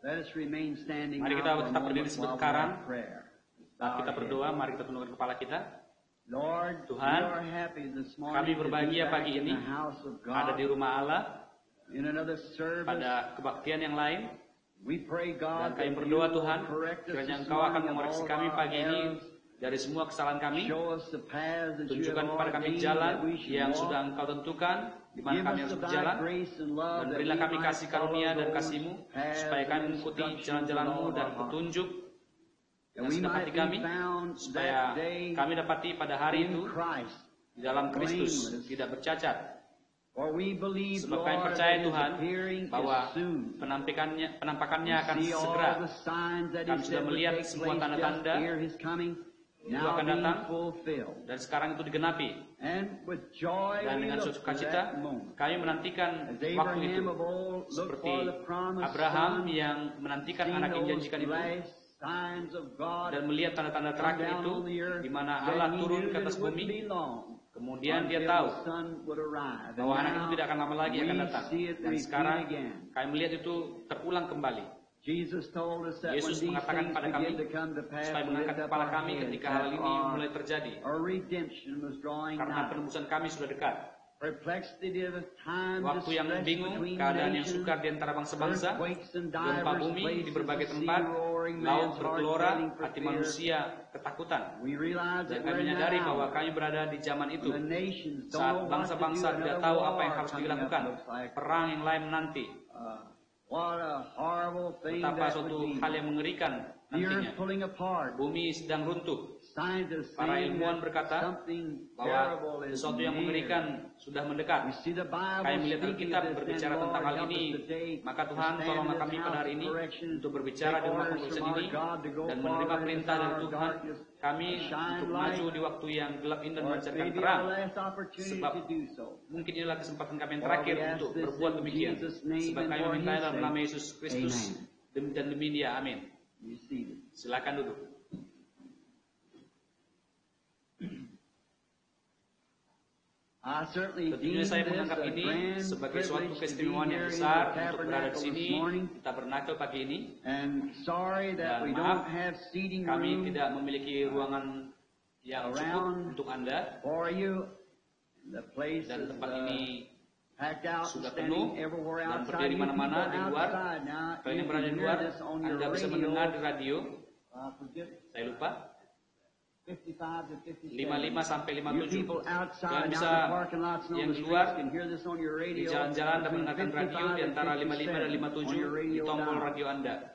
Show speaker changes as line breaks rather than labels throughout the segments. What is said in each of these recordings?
Mari kita tetap berdiri sekarang. Kita berdoa, mari kita tundukkan kepala kita. Tuhan, kami berbahagia pagi ini ada di rumah Allah pada kebaktian yang lain. Dan kami berdoa Tuhan, kiranya Engkau akan mengoreksi kami pagi ini dari semua kesalahan kami. Tunjukkan kepada kami jalan yang sudah Engkau tentukan, di mana kami harus berjalan. Dan berilah kami kasih karunia dan kasih-Mu, supaya kami mengikuti jalan-jalan-Mu dan petunjuk yang sedapati kami, supaya kami dapati pada hari itu di dalam Kristus tidak bercacat. Sebab kami percaya Tuhan bahwa penampakannya akan segera. Kami sudah melihat semua tanda-tanda itu akan datang, dan sekarang itu digenapi. Dan dengan sukacita kami menantikan waktu itu, seperti Abraham yang menantikan anak yang dijanjikan itu dan melihat tanda-tanda terakhir itu, di mana Allah turun ke atas bumi. Kemudian dia tahu bahwa anak itu tidak akan lama lagi akan datang. Dan sekarang kami melihat itu terulang kembali. Yesus mengatakan kepada kami supaya mengangkat kepala kami ketika hal ini mulai terjadi, karena penebusan kami sudah dekat. Waktu yang bingung, keadaan yang sukar di antara bangsa-bangsa, gempa bumi di berbagai tempat, laut bergelora, hati manusia ketakutan. Dan kami menyadari bahwa kami berada di zaman itu, saat bangsa-bangsa tidak tahu apa yang harus dilakukan. Perang yang lain menanti. Betapa suatu hal yang mengerikan nantinya. Bumi sedang runtuh. Para ilmuwan berkata bahwa sesuatu yang mengerikan sudah mendekat. Kami melihat Alkitab berbicara tentang hal ini. Maka Tuhan, tolonglah kami pada hari ini untuk berbicara di rumah pengulusan ini dan menerima perintah dari Tuhan kami untuk maju di waktu yang gelap ini dan memancarkan terang. Sebab mungkin inilah kesempatan kami yang terakhir untuk berbuat demikian. Sebab kami meminta dalam nama Yesus Kristus dan demi Dia. Amin. Silakan duduk. Tentunya saya menganggap ini sebagai suatu keistimewaan yang besar untuk berada di sini, kita bernakel pagi ini. Dan maaf, kami tidak memiliki ruangan yang cukup untuk Anda. Dan tempat ini sudah penuh dan berdiri mana-mana di luar. Kalian yang berada di luar, Anda bisa mendengar di radio. Saya lupa. 55 sampai 57. Kalian bisa yang di luar di jalan-jalan dan mendengarkan radio di antara 55 dan 57 di tombol radio Anda.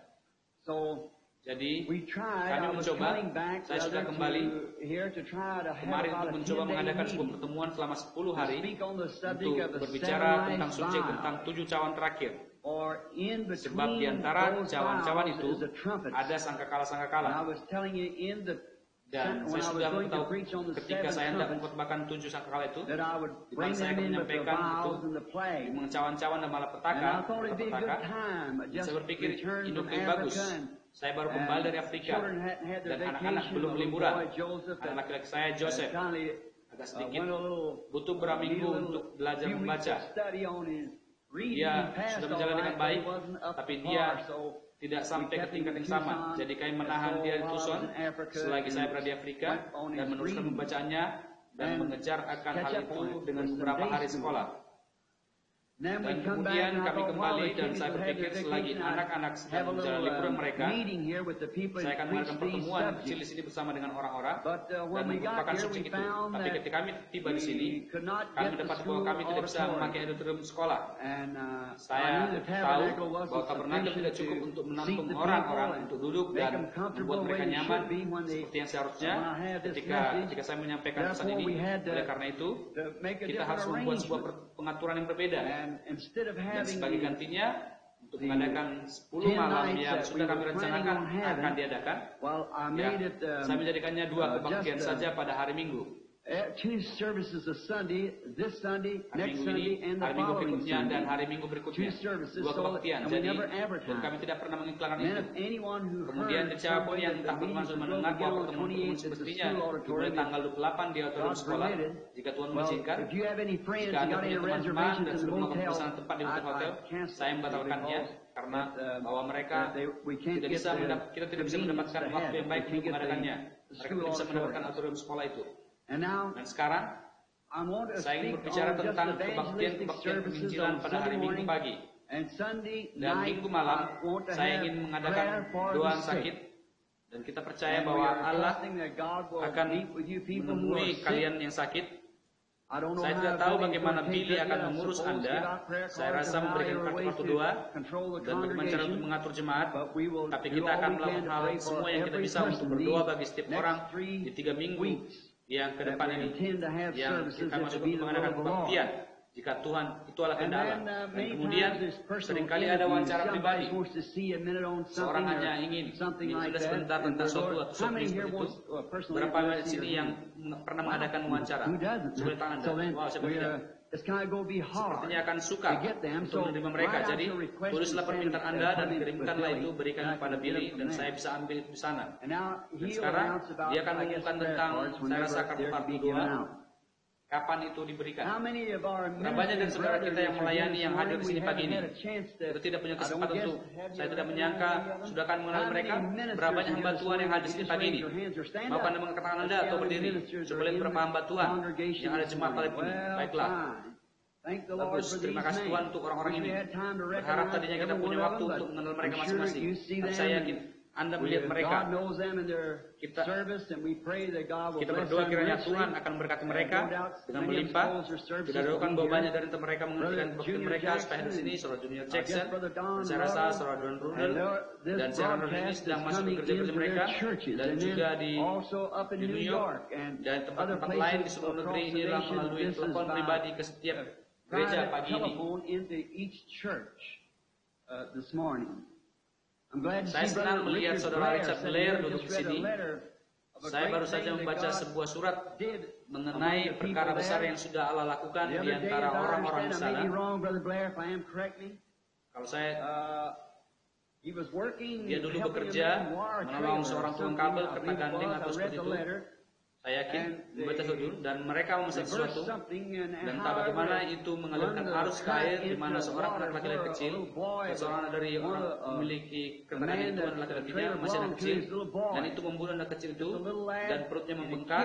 Jadi kami mencoba, saya sudah kembali kemarin untuk mencoba mengadakan sebuah pertemuan selama 10 hari untuk berbicara tentang subjek tentang 7 cawan terakhir. Sebab di antara cawan-cawan itu ada sangkakala-sangkakala. Dan saya sudah tahu ketika saya hendak mengkhotbahkan 7 sangkakala itu, di mana saya akan menyampaikan itu dengan cawan-cawan dan malapetaka. Saya berpikir ini waktu yang bagus. Saya baru kembali dari Afrika dan anak-anak belum liburan. Anak laki-laki saya Joseph agak sedikit butuh beberapa minggu untuk belajar membaca. Dia sudah menjalani dengan baik, tapi dia tidak sampai ke tingkat yang sama. Jadi kami menahan dia di Tucson selagi saya berada di Afrika dan meneruskan membacaannya dan mengejar akan hal itu dengan beberapa hari sekolah. Dan kemudian kami kembali dan saya berpikir selagi anak-anak sedang menjalani liburan mereka, saya akan mengadakan pertemuan kecil di sini bersama dengan orang-orang dan merupakan subjek itu. Tapi ketika kami tiba di sini, kami mendapat bahwa kami tidak bisa memakai auditorium sekolah. Saya tahu bahwa tabernakel tidak cukup untuk menampung orang-orang untuk duduk dan membuat mereka nyaman seperti yang seharusnya ketika saya menyampaikan pesan ini. Oleh karena itu, kita harus membuat sebuah pengaturan yang berbeda. Dan sebagai gantinya untuk mengadakan 10 malam yang sudah kami rencanakan akan diadakan, saya menjadikannya 2 kebaktian saja pada hari Minggu.
2 services a Sunday, this Sunday, next Sunday, and the following Sunday.
Dan hari Minggu berikutnya 2 kebaktian. Jadi kami tidak pernah mengiklankan itu. Kemudian siapapun yang entah bagaimana sudah mendengar bahwa pertemuan semestinya mulai tanggal 28 di auditorium sekolah, jika Tuhan mengizinkan. Jika Anda punya teman-teman dan sudah melakukan pesanan tempat di hotel, saya membatalkannya. karena bahwa mereka kita tidak bisa mendapatkan waktu yang baik untuk mengadakannya. Mereka tidak bisa mendapatkan auditorium sekolah itu. Dan sekarang saya ingin berbicara tentang kebaktian penginjilan pada hari Minggu pagi. Dan Minggu malam saya ingin mengadakan doa sakit. Dan kita percaya bahwa Allah akan menemui kalian yang sakit. Saya tidak tahu bagaimana Billy akan mengurus Anda. Saya rasa memberikan kartu doa dan bagaimana cara untuk mengatur jemaat. Tapi kita akan melakukan hal semua yang kita bisa untuk berdoa bagi setiap orang di 3 minggu yang ke depan ini, yang kita masuk untuk mengadakan kebaktian. Jika Tuhan itu adalah kehendak Allah. Dan kemudian seringkali ada wawancara pribadi. Seorang hanya ingin sudah sebentar tentang suatu atau seperti itu. Berapa di sini yang pernah mengadakan wawancara? Sebentar tangan Anda. Wow, sepertinya. Sepertinya akan suka untuk menerima mereka. Jadi tulislah permintaan Anda dan kirimkanlah itu, berikan kepada Billy dan saya bisa ambil di sana. Dan sekarang dia akan mengumumkan tentang, saya rasa kartu doa. Kapan itu diberikan? Berapa banyak dari saudara kita yang melayani, yang hadir di sini pagi ini? Kita tidak punya kesempatan untuk, saya tidak menyangka, sudah akan mengenal mereka. Berapa banyak hamba Tuhan yang hadir di sini pagi ini? Mau Anda mengangkat tangan Anda atau berdiri? Coba lihat berapa hamba Tuhan yang ada jemaat kali ini. Baiklah. Bagus, terima kasih Tuhan untuk orang-orang ini. Berharap tadinya kita punya waktu untuk mengenal mereka masing-masing. Tapi saya yakin Anda melihat mereka. Kita berdoa kiranya Tuhan akan berkati mereka dengan melimpah. Kita doakan bahwa banyak dari mereka menghentikan kebaktian mereka supaya di sini Saudara Junior Jackson, dan saya rasa Saudara Don Rudel dan Saudara ini sedang masuk ke kerja-kerja mereka, dan juga di New York dan tempat-tempat lain di seluruh negeri. Inilah melalui telepon pribadi ke setiap gereja pagi ini. Saya senang melihat Saudara Richard Blair duduk di sini. Saya baru saja membaca sebuah surat mengenai perkara besar yang sudah Allah lakukan di antara orang-orang di sana. Kalau saya, dia dulu bekerja menolong seorang tukang kabel, kereta gandeng atau seperti itu. Saya yakin membaca dulu dan mereka memesan sesuatu dan tahu bagaimana itu mengalirkan arus ke air di mana seorang anak laki-laki kecil, seorang dari orang memiliki kereta itu anak laki-lakinya masih anak kecil, dan itu membunuh anak kecil itu dan perutnya membengkak.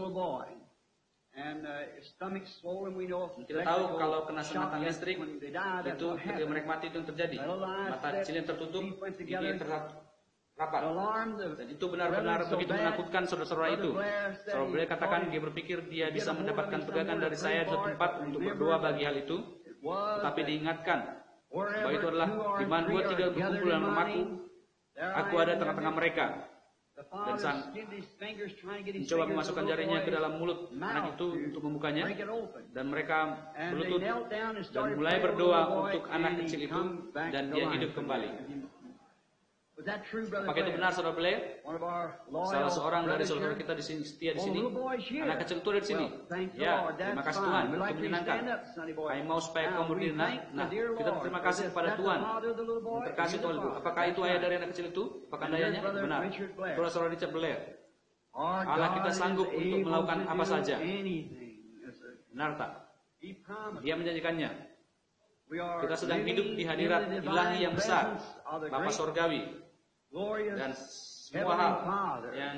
Kita tahu kalau kena sengatan listrik itu ketika mereka mati itu yang terjadi, mata kecilnya tertutup, gigi rapat. Dan itu benar-benar begitu menakutkan saudara-saudara itu. Saudara Blair katakan dia berpikir dia bisa mendapatkan pegangan dari saya di suatu tempat untuk berdoa bagi hal itu. Tetapi diingatkan bahwa itu adalah di mana 2-3 berkumpul dalam rumahku, aku ada tengah-tengah mereka. Dan sang mencoba memasukkan jarinya ke dalam mulut anak itu untuk membukanya. Dan mereka berlutut dan mulai berdoa untuk anak kecil itu dan dia hidup kembali. Apakah itu benar, Saudara Blair? Salah seorang dari saudara kita di sini, setia di sini. Anak kecil itu ada di sini. Ya, terima kasih Tuhan. Itu menyenangkan. Kami mau supaya kamu berdiri. Nah, kita berterima kasih kepada Tuhan. Terkasih Tuhan. Apakah itu ayah dari anak kecil itu? Apakah ayahnya? Benar. Itulah Saudara Richard Blair. Allah kita sanggup untuk melakukan apa saja. Benar tak? Dia menjanjikannya. Kita sedang hidup di hadirat ilahi yang besar, Bapa Sorgawi. Dan semua hal yang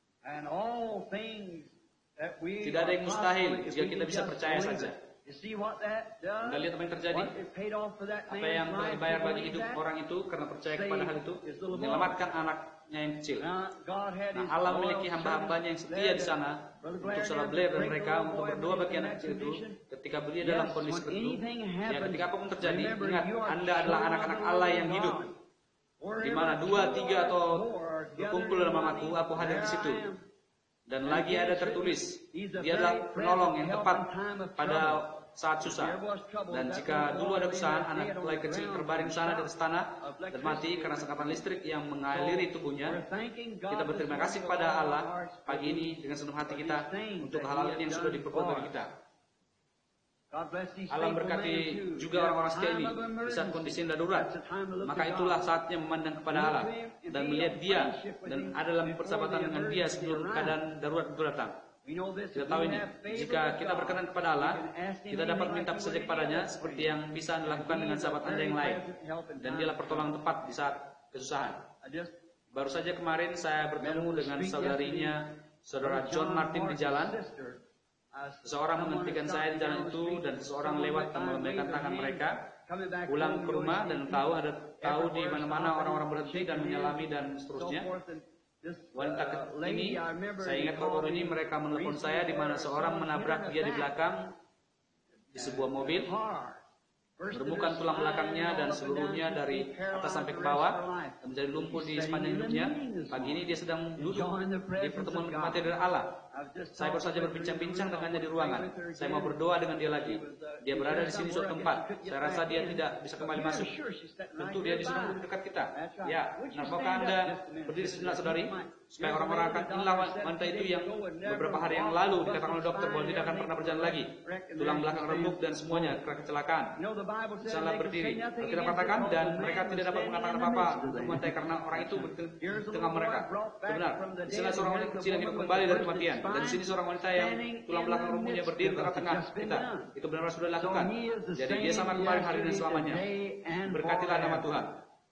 tidak ada yang mustahil jika kita bisa percaya saja. Anda lihat apa yang terjadi? Apa yang telah dibayar bagi hidup orang itu karena percaya kepada hal itu, menyelamatkan anaknya yang kecil. Nah, Allah memiliki hamba-hambanya yang setia di sana untuk Saudara Blair dan mereka untuk berdoa bagi anak kecil itu ketika beliau dalam kondisi tertentu. Ya, ketika apapun terjadi, ingat Anda adalah anak-anak Allah yang hidup. Di mana 2-3 atau berkumpul dalam namaku, aku hadir di situ. Dan lagi ada tertulis, dia adalah penolong yang tepat pada saat susah. Dan jika dulu ada kesusahan, anak laki kecil terbaring sana di istana dan mati karena sengatan listrik yang mengaliri tubuhnya, kita berterima kasih kepada Allah pagi ini dengan sepenuh hati kita untuk hal-hal yang sudah diperbuat bagi kita. Allah berkati juga orang-orang setia ini di saat kondisi darurat. Maka itulah saatnya memandang kepada Allah dan melihat Dia dan ada dalam persahabatan dengan Dia sebelum keadaan darurat itu datang. Kita tahu ini, jika kita berkenan kepada Allah, kita dapat minta saja kepadanya seperti yang bisa dilakukan dengan sahabat Anda yang lain. Dan dialah pertolongan tepat di saat kesusahan. Baru saja kemarin saya bertemu dengan saudarinya, saudara John Martin di jalan. Seseorang menghentikan saya di jalan itu dan seseorang lewat dan melambaikan tangan mereka. Pulang ke rumah dan tahu di mana-mana orang-orang berhenti dan menyalami dan seterusnya. Wanita ini, saya ingat baru ini mereka menelpon saya di mana seorang menabrak dia di belakang di sebuah mobil, meremukan tulang belakangnya dan seluruhnya dari atas sampai ke bawah dan menjadi lumpuh di sepanjang hidupnya. Pagi ini dia sedang duduk di pertemuan kematian dari Allah. Saya baru saja berbincang-bincang dengannya di ruangan. Saya mau berdoa dengan dia lagi. Dia berada di sini suatu tempat. Saya rasa dia tidak bisa kembali masuk. Tentu dia disuruh duduk dekat kita. Ya, nampakah Anda berdiri sejenak, saudari, supaya orang-orang akan inilah wanita itu yang beberapa hari yang lalu dikatakan oleh dokter bahwa tidak akan pernah berjalan lagi. Tulang belakang remuk dan semuanya karena kecelakaan. Salah berdiri. Kita katakan dan mereka tidak dapat mengatakan apa-apa untuk wanita karena orang itu di tengah mereka. Benar. Di sana seorang wanita kecil yang kembali dari kematian. Dan di sini seorang wanita yang tulang belakang remuknya berdiri di tengah-tengah kita. Itu benar-benar sudah dilakukan. Jadi dia sama kemarin, hari ini selamanya. Berkatilah nama Tuhan.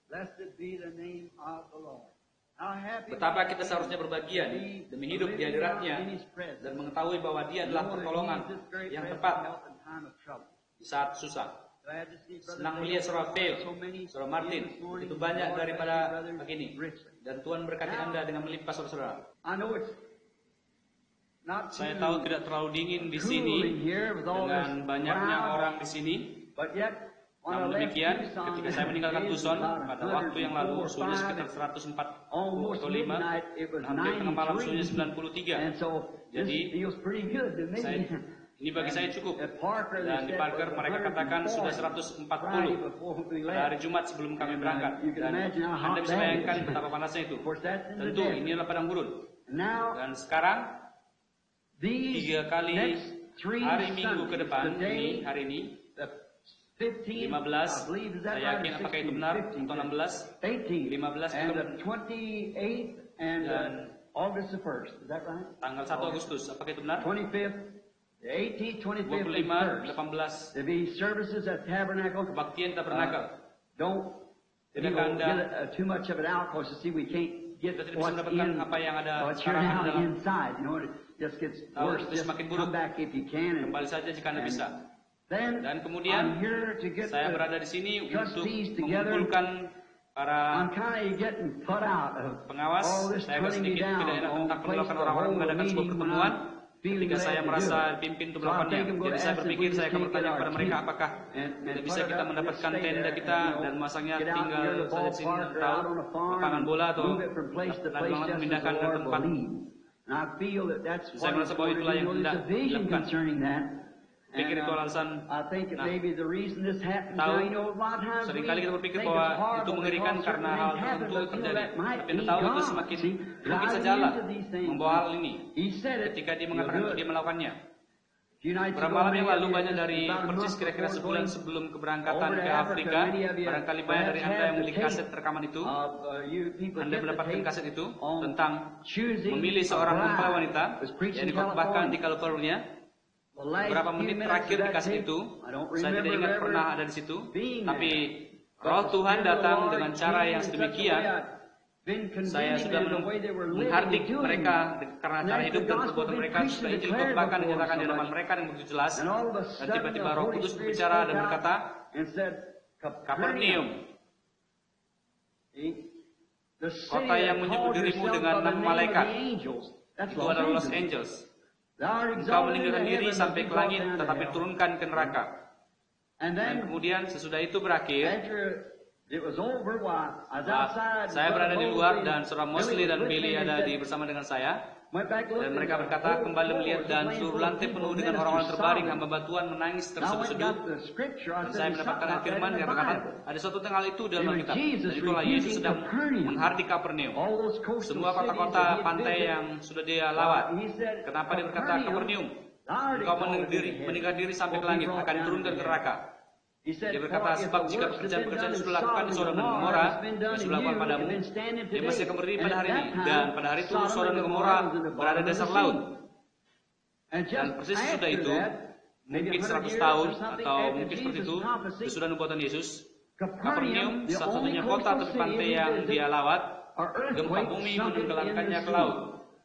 Betapa kita seharusnya berbahagia demi hidup di hadiratnya dan mengetahui bahwa dia adalah pertolongan yang tepat di saat susah. Senang melihat saudara Phil, saudara Martin, begitu banyak daripada begini. Dan Tuhan berkati Anda dengan melimpah saudara-saudara. Saya tahu tidak terlalu dingin di sini dengan banyaknya orang di sini. Namun demikian, ketika saya meninggalkan Tucson pada waktu yang lalu, suhunya sekitar 104 atau 5, hampir tengah malam suhunya 93. Jadi, ini bagi saya cukup. Dan di Parker mereka katakan sudah 140 pada hari Jumat sebelum kami berangkat. Dan Anda bisa bayangkan betapa panasnya itu. Tentu ini adalah padang gurun. Dan sekarang 3 kali hari Minggu ke depan, hari ini 15, saya yakin apakah itu benar, atau 16, 15 dan tanggal 1 Agustus, apakah itu benar? 25, 18, kebaktian tabernakel. Tidakkah Anda kita tidak bisa mendapatkan apa yang ada sekarang di dalam. Itu semakin buruk. Kembali saja jika Anda bisa. Dan kemudian saya berada di sini untuk mengumpulkan para pengawas. Saya agak sedikit tidak enak tentang penolakan orang-orang mengadakan sebuah pertemuan ketika saya merasa dipimpin untuk melakukannya. Jadi saya berpikir saya akan bertanya kepada mereka apakah tidak bisa kita mendapatkan tenda kita dan masangnya tinggal saja di sini atau lapangan bola atau lalu memindahkan ke tempat. Saya merasa bahwa itulah yang hendak dilakukan. Pikir itu alasan. Tahu, seringkali kita berpikir bahwa itu mengerikan karena hal tertentu terjadi. Tapi Anda tahu itu semakin mungkin saja Allah membawa hal ini ketika dia mengatakan untuk dia melakukannya. Beberapa malam yang lalu banyak dari persis kira-kira sebulan sebelum keberangkatan ke Afrika, barangkali banyak dari Anda yang memiliki kaset rekaman itu. Anda mendapatkan kaset itu tentang memilih seorang mempelai wanita yang dikotbahkan di California. Beberapa menit terakhir di kaset itu, saya tidak ingat pernah ada di situ, tapi Roh Tuhan datang dengan cara yang sedemikian. Saya sudah menghardik mereka karena cara hidup dan perbuatan mereka sudah Injil bahkan dinyatakan di hadapan mereka yang begitu jelas. Dan tiba-tiba Roh Kudus berbicara dan berkata, Kapernaum, kota yang menyebut dirimu dengan nama malaikat, itu adalah Los Angeles. Engkau meninggalkan diri sampai ke langit, tetapi turunkan ke neraka. Dan kemudian sesudah itu berakhir, saya berada di luar dan saudara Mosley dan Billy ada bersama dengan saya. Dan mereka berkata, kembali melihat dan seluruh lantai penuh dengan orang-orang terbaring, hamba Tuhan menangis terseduh-seduh. Dan saya mendapatkan firman yang berkata, ada suatu tanggal itu dalam Alkitab. Dan itulah Yesus sedang menghardik Kapernaum. Semua kota-kota pantai yang sudah dia lawat. Kenapa dia berkata Kapernaum? Engkau meninggalkan diri sampai ke langit, akan diturunkan ke neraka. Dia berkata, sebab jika pekerjaan-pekerjaan sudah dilakukan di Sodom dan Gomora yang sudah dilakukan padamu, dia masih akan berdiri pada hari ini. Dan pada hari itu Sodom dan Gomora berada di dasar laut. Dan persis sesudah itu, mungkin 100 tahun atau mungkin seperti itu, sesudah nubuatan Yesus, Kapernaum, satu-satunya kota tepi pantai yang dia lawat, gempa bumi menenggelamkannya ke laut.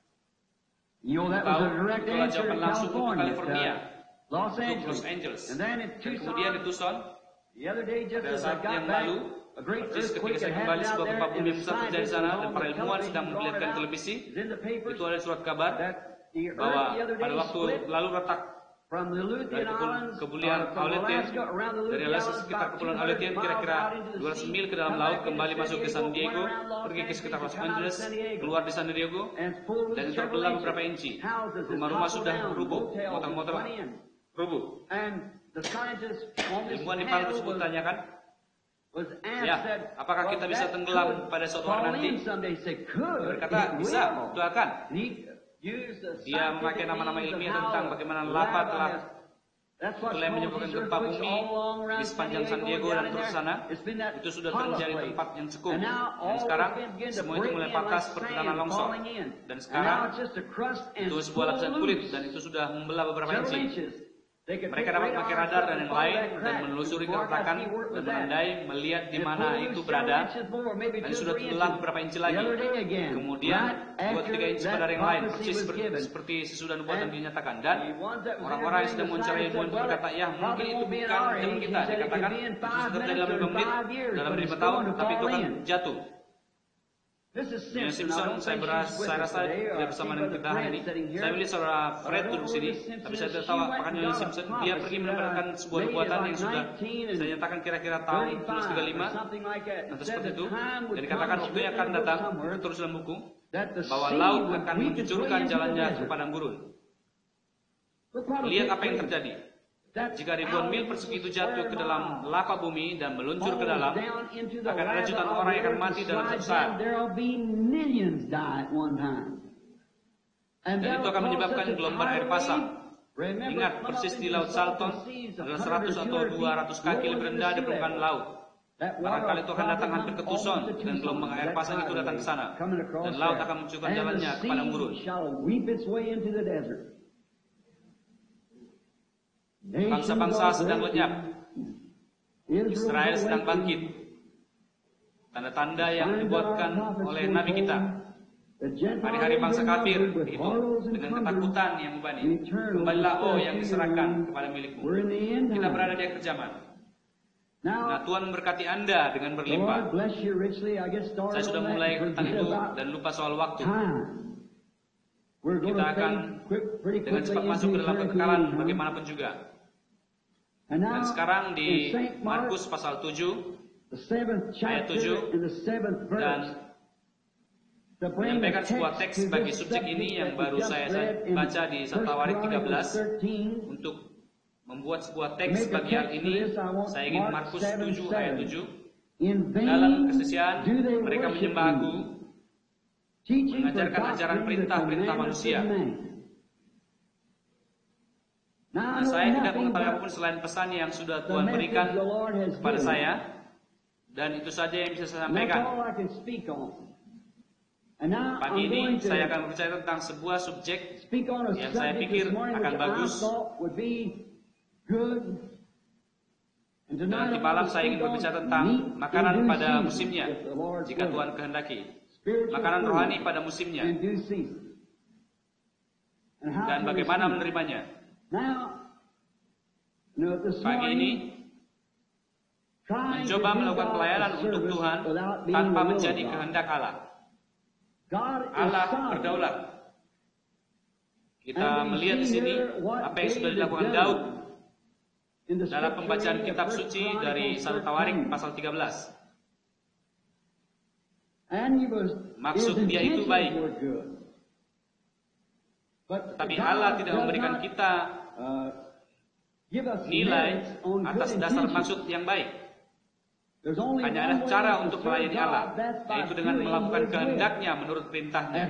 Tahu, itulah jawaban langsung untuk California, untuk Los Angeles. Dan kemudian di Tucson, pada saat yang lalu, persis ketika saya kembali, sebuah gempa bumi besar terjadi di sana dan para ilmuwan sedang memperlihatkan televisi, itu ada surat kabar bahwa pada waktu lalu retak dari Kepulauan Aleutian, dari Alaska sekitar Kepulauan Aleutian kira-kira 200 mil ke dalam laut, kembali masuk ke San Diego, pergi ke sekitar Los Angeles, keluar di San Diego, dan terbelah beberapa inci. Rumah-rumah sudah rubuh, motor-motor rubuh. Ilmuwan di Palu tersebut tanyakan, ya, apakah kita bisa tenggelam pada suatu hari nanti? Dia berkata, bisa, itu akan. Dia memakai nama-nama ilmiah tentang bagaimana lava telah menyebabkan gempa bumi di sepanjang San Diego dan terus sana. Itu sudah terjadi tempat yang cekung. Dan sekarang semua itu mulai patah seperti tanah longsor. Dan sekarang itu sebuah lapisan kulit dan itu sudah membelah beberapa inci. Mereka dapat memakai radar dan yang lain dan menelusuri keretakan dan menandai, melihat di mana itu berada, dan sudah terbelah beberapa inci lagi. Kemudian 2-3 inci pada yang lain, persis seperti sesudah nubuatan dinyatakan. Dan orang-orang yang sedang mencari ilmu itu berkata, ya mungkin itu bukan zaman kita. Dikatakan itu sudah terjadi dalam 5 menit, dalam 5 tahun, tapi itu akan jatuh. Neil Simpson, saya rasa tidak bersama dengan kita hari ini. Saya melihat saudara Fred duduk sini, tapi saya tidak tahu apakah Neil Simpson. Dia pergi menebarkan sebuah nubuatan yang sudah saya nyatakan kira-kira tahun 1935 atau seperti itu. Dan dikatakan waktu yang akan datang, itu terus dalam buku, bahwa laut akan mencucurkan jalannya ke padang gurun. Lihat apa yang terjadi. Jika ribuan mil persegi itu jatuh ke dalam lava bumi dan meluncur ke dalam, akan ada jutaan orang yang akan mati dalam satu saat. Dan itu akan menyebabkan gelombang air pasang. Ingat, persis di Laut Salton adalah 100 atau 200 kaki lebih rendah di permukaan laut. Barangkali itu akan datang hampir ke Tucson dan gelombang air pasang itu datang ke sana. Dan laut akan menunjukkan jalannya ke padang gurun. Bangsa-bangsa sedang lenyap. Israel sedang bangkit. Tanda-tanda yang dibuatkan oleh Nabi kita. Hari-hari bangsa kafir dihitung dengan ketakutan yang membani. Kembalilah yang diserahkan kepada milikmu. Kita berada di akhir zaman. Nah, Tuhan memberkati Anda dengan berlimpah. Saya sudah mulai tentang itu dan lupa soal waktu. Kita akan dengan cepat masuk ke dalam kekekalan bagaimanapun juga. Dan sekarang di Markus pasal 7 ayat 7 dan menyampaikan sebuah teks bagi subjek ini yang baru saya baca di Satawarik 13. Untuk membuat sebuah teks bagi hal ini, saya ingin Markus 7 ayat 7. Dalam kesesiaan mereka menyembah Aku, mengajarkan ajaran perintah-perintah manusia. Nah, saya tidak mengetahui apapun selain pesan yang sudah Tuhan berikan kepada saya, dan itu saja yang bisa saya sampaikan. Pagi ini saya akan berbicara tentang sebuah subjek yang saya pikir akan bagus. Dan nanti malam saya ingin berbicara tentang makanan pada musimnya, jika Tuhan kehendaki. Makanan rohani pada musimnya. Dan bagaimana menerimanya. Pagi ini mencoba melakukan pelayanan untuk Tuhan tanpa menjadi kehendak Allah. Allah berdaulat. Kita melihat di sini apa yang sudah dilakukan Daud dalam pembacaan kitab suci dari 1 Tawarik pasal 13. Maksud dia itu baik. Tapi Allah tidak memberikan kita nilai atas dasar maksud yang baik. Hanya ada cara untuk melayani Allah, yaitu dengan melakukan kehendaknya menurut perintahnya.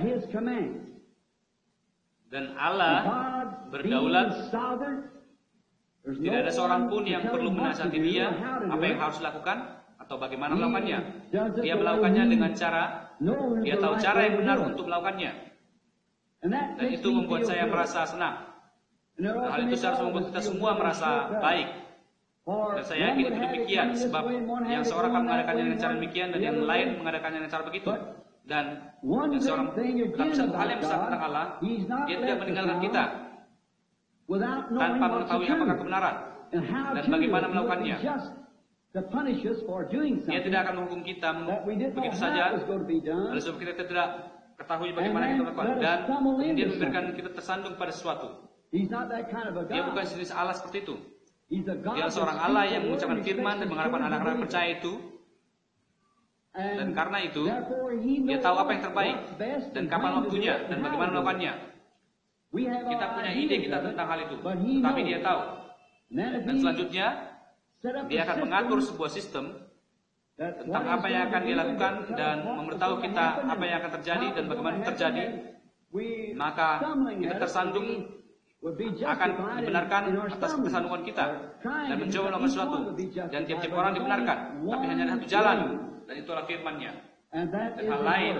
Dan Allah berdaulat. Tidak ada seorang pun yang perlu menasihati dia apa yang harus dilakukan atau bagaimana melakukannya. Dia melakukannya dengan cara, dia tahu cara yang benar untuk melakukannya. Dan itu membuat saya merasa senang. Dan hal itu seharusnya membuat kita semua merasa baik. Dan saya yakin itu demikian, sebab yang seorang akan mengadakannya dengan cara demikian dan yang lain mengadakannya dengan cara begitu. Dan seorang, tetapi satu hal yang besar tentang Allah, Dia tidak meninggalkan kita tanpa mengetahui apakah kebenaran dan bagaimana melakukannya. Dia tidak akan menghukum kita begitu saja, oleh sebab kita tidak ketahui bagaimana kita melakukan, dan Dia memberikan kita tersandung pada sesuatu. Dia bukan jenis Allah seperti itu. Dia seorang Allah yang mengucapkan firman dan mengharapkan anak-anak percaya itu. Dan karena itu, Dia tahu apa yang terbaik dan kapan waktunya dan bagaimana melakukannya. Kita punya ide kita tentang hal itu, tapi Dia tahu. Dan selanjutnya, Dia akan mengatur sebuah sistem tentang apa yang akan Dia lakukan dan memberitahu kita apa yang akan terjadi dan bagaimana terjadi. Maka kita tersandung akan dibenarkan atas kesandungan kita dan mencoba melakukan sesuatu, dan tiap-tiap orang dibenarkan, tapi hanya ada satu jalan, dan itulah firman-Nya. Dan hal lain,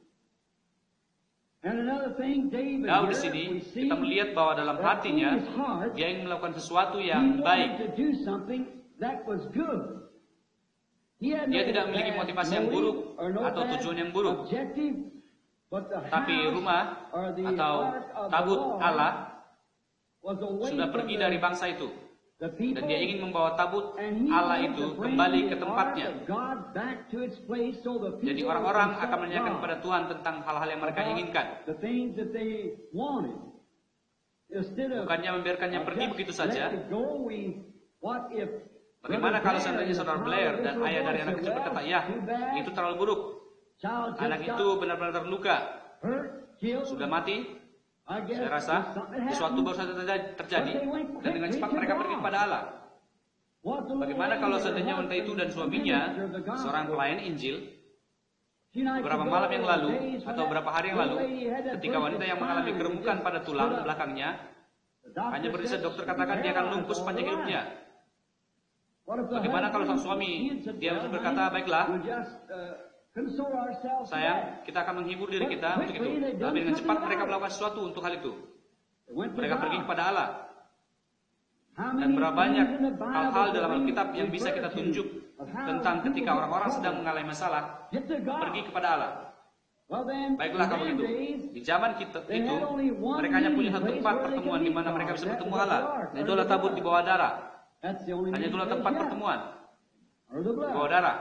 Daud di sini kita melihat bahwa dalam hatinya dia ingin melakukan sesuatu yang baik. Dia tidak memiliki motivasi yang buruk atau tujuan yang buruk, tapi rumah atau tabut Allah sudah pergi dari bangsa itu, dan dia ingin membawa tabut Allah itu kembali ke tempatnya. Jadi orang-orang akan menanyakan kepada Tuhan tentang hal-hal yang mereka inginkan, bukannya membiarkannya pergi begitu saja. Bagaimana kalau seandainya saudara Blair dan ayah dari anak kecil berkata, ya, itu terlalu buruk, anak itu benar-benar terluka, sudah mati. Saya rasa sesuatu baru saja terjadi, dan dengan cepat mereka pergi kepada Allah. Bagaimana kalau seandainya wanita itu dan suaminya, seorang pelayan Injil, beberapa malam yang lalu atau beberapa hari yang lalu, ketika wanita yang mengalami keremukan pada tulang belakangnya, hanya berdiri dokter katakan dia akan lumpuh sepanjang hidupnya. Bagaimana kalau sang suami dia berkata, baiklah, sayang, kita akan menghibur diri kita untuk itu. Tapi dengan cepat mereka melakukan sesuatu untuk hal itu. Mereka pergi kepada Allah. Dan berapa banyak hal-hal dalam Alkitab yang bisa kita tunjuk tentang ketika orang-orang sedang mengalami masalah, pergi kepada Allah. Baiklah kalau begitu. Di zaman kita itu, mereka hanya punya satu tempat pertemuan di mana mereka bisa bertemu Allah. Dan itulah tabut di bawah darah. Hanya itulah tempat pertemuan di bawah darah.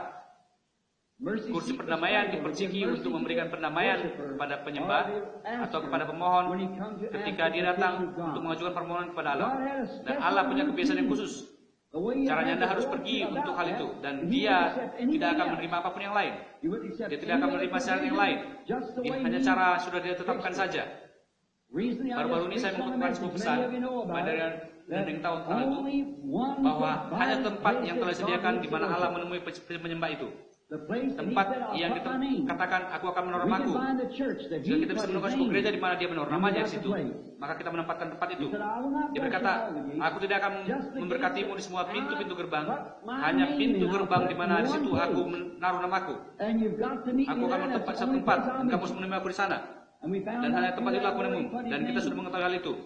Kursi perdamaian diperciki untuk memberikan perdamaian kepada penyembah atau kepada pemohon ketika dia datang untuk mengajukan permohonan kepada Allah. Dan Allah punya kebiasaan yang khusus. Caranya Anda harus pergi untuk hal itu, dan Dia tidak akan menerima apapun yang lain. Dia tidak akan menerima syarat yang lain. Ini hanya cara sudah dia tetapkan saja. Baru-baru ini saya mengutipkan sebuah pesan dan yang tahu tentang itu, bahwa hanya tempat yang telah disediakan di mana Allah menemui penyembah itu. Tempat yang kita katakan, aku akan menaruh namaku. Jika kita bisa menemukan sebuah gereja di mana dia menaruh namanya di situ, maka kita menempatkan tempat itu. Dia berkata, aku tidak akan memberkatimu di semua pintu-pintu gerbang, hanya pintu gerbang di mana di situ aku menaruh namaku. Aku akan menempatkan satu tempat, dan kamu harus menemui aku di sana. Dan hanya tempat itu aku nemu, dan kita sudah mengetahui hal itu.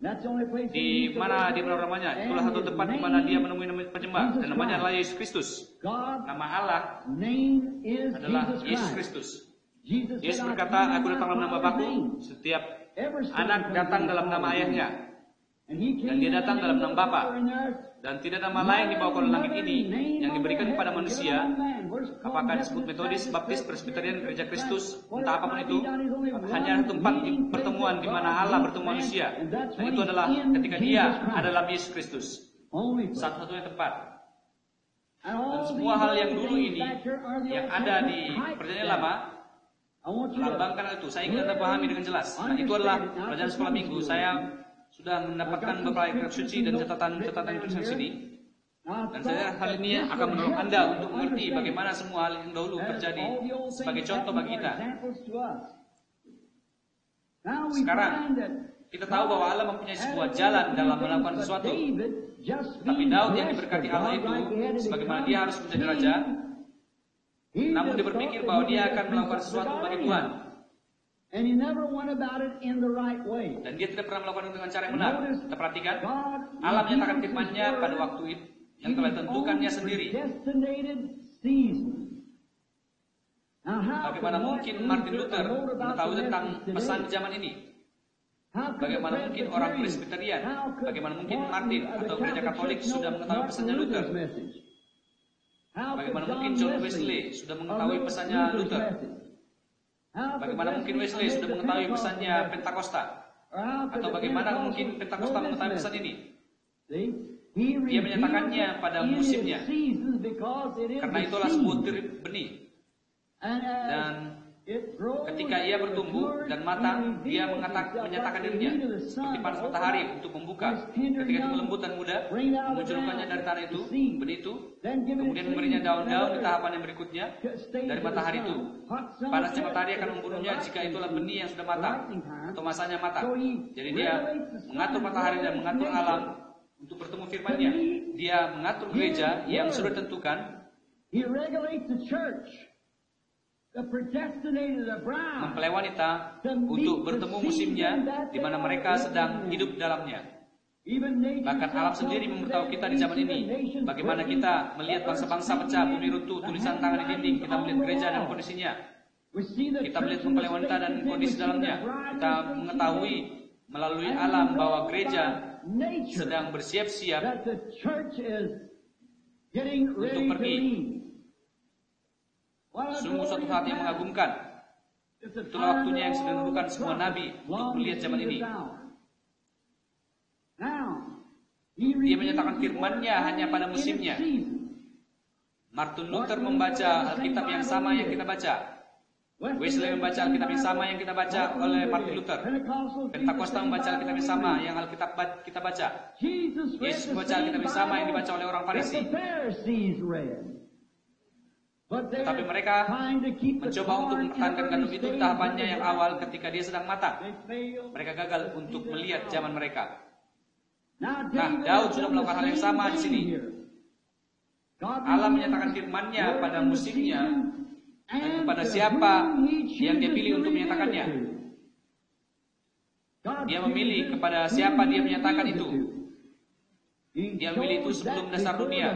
Di mana dia menaruh namanya, itulah satu tempat di mana dia menemui penyembah, dan namanya adalah Yesus Kristus. Nama Allah adalah Yesus Kristus. Yesus berkata, aku datang dalam nama Bapakku. Setiap anak datang dalam nama ayahnya, dan dia datang dalam nama Bapa. Dan tidak nama lain di bawah kolong langit ini yang diberikan kepada manusia, apakah disebut Metodis, Baptis, Presbyterian, Gereja Kristus, entah apapun itu, hanya tempat pertemuan di mana Allah bertemu manusia. Dan itu adalah ketika dia adalah Yesus Kristus. Satu-satunya tempat. Dan semua hal yang dulu ini, yang ada di Perjanjian Lama, melambangkan itu. Saya ingin Anda pahami dengan jelas. Nah, itu adalah pelajaran sekolah minggu. Saya sudah mendapatkan beberapa kitab suci dan catatan tulisan sini. Dan saya hal ini akan menolong Anda untuk mengerti bagaimana semua hal yang dahulu terjadi sebagai contoh bagi kita. Sekarang kita tahu bahwa Allah mempunyai sebuah jalan dalam melakukan sesuatu. Tapi Daud yang diberkati Allah itu, sebagaimana dia harus menjadi raja, namun dia berpikir bahwa dia akan melakukan sesuatu bagi Tuhan.
And he never went about it in the right way.
Dan dia tidak pernah melakukan dengan cara yang benar. Kita perhatikan, Allah menyatakan firman-Nya pada waktu itu yang telah ditentukannya sendiri. Bagaimana mungkin Martin Luther mengetahui tentang pesan di zaman ini? Bagaimana mungkin orang Presbyterian, bagaimana mungkin Martin atau gereja Katolik sudah mengetahui pesannya Luther? Bagaimana mungkin John Wesley sudah mengetahui pesannya Luther? Bagaimana mungkin Wesley sudah mengetahui pesannya Pentakosta? Atau bagaimana mungkin Pentakosta mengetahui pesan ini? Dia menyatakannya pada musimnya. Karena itulah sebuah benih. Dan ketika ia bertumbuh dan matang, dia menyatakan dirinya seperti panas matahari untuk membuka. Ketika itu melembut dan muda, memunculkannya dari tanah itu, benih itu, kemudian memberinya daun-daun di tahapan yang berikutnya dari matahari itu. Panasnya matahari akan membunuhnya jika itulah benih yang sudah matang atau masanya matang. Jadi dia mengatur matahari dan mengatur alam untuk bertemu firman-Nya. Dia mengatur gereja yang sudah ditentukan. Mempelai wanita untuk bertemu musimnya di mana mereka sedang hidup dalamnya. Bahkan alam sendiri memberitahu kita di zaman ini bagaimana kita melihat bangsa-bangsa pecah, bumi runtuh, tulisan tangan di dinding. Kita melihat gereja dan kondisinya. Kita melihat mempelai wanita dan kondisi dalamnya. Kita mengetahui melalui alam bahwa gereja sedang bersiap-siap untuk pergi. Sungguh suatu hal yang mengagumkan. Itulah waktunya yang sedang ditentukan semua nabi untuk melihat zaman ini. Dia menyatakan firman-Nya hanya pada musimnya. Martin Luther membaca Alkitab yang sama yang kita baca. Wesley membaca Alkitab yang sama yang kita baca oleh Martin Luther. Pentakosta membaca Alkitab yang sama yang Alkitab kita baca. Yesus membaca Alkitab yang sama yang dibaca oleh orang Farisi. Tetapi mereka mencoba untuk mempertahankan gandum itu tahapannya yang awal ketika dia sedang matang. Mereka gagal untuk melihat zaman mereka. Nah, Daud sudah melakukan hal yang sama di sini. Allah menyatakan firman-Nya pada musimnya dan kepada siapa yang dia pilih untuk menyatakannya. Dia memilih kepada siapa dia menyatakan itu. Dia memilih itu sebelum dasar dunia.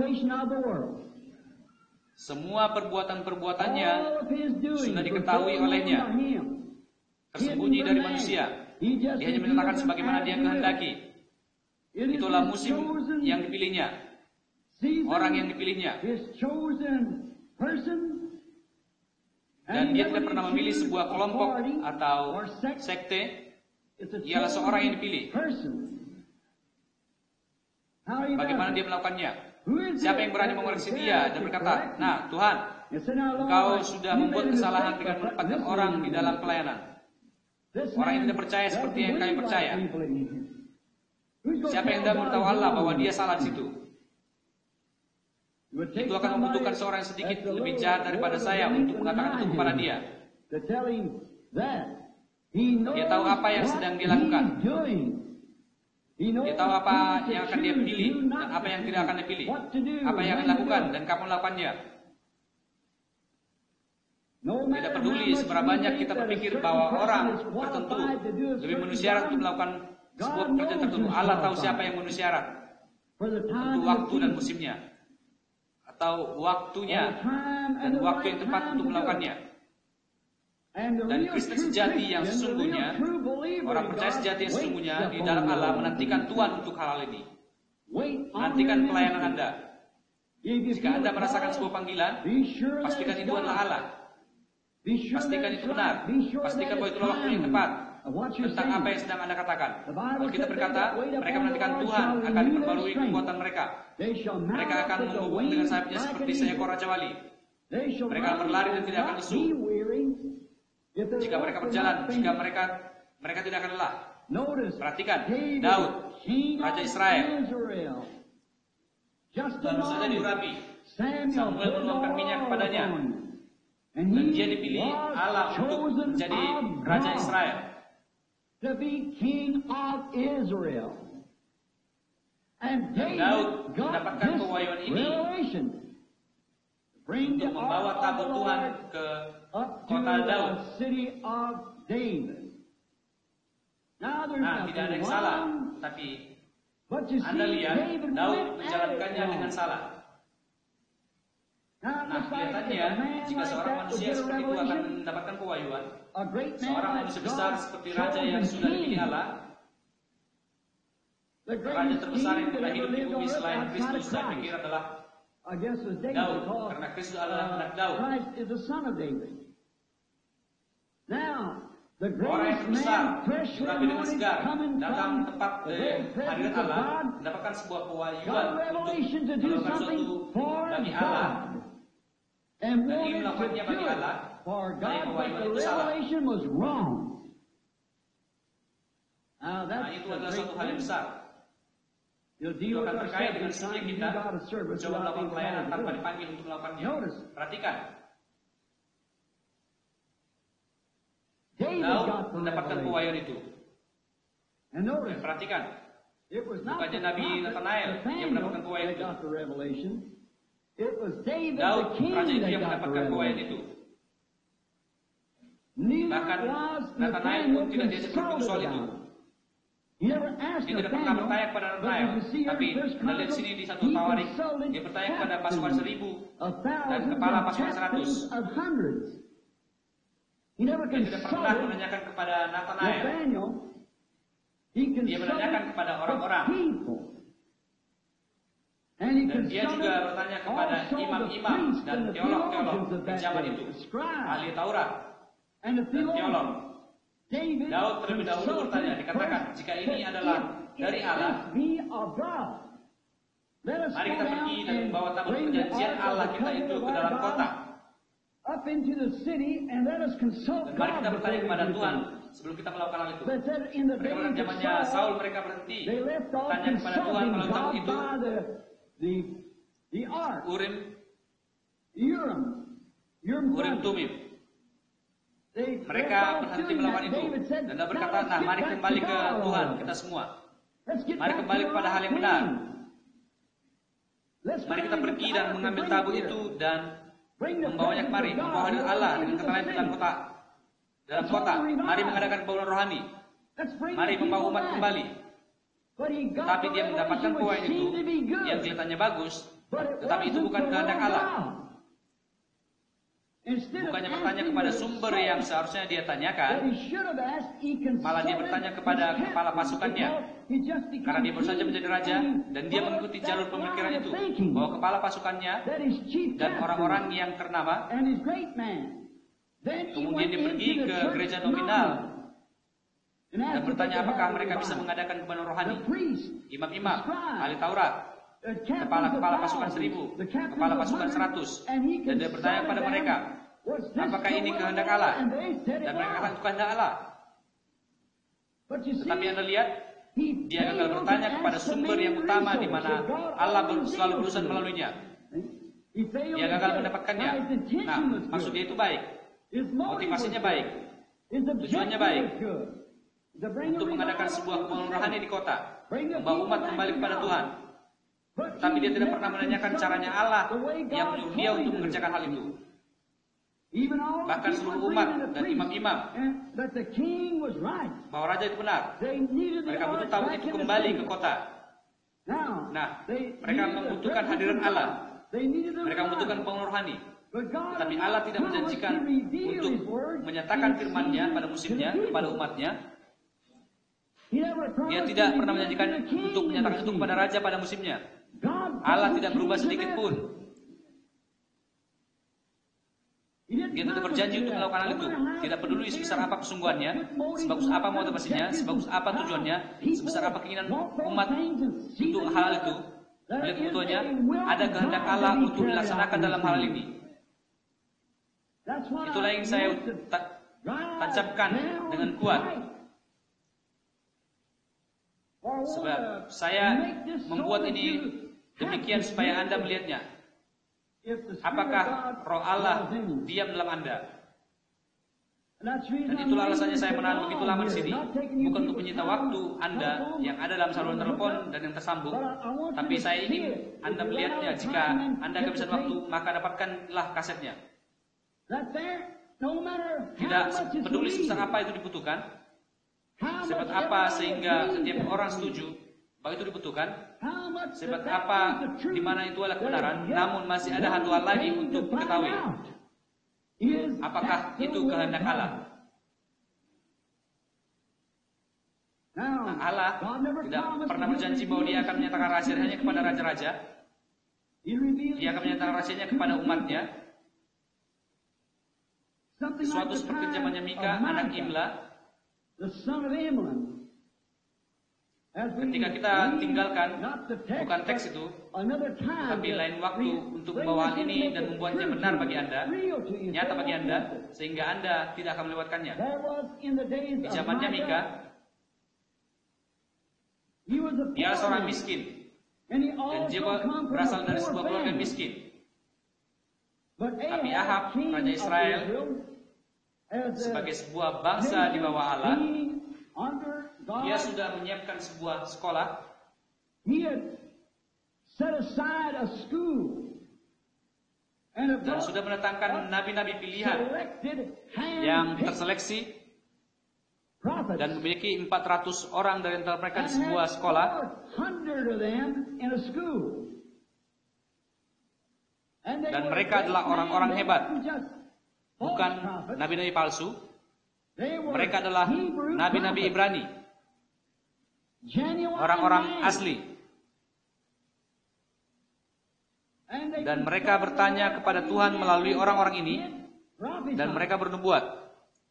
Semua perbuatan-perbuatannya sudah diketahui olehnya, tersembunyi dari manusia. Dia hanya menyatakan sebagaimana dia kehendaki. Itulah musim yang dipilihnya, orang yang dipilihnya. Dan dia tidak pernah memilih sebuah kelompok atau sekte. Ialah seorang yang dipilih. Bagaimana dia melakukannya? Siapa yang berani mengoreksi dia dan berkata, "Nah, Tuhan, Engkau sudah membuat kesalahan dengan menempatkan orang di dalam pelayanan. Orang yang tidak percaya seperti yang kami percaya." Siapa yang hendak memberitahu Allah bahwa dia salah di situ? Itu akan membutuhkan seorang yang sedikit lebih jahat daripada saya untuk mengatakan itu kepada dia. Dia tahu apa yang sedang dia lakukan. Dia tahu apa yang akan dia pilih dan apa yang tidak akan dia pilih. Apa yang akan dilakukan dan kapan melakukannya. Tidak peduli seberapa banyak kita berpikir bahwa orang tertentu lebih menusiarat untuk melakukan sebuah pekerjaan tertentu. Allah tahu siapa yang menusiarat untuk waktu dan musimnya, atau waktunya dan waktu yang tepat untuk melakukannya. Dan Kristen sejati yang sesungguhnya, orang percaya sejati yang sesungguhnya di dalam Allah menantikan Tuhan untuk hal ini. Menantikan pelayanan Anda. Jika Anda merasakan sebuah panggilan, pastikan itu adalah Allah. Pastikan itu benar. Pastikan bahwa itulah waktu yang tepat tentang apa yang sedang Anda katakan. Kalau kita berkata, mereka menantikan Tuhan akan memperbarui kekuatan mereka. Mereka akan menghubung dengan sayapnya seperti seekor raja wali. Mereka akan berlari dan tidak akan lesu. Jika mereka berjalan, jika mereka tidak akan lelah. Perhatikan, Daud, Raja Israel, baru saja diurapi. Samuel menuangkan minyak kepadanya, dan dia dipilih Allah untuk menjadi Raja Israel. Dan Daud mendapatkan pewahyuan ini untuk membawa tabut Tuhan ke kota Daud, Nah, tidak ada yang salah, tapi Anda lihat Daud menjalankannya dengan salah. Nah, kelihatannya jika seorang manusia seperti itu akan mendapatkan pewahyuan, seorang manusia besar seperti raja yang sudah dipilih Allah, raja terbesar yang pernah hidup di bumi selain Kristus, saya pikir adalah Daud, karena Kristus adalah anak Daud. Orang yang terbesar, tetapi dengan segar, datang tempat hadirat Allah, mendapatkan sebuah pewahyuan untuk melakukan sesuatu bagi Allah, dan ingin melakukannya bagi Allah, tapi pewahyuan itu salah. Nah, itu adalah suatu hal yang besar. Itu akan terkait dengan setiap kita mencoba melakukan pelayanan tanpa dipanggil untuk melakukannya. Perhatikan, Daud mendapatkan pewahyuan itu. Dan perhatikan, bukannya Nabi Nathanael yang mendapatkan pewahyuan itu. Daud, raja itu yang mendapatkan pewahyuan itu. Bahkan Nathanael pun tidak diajak bertemu soal itu. Dia tidak pernah bertanya kepada Nathanael, tapi Anda lihat sini di 1 Tawarik, dia bertanya kepada pasukan 1000 dan kepala pasukan 100. Dia tidak pernah menanyakan kepada Nathanael. Dia menanyakan kepada orang-orang. Dan dia juga bertanya kepada imam-imam dan teolog-teolog di zaman itu, ahli Taurat dan teolog. Daud terlebih dahulu bertanya, dikatakan, jika ini adalah dari Allah, mari kita pergi dan membawa tabut perjanjian Allah kita itu ke dalam kota. Dan mari kita bertanya kepada Tuhan sebelum kita melakukan hal itu. Mereka pada zamannya Saul, mereka berhenti bertanya kepada Tuhan melalui tabut itu, Urim Tumim. Mereka berhenti melakukan itu dan berkata, nah mari kembali ke Tuhan kita semua. Mari kembali kepada hal yang benar. Mari kita pergi dan mengambil tabut itu dan membawanya kemari, membawa hadirat Allah dengan kata lain dalam kota. Mari mengadakan pembawaan rohani. Mari membawa umat kembali. Tetapi dia mendapatkan pewahyuan itu yang kelihatannya bagus, tetapi itu bukan kehendak Allah. Bukannya bertanya kepada sumber yang seharusnya dia tanyakan, malah dia bertanya kepada kepala pasukannya. Karena dia baru saja menjadi raja dan dia mengikuti jalur pemikiran itu, bahwa kepala pasukannya dan orang-orang yang ternama. Kemudian dia pergi ke gereja nominal dan bertanya apakah mereka bisa mengadakan kebenaran rohani. Imam-imam, ahli Taurat, kepala pasukan 1000, kepala pasukan 100, dan dia bertanya kepada mereka, apakah ini kehendak Allah? Dan mereka katakan itu kehendak Allah. Tetapi Anda lihat, dia gagal bertanya kepada sumber yang utama di mana Allah selalu berusaha melaluinya. Dia gagal mendapatkannya. Nah, maksud dia itu baik, motivasinya baik, tujuannya baik, untuk mengadakan sebuah kebenaran rohani di kota, membawa umat kembali kepada Tuhan. Tapi dia tidak pernah menanyakan caranya Allah yang menyuruh dia untuk mengerjakan hal itu. Bahkan seluruh umat dan imam-imam bahwa raja itu benar. Mereka butuh tabut itu kembali ke kota. Nah, mereka membutuhkan hadirat Allah. Mereka membutuhkan pengeluaran rohani. Tetapi Allah tidak menjanjikan untuk menyatakan firman-Nya pada musimnya kepada umatnya. Dia tidak pernah menjanjikan untuk menyatakan itu kepada raja pada musimnya. Allah tidak berubah sedikit pun. Dia tetap berjanji untuk melakukan hal itu. Tidak peduli sebesar apa kesungguhannya, sebagus apa motivasinya, sebagus apa tujuannya, sebesar apa keinginan umat untuk hal itu. Melihat kebutuhannya, ada kehendak Allah untuk dilaksanakan dalam hal ini. Itulah yang saya tancapkan dengan kuat. Sebab saya membuat ini demikian supaya Anda melihatnya. Apakah roh Allah diam dalam Anda? Dan itulah alasannya saya menahan begitu lama di sini. Bukan untuk menyita waktu Anda yang ada dalam saluran telepon dan yang tersambung. Tapi saya ingin Anda melihatnya. Jika Anda kehabisan waktu, maka dapatkanlah kasetnya. Tidak peduli sebesar apa itu dibutuhkan, sebat apa sehingga setiap orang setuju bahwa itu dibutuhkan, sebat apa di mana itu adalah kebenaran, namun masih ada satu hal lagi untuk diketahui. Apakah itu kehendak Allah? Nah, Allah tidak pernah berjanji bahwa Dia akan menyatakan rahasianya kepada raja-raja. Dia akan menyatakan rahasianya kepada umatnya. Sesuatu seperti zamannya Mika, anak Imla. Ketika kita tinggalkan, bukan teks itu, tapi lain waktu untuk membawa hal ini dan membuatnya benar bagi Anda, nyata bagi Anda, sehingga Anda tidak akan melewatkannya. Di zamannya Mika, dia seorang miskin, dan dia berasal dari sebuah keluarga miskin. Tapi Ahab, Raja Israel, sebagai sebuah bangsa di bawah Allah, dia sudah menyiapkan sebuah sekolah. Dan sudah mendatangkan nabi-nabi pilihan yang terseleksi dan memiliki 400 orang dari antara mereka di sebuah sekolah. Dan mereka adalah orang-orang hebat, bukan nabi-nabi palsu. Mereka adalah nabi-nabi Ibrani, orang-orang asli. Dan mereka bertanya kepada Tuhan melalui orang-orang ini, dan mereka bernubuat.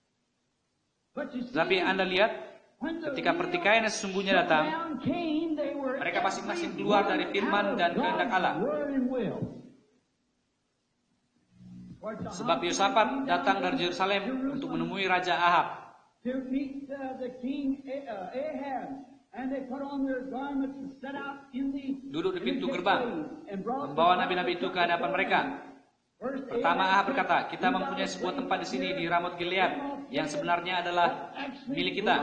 Tapi Anda lihat, ketika pertikaian yang sesungguhnya datang, mereka masing-masing keluar dari firman dan kehendak Allah. Sebab Yosafat datang dari Yerusalem untuk menemui Raja Ahab. Duduk di pintu gerbang, membawa nabi-nabi itu ke hadapan mereka. Pertama Ahab berkata, kita mempunyai sebuah tempat di sini di Ramot Gilead yang sebenarnya adalah milik kita.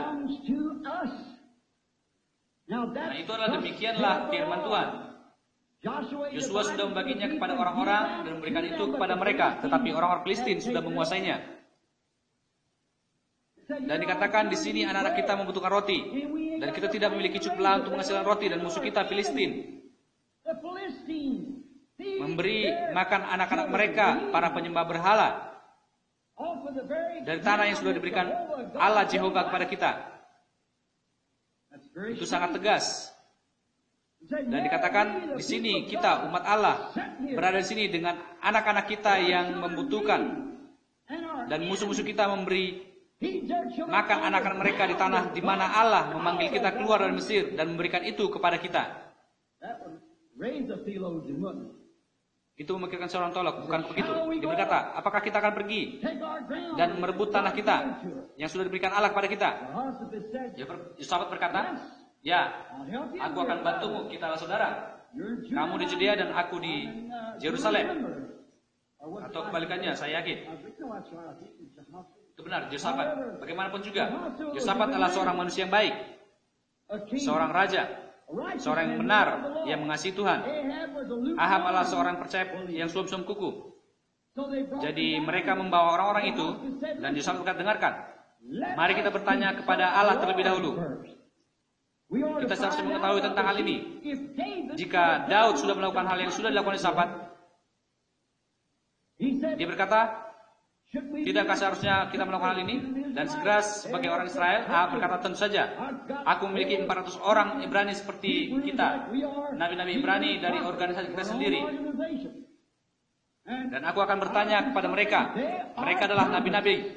Nah, itu adalah demikianlah firman Tuhan. Yosua sudah membaginya kepada orang-orang dan memberikan itu kepada mereka, tetapi orang-orang Filistin sudah menguasainya. Dan dikatakan di sini anak-anak kita membutuhkan roti, dan kita tidak memiliki cukup untuk menghasilkan roti, dan musuh kita Filistin memberi makan anak-anak mereka, para penyembah berhala, dari tanah yang sudah diberikan Allah Jehovah kepada kita. Itu sangat tegas. Dan dikatakan di sini kita umat Allah berada di sini dengan anak-anak kita yang membutuhkan, dan musuh-musuh kita memberi makan anak-anak mereka di tanah di mana Allah memanggil kita keluar dari Mesir dan memberikan itu kepada kita. Itu memikirkan seorang teolog, bukan begitu. Dia berkata, apakah kita akan pergi dan merebut tanah kita yang sudah diberikan Allah kepada kita? Yosafat berkata, ya, aku akan bantumu, kita adalah saudara. Kamu di Judea dan aku di Yerusalem. Atau kebalikannya, saya yakin. Itu benar, Yosafat. Bagaimanapun juga, Yosafat adalah seorang manusia yang baik, seorang raja, seorang yang benar, yang mengasihi Tuhan. Ahab adalah seorang percaya yang suam-suam kuku. Jadi mereka membawa orang-orang itu, dan Yosafat berkata, dengarkan, mari kita bertanya kepada Allah terlebih dahulu. Kita seharusnya mengetahui tentang hal ini. Jika Daud sudah melakukan hal yang sudah dilakukan Yosafat, dia berkata, tidakkah seharusnya kita melakukan hal ini? Dan segera sebagai orang Israel, Ahab berkata, tentu saja. Aku memiliki 400 orang Ibrani seperti kita, nabi-nabi Ibrani dari organisasi kita sendiri. Dan aku akan bertanya kepada mereka. Mereka adalah nabi-nabi.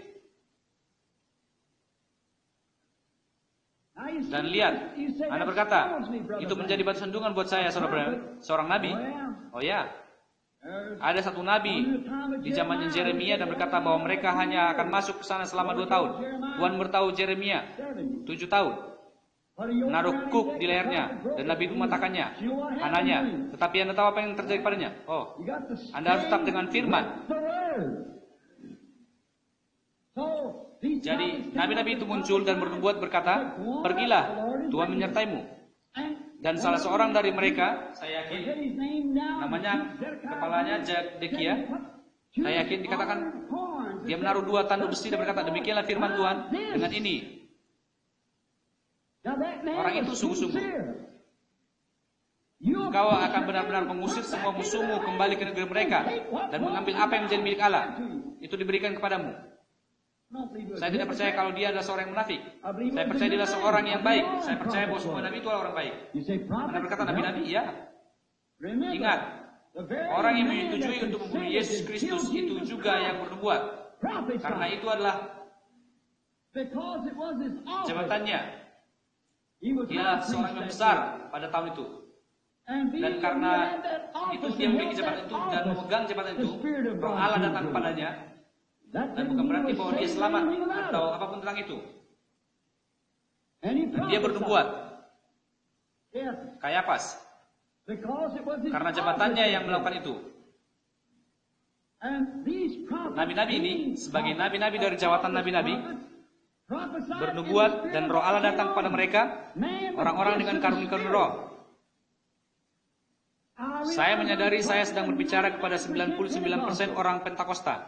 Dan lihat, Anda berkata, itu menjadi batu sandungan buat saya, saudara, seorang nabi. Oh ya, ada satu nabi di zamannya Jeremia dan berkata bahwa mereka hanya akan masuk ke sana selama 2 tahun. Tuhan beritahu Jeremia 7 tahun, menaruh kuk di lehernya, dan nabi itu mengatakannya, anaknya. Tetapi Anda tahu apa yang terjadi padanya? Oh, Anda harus tetap dengan firman. Jadi nabi-nabi itu muncul dan bernubuat berkata, pergilah, Tuhan menyertaimu. Dan salah seorang dari mereka, saya yakin, namanya kepalanya Zedekia, saya yakin dikatakan Dia menaruh 2 tanduk besi dan berkata, demikianlah firman Tuhan dengan ini. Orang itu sungguh-sungguh. Engkau akan benar-benar mengusir semua musuhmu kembali ke negeri mereka dan mengambil apa yang menjadi milik Allah. Itu diberikan kepadamu. Saya tidak percaya kalau dia adalah seorang yang munafik. Saya percaya dia adalah seorang yang baik. Saya percaya bahwa semua nabi itu adalah orang baik. Anda berkata nabi-nabi? Ya. Ingat, orang yang menyetujui untuk membunuh Yesus Kristus itu juga yang bernubuat. Karena itu adalah jabatannya. Dialah seorang yang besar pada tahun itu. Dan karena itu dia memiliki jabatan itu dan memegang jabatan itu, Roh Allah datang kepadanya. Dan bukan berarti bahwa dia selamat atau apapun tentang itu. Dan dia bernubuat. Kayapas. Karena jabatannya yang melakukan itu. Nabi-nabi ini sebagai nabi-nabi dari jawatan nabi-nabi bernubuat dan Roh Allah datang kepada mereka, orang-orang dengan karunia roh. Saya menyadari saya sedang berbicara kepada 99% orang Pentakosta.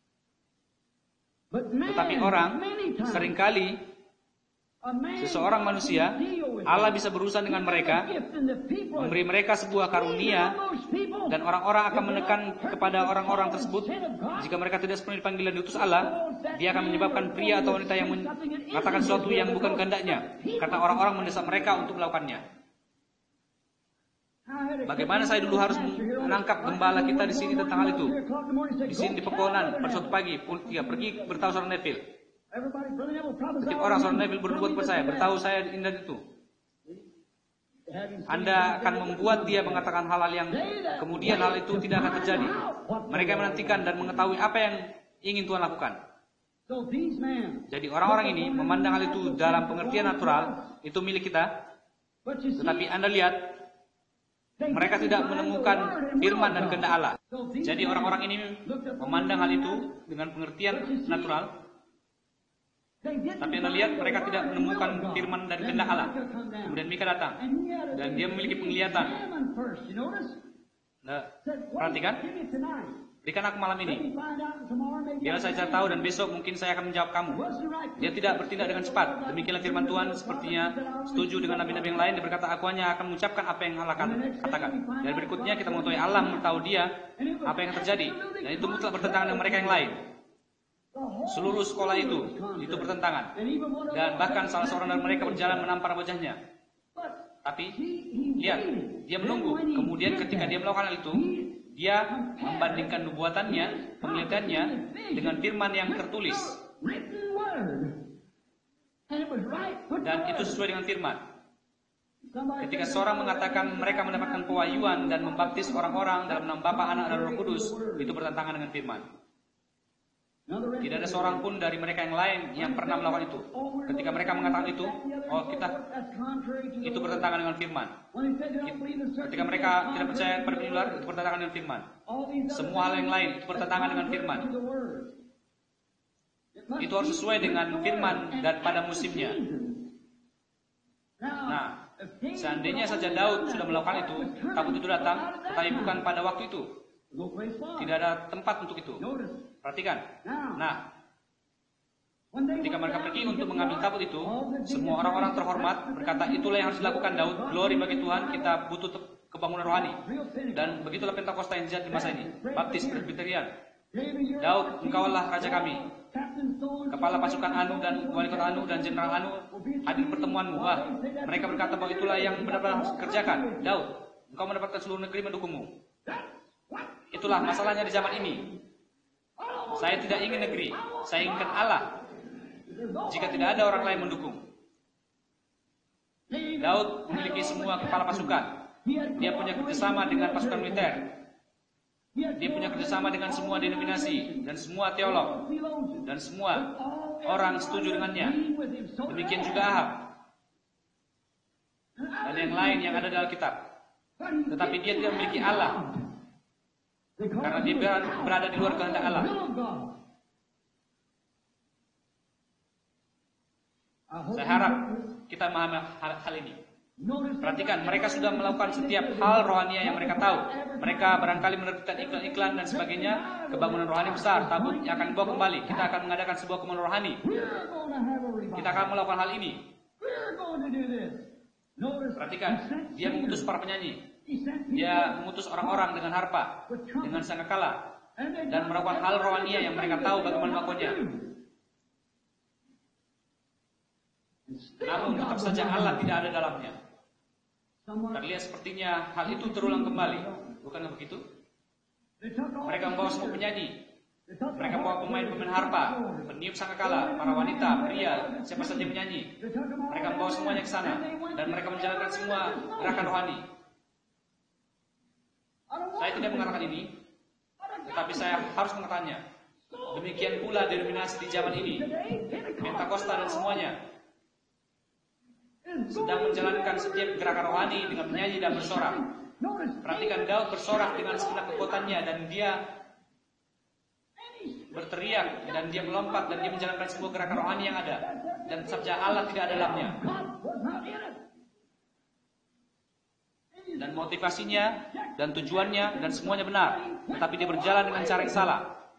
Tetapi orang, seringkali seseorang manusia, Allah bisa berurusan dengan mereka, memberi mereka sebuah karunia, dan orang-orang akan menekan kepada orang-orang tersebut. Jika mereka tidak sepenuhnya panggilan diutus Allah, dia akan menyebabkan pria atau wanita yang mengatakan sesuatu yang bukan kehendaknya, karena orang-orang mendesak mereka untuk melakukannya. Bagaimana saya dulu harus menangkap gembala kita di sini tentang hal itu. Di sini di pepohonan pada suatu pagi, pukul 3, pergi beritahu saudara Neville. Setiap orang saudara Neville berbuat kepada saya, beritahu saya indah itu. Anda akan membuat dia mengatakan hal-hal yang kemudian hal itu tidak akan terjadi. Mereka menantikan dan mengetahui apa yang ingin Tuhan lakukan. Jadi orang-orang ini memandang hal itu dalam pengertian natural, itu milik kita. Tetapi Anda lihat, mereka tidak menemukan firman dan kehendak Allah. Jadi orang-orang ini memandang hal itu dengan pengertian natural. Tapi Anda lihat mereka tidak menemukan firman dan kehendak Allah. Kemudian Mika datang dan dia memiliki penglihatan. Nah, perhatikan. Berikan aku malam ini. Biarlah saya tahu dan besok mungkin saya akan menjawab kamu. Dia tidak bertindak dengan cepat. Demikianlah firman Tuhan, sepertinya setuju dengan nabi-nabi yang lain. Dia berkata, aku hanya akan mengucapkan apa yang Allah katakan. Dan berikutnya kita mengetahui Allah memberitahu dia apa yang terjadi. Dan itu mutlak bertentangan dengan mereka yang lain. Seluruh sekolah itu bertentangan. Dan bahkan salah seorang dari mereka berjalan menampar wajahnya. Tapi lihat, dia menunggu. Kemudian ketika dia melakukan hal itu, dia membandingkan nubuatannya, penglihatannya dengan firman yang tertulis. Dan itu sesuai dengan firman. Ketika seorang mengatakan mereka mendapatkan pewahyuan dan membaptis orang-orang dalam nama Bapa, Anak, dan Roh Kudus, itu bertentangan dengan firman. Tidak ada seorang pun dari mereka yang lain yang pernah melakukan itu. Ketika mereka mengatakan itu, itu bertentangan dengan firman. Ketika mereka tidak percaya pada penyular, itu bertentangan dengan firman. Semua hal yang lain itu bertentangan dengan firman. Itu harus sesuai dengan firman dan pada musimnya. Nah, seandainya saja Daud sudah melakukan itu, tabut itu datang, tetapi bukan pada waktu itu. Tidak ada tempat untuk itu. Perhatikan. Nah, ketika mereka pergi untuk mengambil tabut itu, semua orang-orang terhormat berkata, itulah yang harus dilakukan Daud. Glory bagi Tuhan, kita butuh kebangunan rohani. Dan begitulah Pentakosta yang jihad di masa ini. Baptis, Presbyterian. Daud, engkaulah raja kami. Kepala pasukan Anu dan wali kota Anu dan jenderal Anu hadir pertemuanmu. Wah, mereka berkata bahwa itulah yang benar-benar harus dikerjakan. Daud, engkau mendapatkan seluruh negeri mendukungmu. Itulah masalahnya di zaman ini. Saya tidak ingin negeri, saya inginkan Allah. Jika tidak ada orang lain mendukung. Daud memiliki semua kepala pasukan. Dia punya kerjasama dengan pasukan militer. Dia punya kerjasama dengan semua denominasi dan semua teolog dan semua orang setuju dengannya. Demikian juga Ahab dan yang lain yang ada dalam kitab. Tetapi dia tidak memiliki Allah. Karena dia berada di luar kehendak Allah. Saya harap kita memahami hal ini. Perhatikan, mereka sudah melakukan setiap hal rohani yang mereka tahu. Mereka barangkali menerbitkan iklan-iklan dan sebagainya. Kebangunan rohani besar, tabut yang akan dibawa kembali. Kita akan mengadakan sebuah kebangunan rohani. Kita akan melakukan hal ini. Perhatikan, dia mengutus para penyanyi. Dia mengutus orang-orang dengan harpa, dengan sangkakala, dan melakukan hal rohani yang mereka tahu bagaimana melakukannya. Namun tetap saja Allah tidak ada dalamnya. Terlihat sepertinya hal itu terulang kembali. Bukankah begitu? Mereka membawa semua penyanyi. Mereka membawa pemain-pemain harpa, peniup sangkakala, para wanita, pria, siapa saja penyanyi. Mereka membawa semuanya ke sana. Dan mereka menjalankan semua gerakan rohani. Saya tidak mengatakan ini, tetapi saya harus mengatakannya. Demikian pula denominasi di zaman ini, Pentakosta dan semuanya, sedang menjalankan setiap gerakan rohani dengan menyanyi dan bersorak. Perhatikan, Daud bersorak dengan segenap kekuatannya, dan dia berteriak, dan dia melompat, dan dia menjalankan sebuah gerakan rohani yang ada. Dan sabda Allah tidak ada dalamnya. Dan motivasinya, dan tujuannya, dan semuanya benar. Tetapi dia berjalan dengan cara yang salah.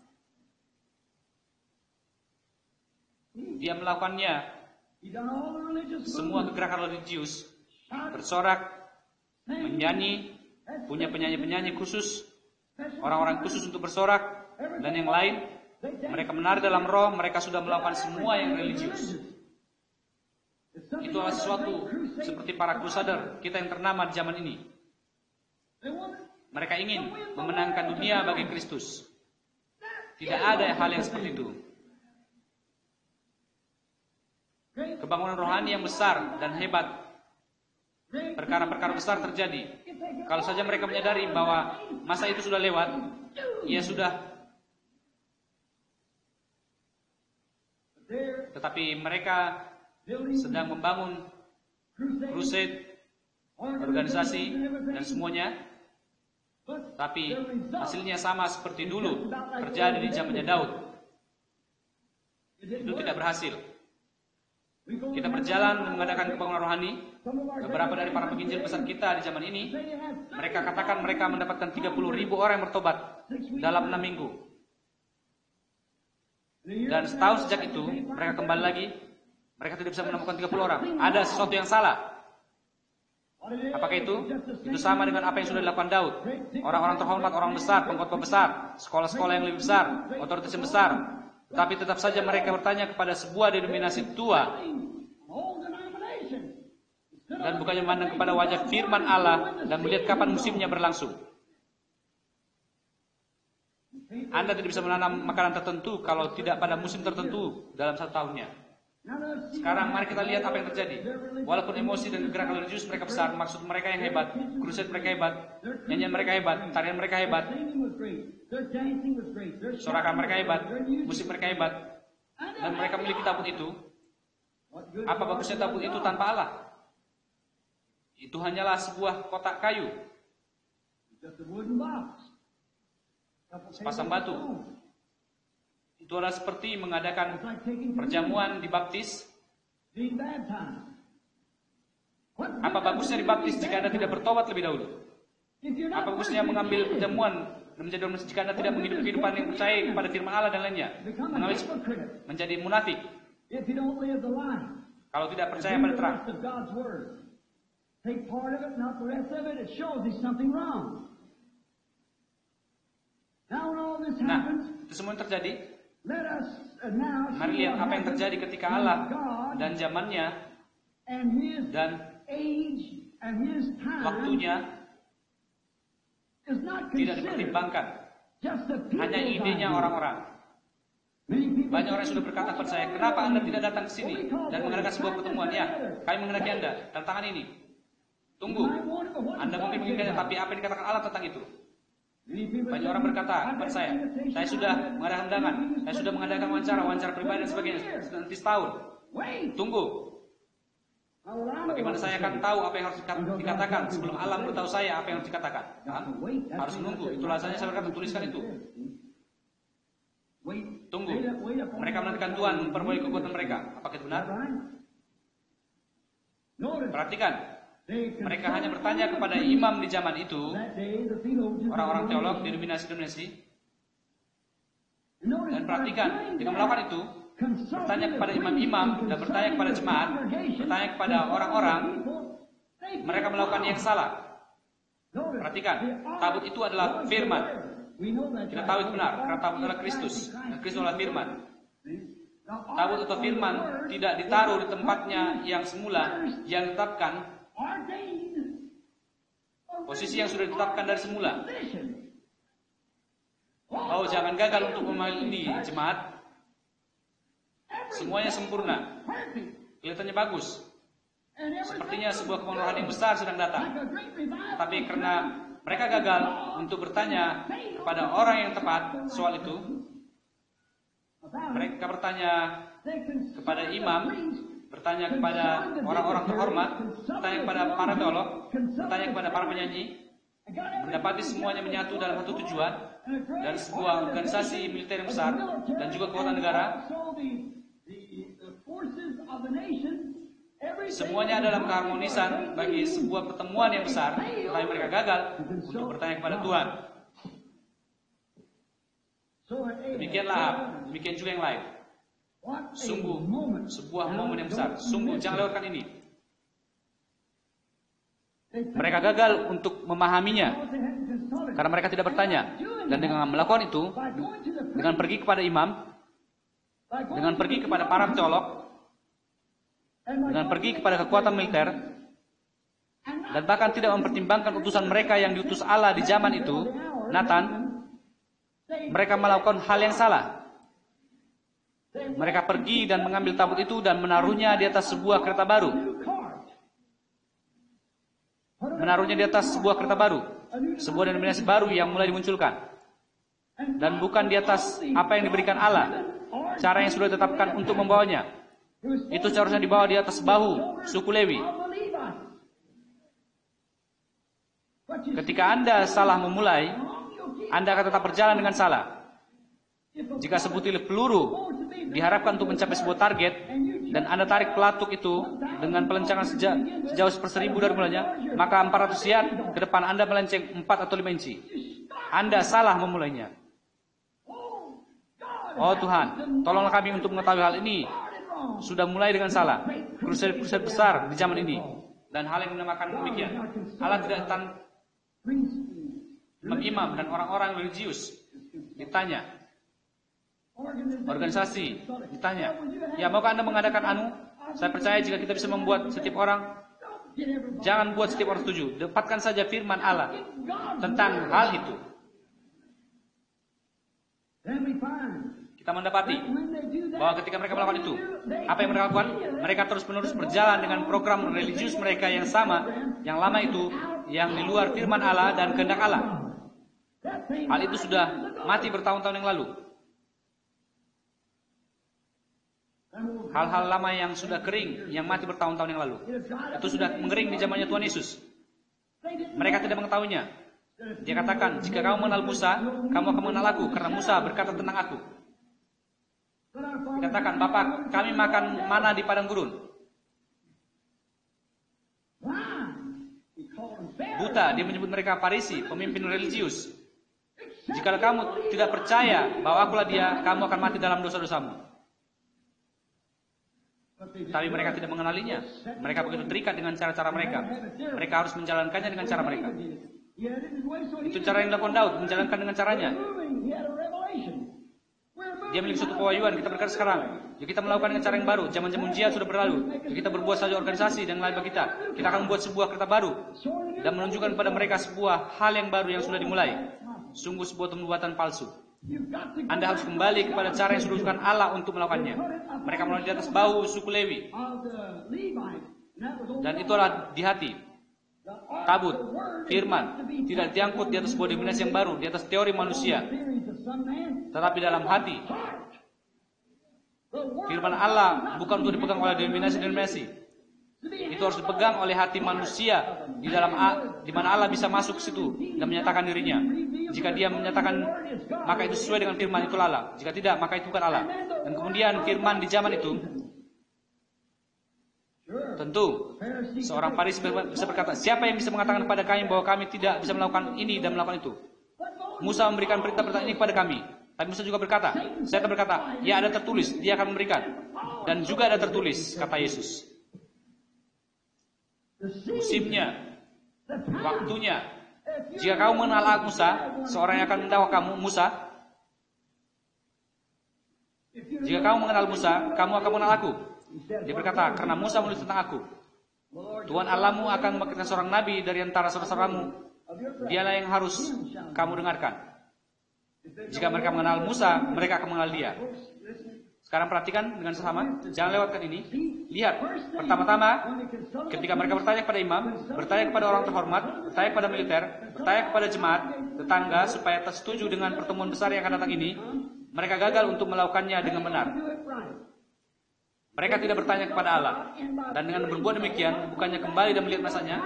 Dia melakukannya semua gerakan religius, bersorak, menyanyi, punya penyanyi-penyanyi khusus, orang-orang khusus untuk bersorak, dan yang lain. Mereka menari dalam roh, mereka sudah melakukan semua yang religius. Itu adalah sesuatu seperti para crusader kita yang ternama di zaman ini. Mereka ingin memenangkan dunia bagi Kristus. Tidak ada hal yang seperti itu. Kebangunan rohani yang besar dan hebat, perkara-perkara besar terjadi. Kalau saja mereka menyadari bahwa masa itu sudah lewat, ia sudah. Tetapi mereka sedang membangun crusade, organisasi, dan semuanya. Tapi hasilnya sama seperti dulu terjadi di zamannya Daud. Itu tidak berhasil. Kita berjalan mengadakan kebangunan rohani. Beberapa dari para penginjil besar kita di zaman ini, mereka katakan mereka mendapatkan 30.000 orang yang bertobat dalam 6 minggu. Dan setahun sejak itu, mereka kembali lagi. Mereka tidak bisa menemukan 30 orang. Ada sesuatu yang salah. Apakah itu? Itu sama dengan apa yang sudah dilakukan Daud. Orang-orang terhormat, orang besar, pengkhotbah besar, sekolah-sekolah yang lebih besar, otoritas yang besar. Tapi tetap saja mereka bertanya kepada sebuah denominasi tua. Dan bukannya memandang kepada wajah firman Allah dan melihat kapan musimnya berlangsung. Anda tidak bisa menanam makanan tertentu kalau tidak pada musim tertentu dalam 1 tahunnya. Sekarang mari kita lihat apa yang terjadi. Walaupun emosi dan gerakan religius mereka besar, maksud mereka yang hebat, crusade mereka hebat, nyanyian mereka hebat, tarian mereka hebat, sorakan mereka hebat, musik mereka hebat, dan mereka memiliki tabut itu. Apa bagusnya tabut itu tanpa Allah? Itu hanyalah sebuah kotak kayu, sepasang batu. Itu adalah seperti mengadakan perjamuan dibaptis. Apa bagusnya dibaptis jika Anda tidak bertobat lebih dahulu? Apa bagusnya mengambil perjamuan dan menjadi orang jika Anda tidak menghidup kehidupan yang percaya kepada firman Allah dan lainnya? Menjadi munafik. Kalau tidak percaya pada terang. Nah, itu semua yang terjadi. Mari lihat apa yang terjadi ketika Allah dan zamannya dan waktunya tidak dipertimbangkan. Hanya idenya orang-orang. Banyak orang yang sudah berkata kepada saya, kenapa Anda tidak datang ke sini dan mengadakan sebuah pertemuan? Ya, kami menghendaki Anda tantangan ini. Tunggu, Anda mungkin menginginkannya, tapi apa yang dikatakan Allah tentang itu? Banyak orang berkata kepada saya sudah mengadakan undangan, saya sudah mengadakan wawancara pribadi dan sebagainya, nanti setahun. Tunggu. Bagaimana saya akan tahu apa yang harus dikatakan sebelum Allah memberitahu saya apa yang harus dikatakan? Harus menunggu. Itulah saja saya berkata, tuliskan itu. Tunggu. Mereka menantikan Tuhan memperoleh kekuatan mereka. Apakah itu benar? Perhatikan. Mereka hanya bertanya kepada imam di zaman itu, orang-orang teolog, denominasi-denominasi. Dan perhatikan, dengan melakukan itu, bertanya kepada imam-imam dan bertanya kepada jemaat, bertanya kepada orang-orang, mereka melakukan yang salah. Perhatikan, tabut itu adalah firman. Kita tahu itu benar, karena tabut adalah Kristus, dan Kristus adalah firman. Tabut atau firman tidak ditaruh di tempatnya yang semula, yang ditetapkan, posisi yang sudah ditetapkan dari semula. Oh, jangan gagal untuk memanggil ini, jemaat. Semuanya sempurna, kelihatannya bagus. Sepertinya sebuah kemewahan yang besar sedang datang. Tapi karena mereka gagal untuk bertanya kepada orang yang tepat soal itu, mereka bertanya kepada imam, bertanya kepada orang-orang terhormat, bertanya kepada para teolog, bertanya kepada para penyanyi, mendapati semuanya menyatu dalam satu tujuan, dan sebuah organisasi militer yang besar, dan juga kekuatan negara. Semuanya dalam keharmonisan bagi sebuah pertemuan yang besar, tetapi mereka gagal untuk bertanya kepada Tuhan. Demikianlah, demikian juga yang lain. Sungguh sebuah momen yang besar. Sungguh jangan lewatkan ini. Mereka gagal untuk memahaminya karena mereka tidak bertanya. Dan dengan melakukan itu, dengan pergi kepada imam, dengan pergi kepada para teolog, dengan pergi kepada kekuatan militer, dan bahkan tidak mempertimbangkan utusan mereka yang diutus Allah di zaman itu, Nathan, mereka melakukan hal yang salah. Mereka pergi dan mengambil tabut itu dan menaruhnya di atas sebuah kereta baru. Menaruhnya di atas sebuah kereta baru, sebuah denominasi baru yang mulai dimunculkan. Dan bukan di atas apa yang diberikan Allah, cara yang sudah ditetapkan untuk membawanya. Itu seharusnya dibawa di atas bahu suku Lewi. Ketika Anda salah memulai, Anda akan tetap berjalan dengan salah. Jika sebutir peluru diharapkan untuk mencapai sebuah target, dan Anda tarik pelatuk itu dengan pelencangan sejauh 1/1000 dari mulanya, maka 400 yard ke depan Anda melenceng 4 atau 5 inci. Anda salah memulainya. Oh Tuhan, tolonglah kami untuk mengetahui hal ini. Sudah mulai dengan salah. Krusade besar di zaman ini. Dan hal yang dinamakan demikian. Allah tidak imam dan orang-orang religius ditanya. Organisasi ditanya. Ya, maukah Anda mengadakan anu? Saya percaya jika kita bisa membuat setiap orang, jangan buat setiap orang setuju. Dapatkan saja firman Allah tentang hal itu. Kita mendapati bahwa ketika mereka melakukan itu, apa yang mereka lakukan? Mereka terus-menerus berjalan dengan program religius mereka yang sama, yang lama itu, yang di luar firman Allah dan kehendak Allah. Hal itu sudah mati bertahun-tahun yang lalu. Hal-hal lama yang sudah kering, yang mati bertahun-tahun yang lalu, itu sudah mengering di zamannya Tuhan Yesus. Mereka tidak mengetahuinya. Dia katakan, jika kamu mengenal Musa, kamu akan mengenal aku, karena Musa berkata tentang aku. Dikatakan, Bapak, kami makan mana di padang gurun. Buta, dia menyebut mereka Farisi, pemimpin religius. Jika kamu tidak percaya bahwa akulah dia, kamu akan mati dalam dosa-dosamu. Tapi mereka tidak mengenalinya. Mereka begitu terikat dengan cara-cara mereka. Mereka harus menjalankannya dengan cara mereka. Itu cara yang dilakukan Daud, menjalankan dengan caranya. Dia memiliki suatu pewahyuan. Kita berkata sekarang, ya kita melakukan dengan cara yang baru. Zaman-zaman jihad sudah berlalu. Ya kita berbuat saja organisasi dan lain bagi kita. Kita akan membuat sebuah kereta baru dan menunjukkan kepada mereka sebuah hal yang baru yang sudah dimulai. Sungguh sebuah pembuatan palsu. Anda harus kembali kepada cara yang sudah dilakukan Allah untuk melakukannya. Mereka melalui di atas bahu suku Lewi. Dan itulah di hati. Tabut, firman, tidak diangkut di atas sebuah dominasi yang baru, di atas teori manusia, tetapi dalam hati. Firman Allah bukan untuk dipegang oleh dominasi-dominasi. Itu harus dipegang oleh hati manusia di mana Allah bisa masuk ke situ dan menyatakan dirinya. Jika dia menyatakan, maka itu sesuai dengan firman, itulah Allah. Jika tidak, maka itu bukan Allah. Dan kemudian firman di zaman itu Tentu, seorang Farisi bisa berkata, siapa yang bisa mengatakan kepada kami bahwa kami tidak bisa melakukan ini dan melakukan itu? Musa memberikan perintah ini kepada kami. Tapi Musa juga berkata, Setan berkata, ya ada tertulis, dia akan memberikan. Dan juga ada tertulis, kata Yesus. Musimnya, waktunya. Jika kamu mengenal Musa, seorang yang akan mendakwa kamu, Musa. Jika kamu mengenal Musa, kamu akan mengenal aku. Dia berkata, karena Musa menulis tentang aku. Tuhan Allahmu akan membangkitkan seorang nabi dari antara saudara-saudaramu. Dialah yang harus kamu dengarkan. Jika mereka mengenal Musa, mereka akan mengenal dia. Sekarang perhatikan dengan sesama, jangan lewatkan ini. Lihat, pertama-tama, ketika mereka bertanya kepada imam, bertanya kepada orang terhormat, bertanya kepada militer, bertanya kepada jemaat, tetangga, supaya tersetuju dengan pertemuan besar yang akan datang ini, mereka gagal untuk melakukannya dengan benar. Mereka tidak bertanya kepada Allah. Dan dengan berbuat demikian, bukannya kembali dan melihat masanya.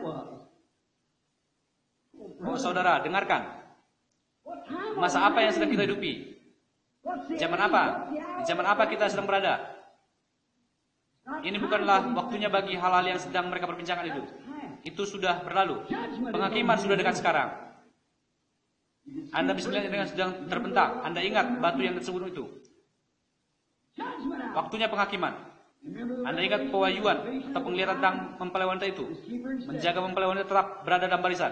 Oh saudara, dengarkan. Masa apa yang sedang kita hidupi? Zaman apa? Di zaman apa kita sedang berada? Ini bukanlah waktunya bagi hal-hal yang sedang mereka perbincangkan itu. Itu sudah berlalu. Penghakiman sudah dekat sekarang. Anda bisa melihat dengan sedang terbentang. Anda ingat batu yang tersebut itu. Waktunya penghakiman. Anda ingat pewahyuan atau penglihatan tentang mempelai wanita itu. Menjaga mempelai wanita tetap berada dalam barisan.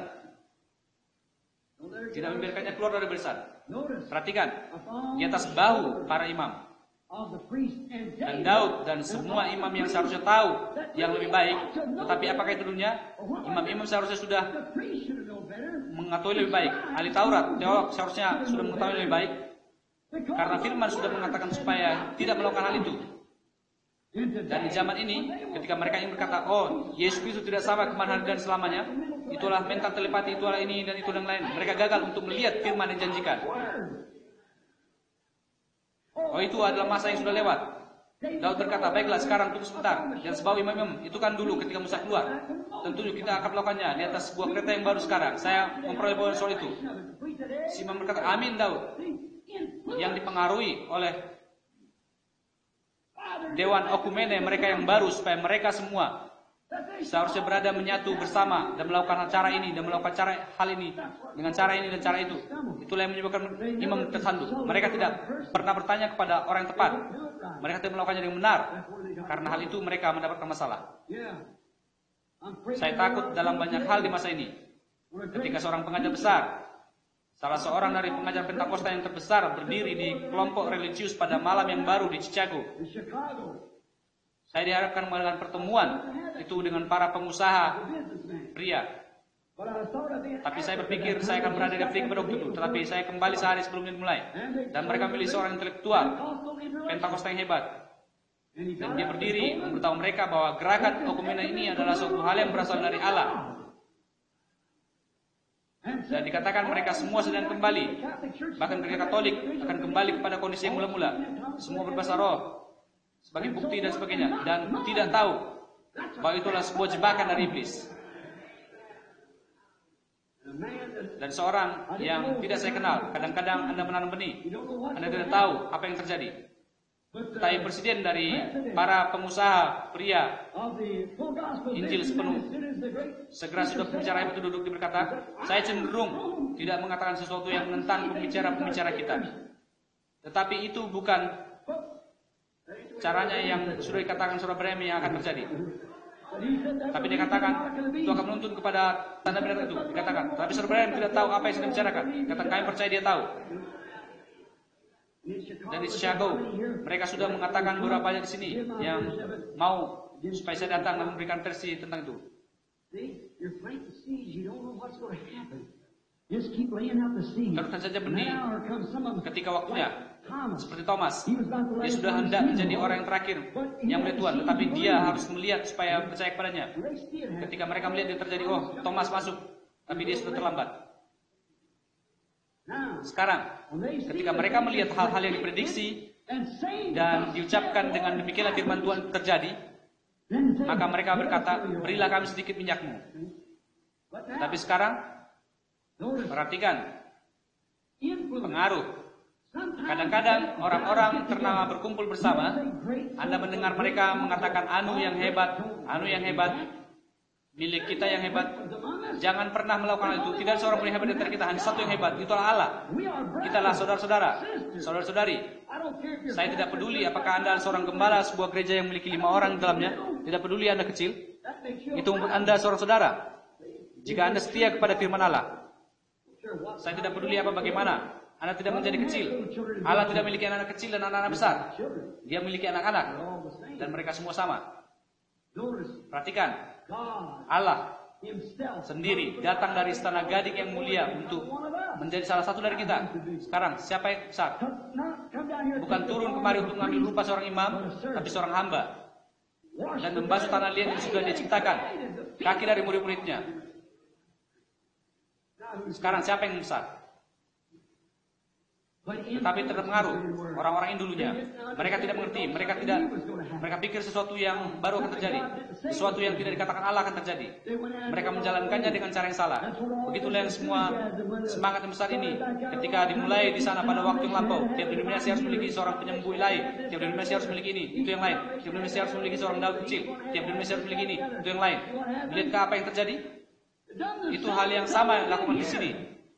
Tidak membiarkannya keluar dari barisan. Perhatikan, di atas bahu para imam. Dan Daud dan semua imam yang seharusnya tahu yang lebih baik. Tetapi apakah itu dunia? Imam-imam seharusnya sudah mengetahui lebih baik. Ahli Taurat, teolog seharusnya sudah mengetahui lebih baik. Karena firman sudah mengatakan supaya tidak melakukan hal itu. Dan di zaman ini, ketika mereka ingin berkata, oh, Yesus itu tidak sama kemarin hari dan selamanya, itulah mental telepati, itulah ini dan itu dan lain. Mereka gagal untuk melihat firman yang dijanjikan. Oh, itu adalah masa yang sudah lewat. Daud berkata, baiklah sekarang tunggu sebentar. Dan sebab imam itu kan dulu ketika Musa keluar. Tentunya kita akan melakukannya di atas sebuah kereta yang baru sekarang. Saya memperoleh soal itu. Si imam berkata, amin Daud. Yang dipengaruhi oleh Dewan Okumene mereka yang baru, supaya mereka semua seharusnya berada menyatu bersama dan melakukan cara ini dan melakukan hal ini dengan cara ini dan cara itu. Itulah yang menyebabkan imam tersandung. Mereka tidak pernah bertanya kepada orang yang tepat. Mereka tidak melakukannya dengan benar. Karena hal itu mereka mendapatkan masalah. Saya takut dalam banyak hal di masa ini. Ketika seorang pengajar besar, salah seorang dari pengajar Pentakosta yang terbesar, berdiri di kelompok religius pada malam yang baru di Chicago. Saya diharapkan mengadakan pertemuan itu dengan para pengusaha pria. Tapi saya berpikir saya akan berada di Afrika pada waktu itu. Tetapi saya kembali sehari sebelum dimulai. Dan mereka memilih seorang intelektual Pentakosta yang hebat. Dan dia berdiri memberitahu mereka bahwa gerakan okumene ini adalah suatu hal yang berasal dari Allah. Dan dikatakan mereka semua sedang kembali. Bahkan gereja Katolik akan kembali kepada kondisi yang mula-mula. Semua berbahasa roh sebagai bukti dan sebagainya. Dan tidak tahu bahwa itulah sebuah jebakan dari iblis. Dan seorang yang tidak saya kenal, kadang-kadang Anda menanam benih, Anda tidak tahu apa yang terjadi. Tapi presiden dari para pengusaha pria Injil sepenuh, segera sudah pembicara itu duduk berkata, saya cenderung tidak mengatakan sesuatu yang menentang pembicara-pembicara kita. Tetapi itu bukan caranya yang sudah dikatakan Saudara Branham yang akan terjadi. Tapi dia katakan itu akan menuntun kepada tanda binatang itu. Dikatakan, tapi Saudara Branham tidak tahu apa yang sedang dibicarakan. Katakan kami percaya dia tahu. Dan di Chicago, mereka sudah mengatakan beberapa di sini yang mau supaya saya datang dan memberikan versi tentang itu. Teruskan saja benih ketika waktunya. Seperti Thomas, dia sudah hendak menjadi orang yang terakhir yang melihat Tuhan, tetapi dia harus melihat supaya percaya kepadanya. Ketika mereka melihat dia terjadi, oh Thomas masuk, tapi dia sudah terlambat. Sekarang, ketika mereka melihat hal-hal yang diprediksi dan diucapkan dengan demikianlah firman Tuhan terjadi, maka mereka berkata, berilah kami sedikit minyakmu. Tapi sekarang, perhatikan pengaruh Kadang-kadang orang-orang ternama berkumpul bersama, Anda mendengar mereka mengatakan anu yang hebat, milik kita yang hebat. Jangan pernah melakukan hal itu. Tidak seorang pun yang hebat di antara kita, hanya satu yang hebat, itulah Allah. Kitalah saudara-saudara, saudara-saudari. Saya tidak peduli apakah Anda seorang gembala sebuah gereja yang memiliki 5 orang di dalamnya. Tidak peduli Anda kecil. Itu membuat Anda seorang saudara. Jika Anda setia kepada firman Allah. Saya tidak peduli apa bagaimana Anda tidak menjadi kecil. Allah tidak memiliki anak-anak kecil dan anak-anak besar. Dia memiliki anak-anak. Dan mereka semua sama. Perhatikan. Allah sendiri datang dari istana gading yang mulia untuk menjadi salah satu dari kita. Sekarang, siapa yang besar? Bukan turun kemari untuk mengambil rupa seorang imam, tapi seorang hamba. Dan membasuh tanah liat yang sudah dia ciptakan. Kaki dari murid-muridnya. Sekarang, siapa yang besar? Tetapi terpengaruh orang-orang yang dulunya. Mereka tidak mengerti, mereka pikir sesuatu yang baru akan terjadi, sesuatu yang tidak dikatakan Allah akan terjadi. Mereka menjalankannya dengan cara yang salah. Begitulah yang semua semangat yang besar ini. Ketika dimulai di sana pada waktu yang lampau, tiap denominasi harus memiliki seorang penyembuh ilahi, tiap denominasi harus memiliki ini, itu yang lain. Tiap denominasi harus memiliki seorang daud kecil, tiap denominasi harus memiliki ini, itu yang lain. Lihatkah apa yang terjadi? Itu hal yang sama yang dilakukan di sini.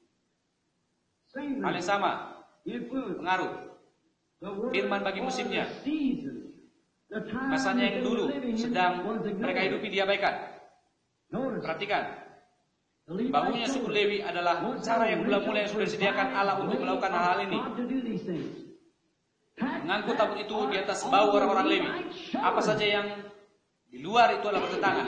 Hal yang sama. Pengaruh firman bagi musimnya. Masanya yang dulu sedang mereka hidupi diabaikan. Perhatikan, bangunnya suku Lewi adalah cara yang mula-mula yang sudah disediakan Allah untuk melakukan hal ini. Mengangkut tabut itu di atas bau orang-orang Lewi. Apa saja yang di luar itu adalah bertentangan.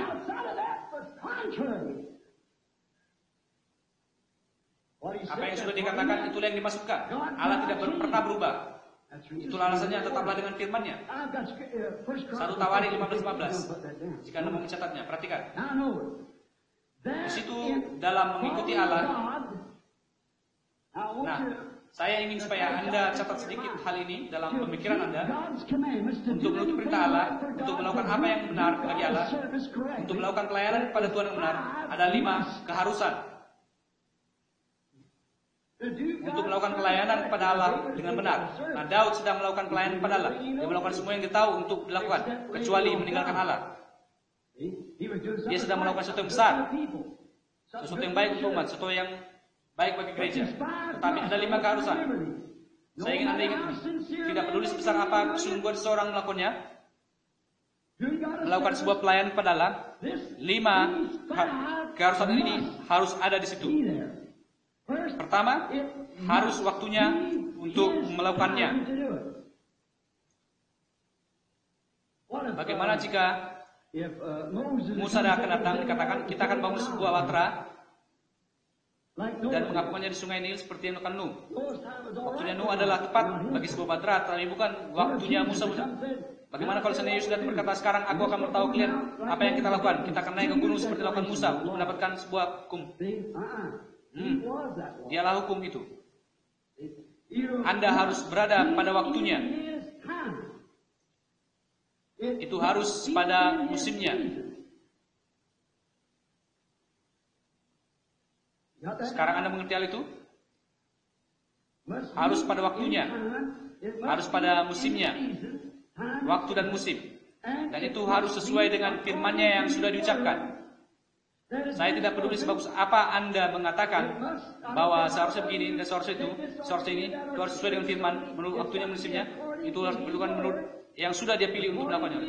Apa yang sudah dikatakan itulah yang dimasukkan. Allah tidak pernah berubah. Itulah alasannya tetaplah dengan firman-Nya. 1 Tawarik 15:15. Jika Anda mau mencatatnya, perhatikan. Di situ dalam mengikuti Allah. Nah, saya ingin supaya Anda catat sedikit hal ini dalam pemikiran Anda. Untuk menutup perintah Allah, untuk melakukan apa yang benar bagi Allah, untuk melakukan pelayanan kepada Tuhan yang benar, ada 5 keharusan. Untuk melakukan pelayanan kepada Allah dengan benar. Nah, Daud sedang melakukan pelayanan kepada Allah. Dia melakukan semua yang dia tahu untuk dilakukan, kecuali meninggalkan Allah. Dia sedang melakukan sesuatu yang besar, sesuatu yang baik untuk umat, sesuatu yang baik bagi gereja. Tetapi ada 5 keharusan. Saya ingin Anda ingat, tidak peduli sebesar apa kesungguhan seseorang melakukannya, melakukan sebuah pelayanan kepada Allah, 5 keharusan ini harus ada di situ. Pertama, harus waktunya untuk melakukannya. Bagaimana jika Musa akan datang, dikatakan kita akan bangun sebuah watra dan mengapakannya di sungai Nil seperti yang dilakukan Nuh. Waktunya Nuh adalah tepat bagi sebuah watra, tapi bukan waktunya Musa. Bagaimana kalau seandainya Yesus berkata, sekarang aku akan beritahu kalian apa yang kita lakukan. Kita akan naik ke gunung seperti lakukan Musa untuk mendapatkan sebuah hukum. Dialah hukum itu. Anda harus berada pada waktunya. Itu harus pada musimnya. Sekarang Anda mengerti hal itu? Harus pada waktunya. Harus pada musimnya. Waktu dan musim. Dan itu harus sesuai dengan firman-Nya yang sudah diucapkan. Saya tidak peduli sebagus apa Anda mengatakan bahwa seharusnya begini dan seharusnya itu, seharusnya ini, itu harus sesuai dengan firman, menurut waktunya, musimnya. Itu harus diperlukan menurut yang sudah dia pilih untuk melakukannya.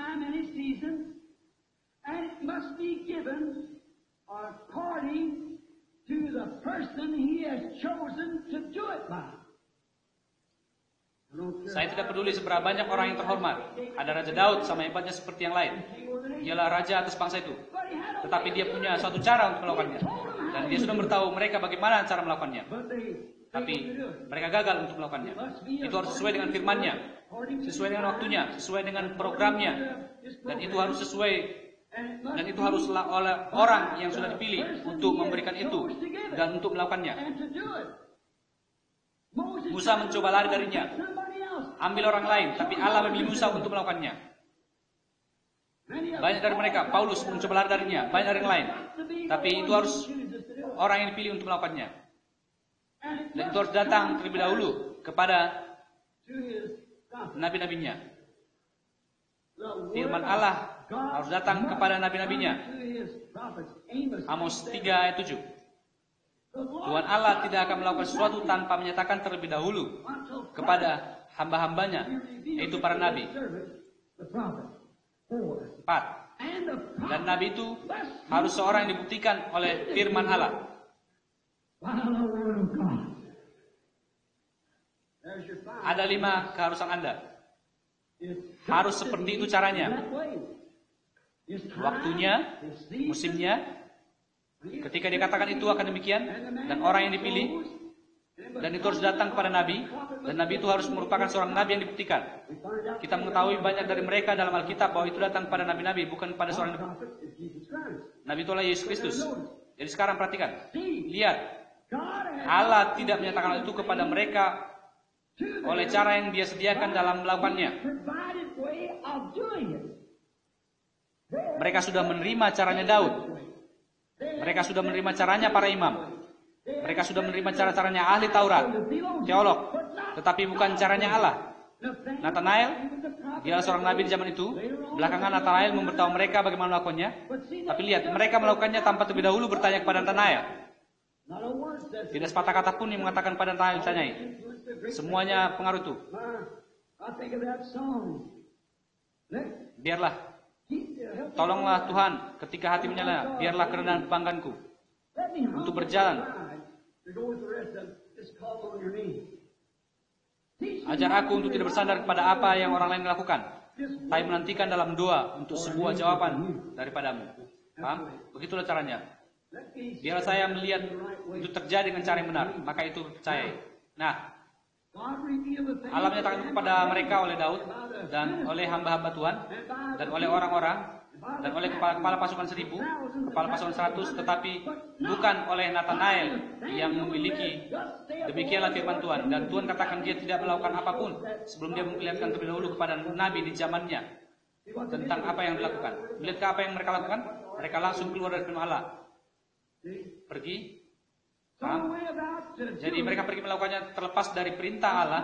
Saya tidak peduli seberapa banyak orang yang terhormat. Ada Raja Daud sama hebatnya seperti yang lain. Dialah raja atas bangsa itu. Tetapi dia punya suatu cara untuk melakukannya. Dan dia sudah beritahu mereka bagaimana cara melakukannya. Tapi mereka gagal untuk melakukannya. Itu harus sesuai dengan firman-Nya, sesuai dengan waktunya, sesuai dengan programnya. Dan itu harus sesuai. Dan itu haruslah oleh orang yang sudah dipilih untuk memberikan itu dan untuk melakukannya. Musa mencoba lari darinya, ambil orang lain, tapi Allah memilih Musa untuk melakukannya. Banyak dari mereka, Paulus mencoba lari darinya, banyak dari yang lain, tapi itu harus orang yang dipilih untuk melakukannya. Dan itu harus datang terlebih dahulu kepada nabi-nabinya. Firman Allah harus datang kepada nabi-nabinya. Amos 3 ayat 7. Tuhan Allah tidak akan melakukan sesuatu tanpa menyatakan terlebih dahulu kepada hamba-hambanya, yaitu para nabi. 4. Dan nabi itu harus seorang yang dibuktikan oleh firman Allah. Ada 5 keharusan Anda. Harus seperti itu caranya. Waktunya, musimnya, ketika dikatakan itu akan demikian, dan orang yang dipilih, dan itu harus datang kepada nabi, dan nabi itu harus merupakan seorang nabi yang dibuktikan. Kita mengetahui banyak dari mereka dalam Alkitab bahwa itu datang kepada nabi-nabi, bukan kepada seorang nabi. Itulah Yesus Kristus. Jadi sekarang perhatikan, lihat, Allah tidak menyatakan hal itu kepada mereka oleh cara yang dia sediakan dalam melakukannya. Mereka sudah menerima caranya Daud. Mereka sudah menerima caranya para imam. Mereka sudah menerima cara-caranya ahli Taurat, teolog. Tetapi bukan caranya Allah. Nathanael, dia seorang nabi di zaman itu. Belakangan Nathanael memberitahu mereka bagaimana melakukannya. Tapi lihat, mereka melakukannya tanpa terlebih dahulu bertanya kepada Nathanael. Tidak sepatah kata pun yang mengatakan pada Nathanael ditanyai. Semuanya pengaruh itu. Biarlah, tolonglah Tuhan ketika hati menyala. Biarlah kerendahan kebanggaanku untuk berjalan. Ajar aku untuk tidak bersandar kepada apa yang orang lain lakukan, tapi menantikan dalam doa untuk sebuah jawaban daripadamu. Paham? Begitulah caranya. Biarlah saya melihat itu terjadi dengan cara yang benar, maka itu percaya. Nah, Allah menyatakan kepada mereka oleh Daud dan oleh hamba-hamba Tuhan dan oleh orang-orang dan oleh kepala pasukan 1000, kepala pasukan 100, tetapi bukan oleh Nathanael yang memiliki. Demikianlah firman Tuhan. Dan Tuhan katakan dia tidak melakukan apapun sebelum dia memperlihatkan terlebih dahulu kepada nabi di zamannya tentang apa yang dilakukan. Lihatkah apa yang mereka lakukan? Mereka langsung keluar dari firman Allah. Pergi. Paham? Jadi mereka pergi melakukannya terlepas dari perintah Allah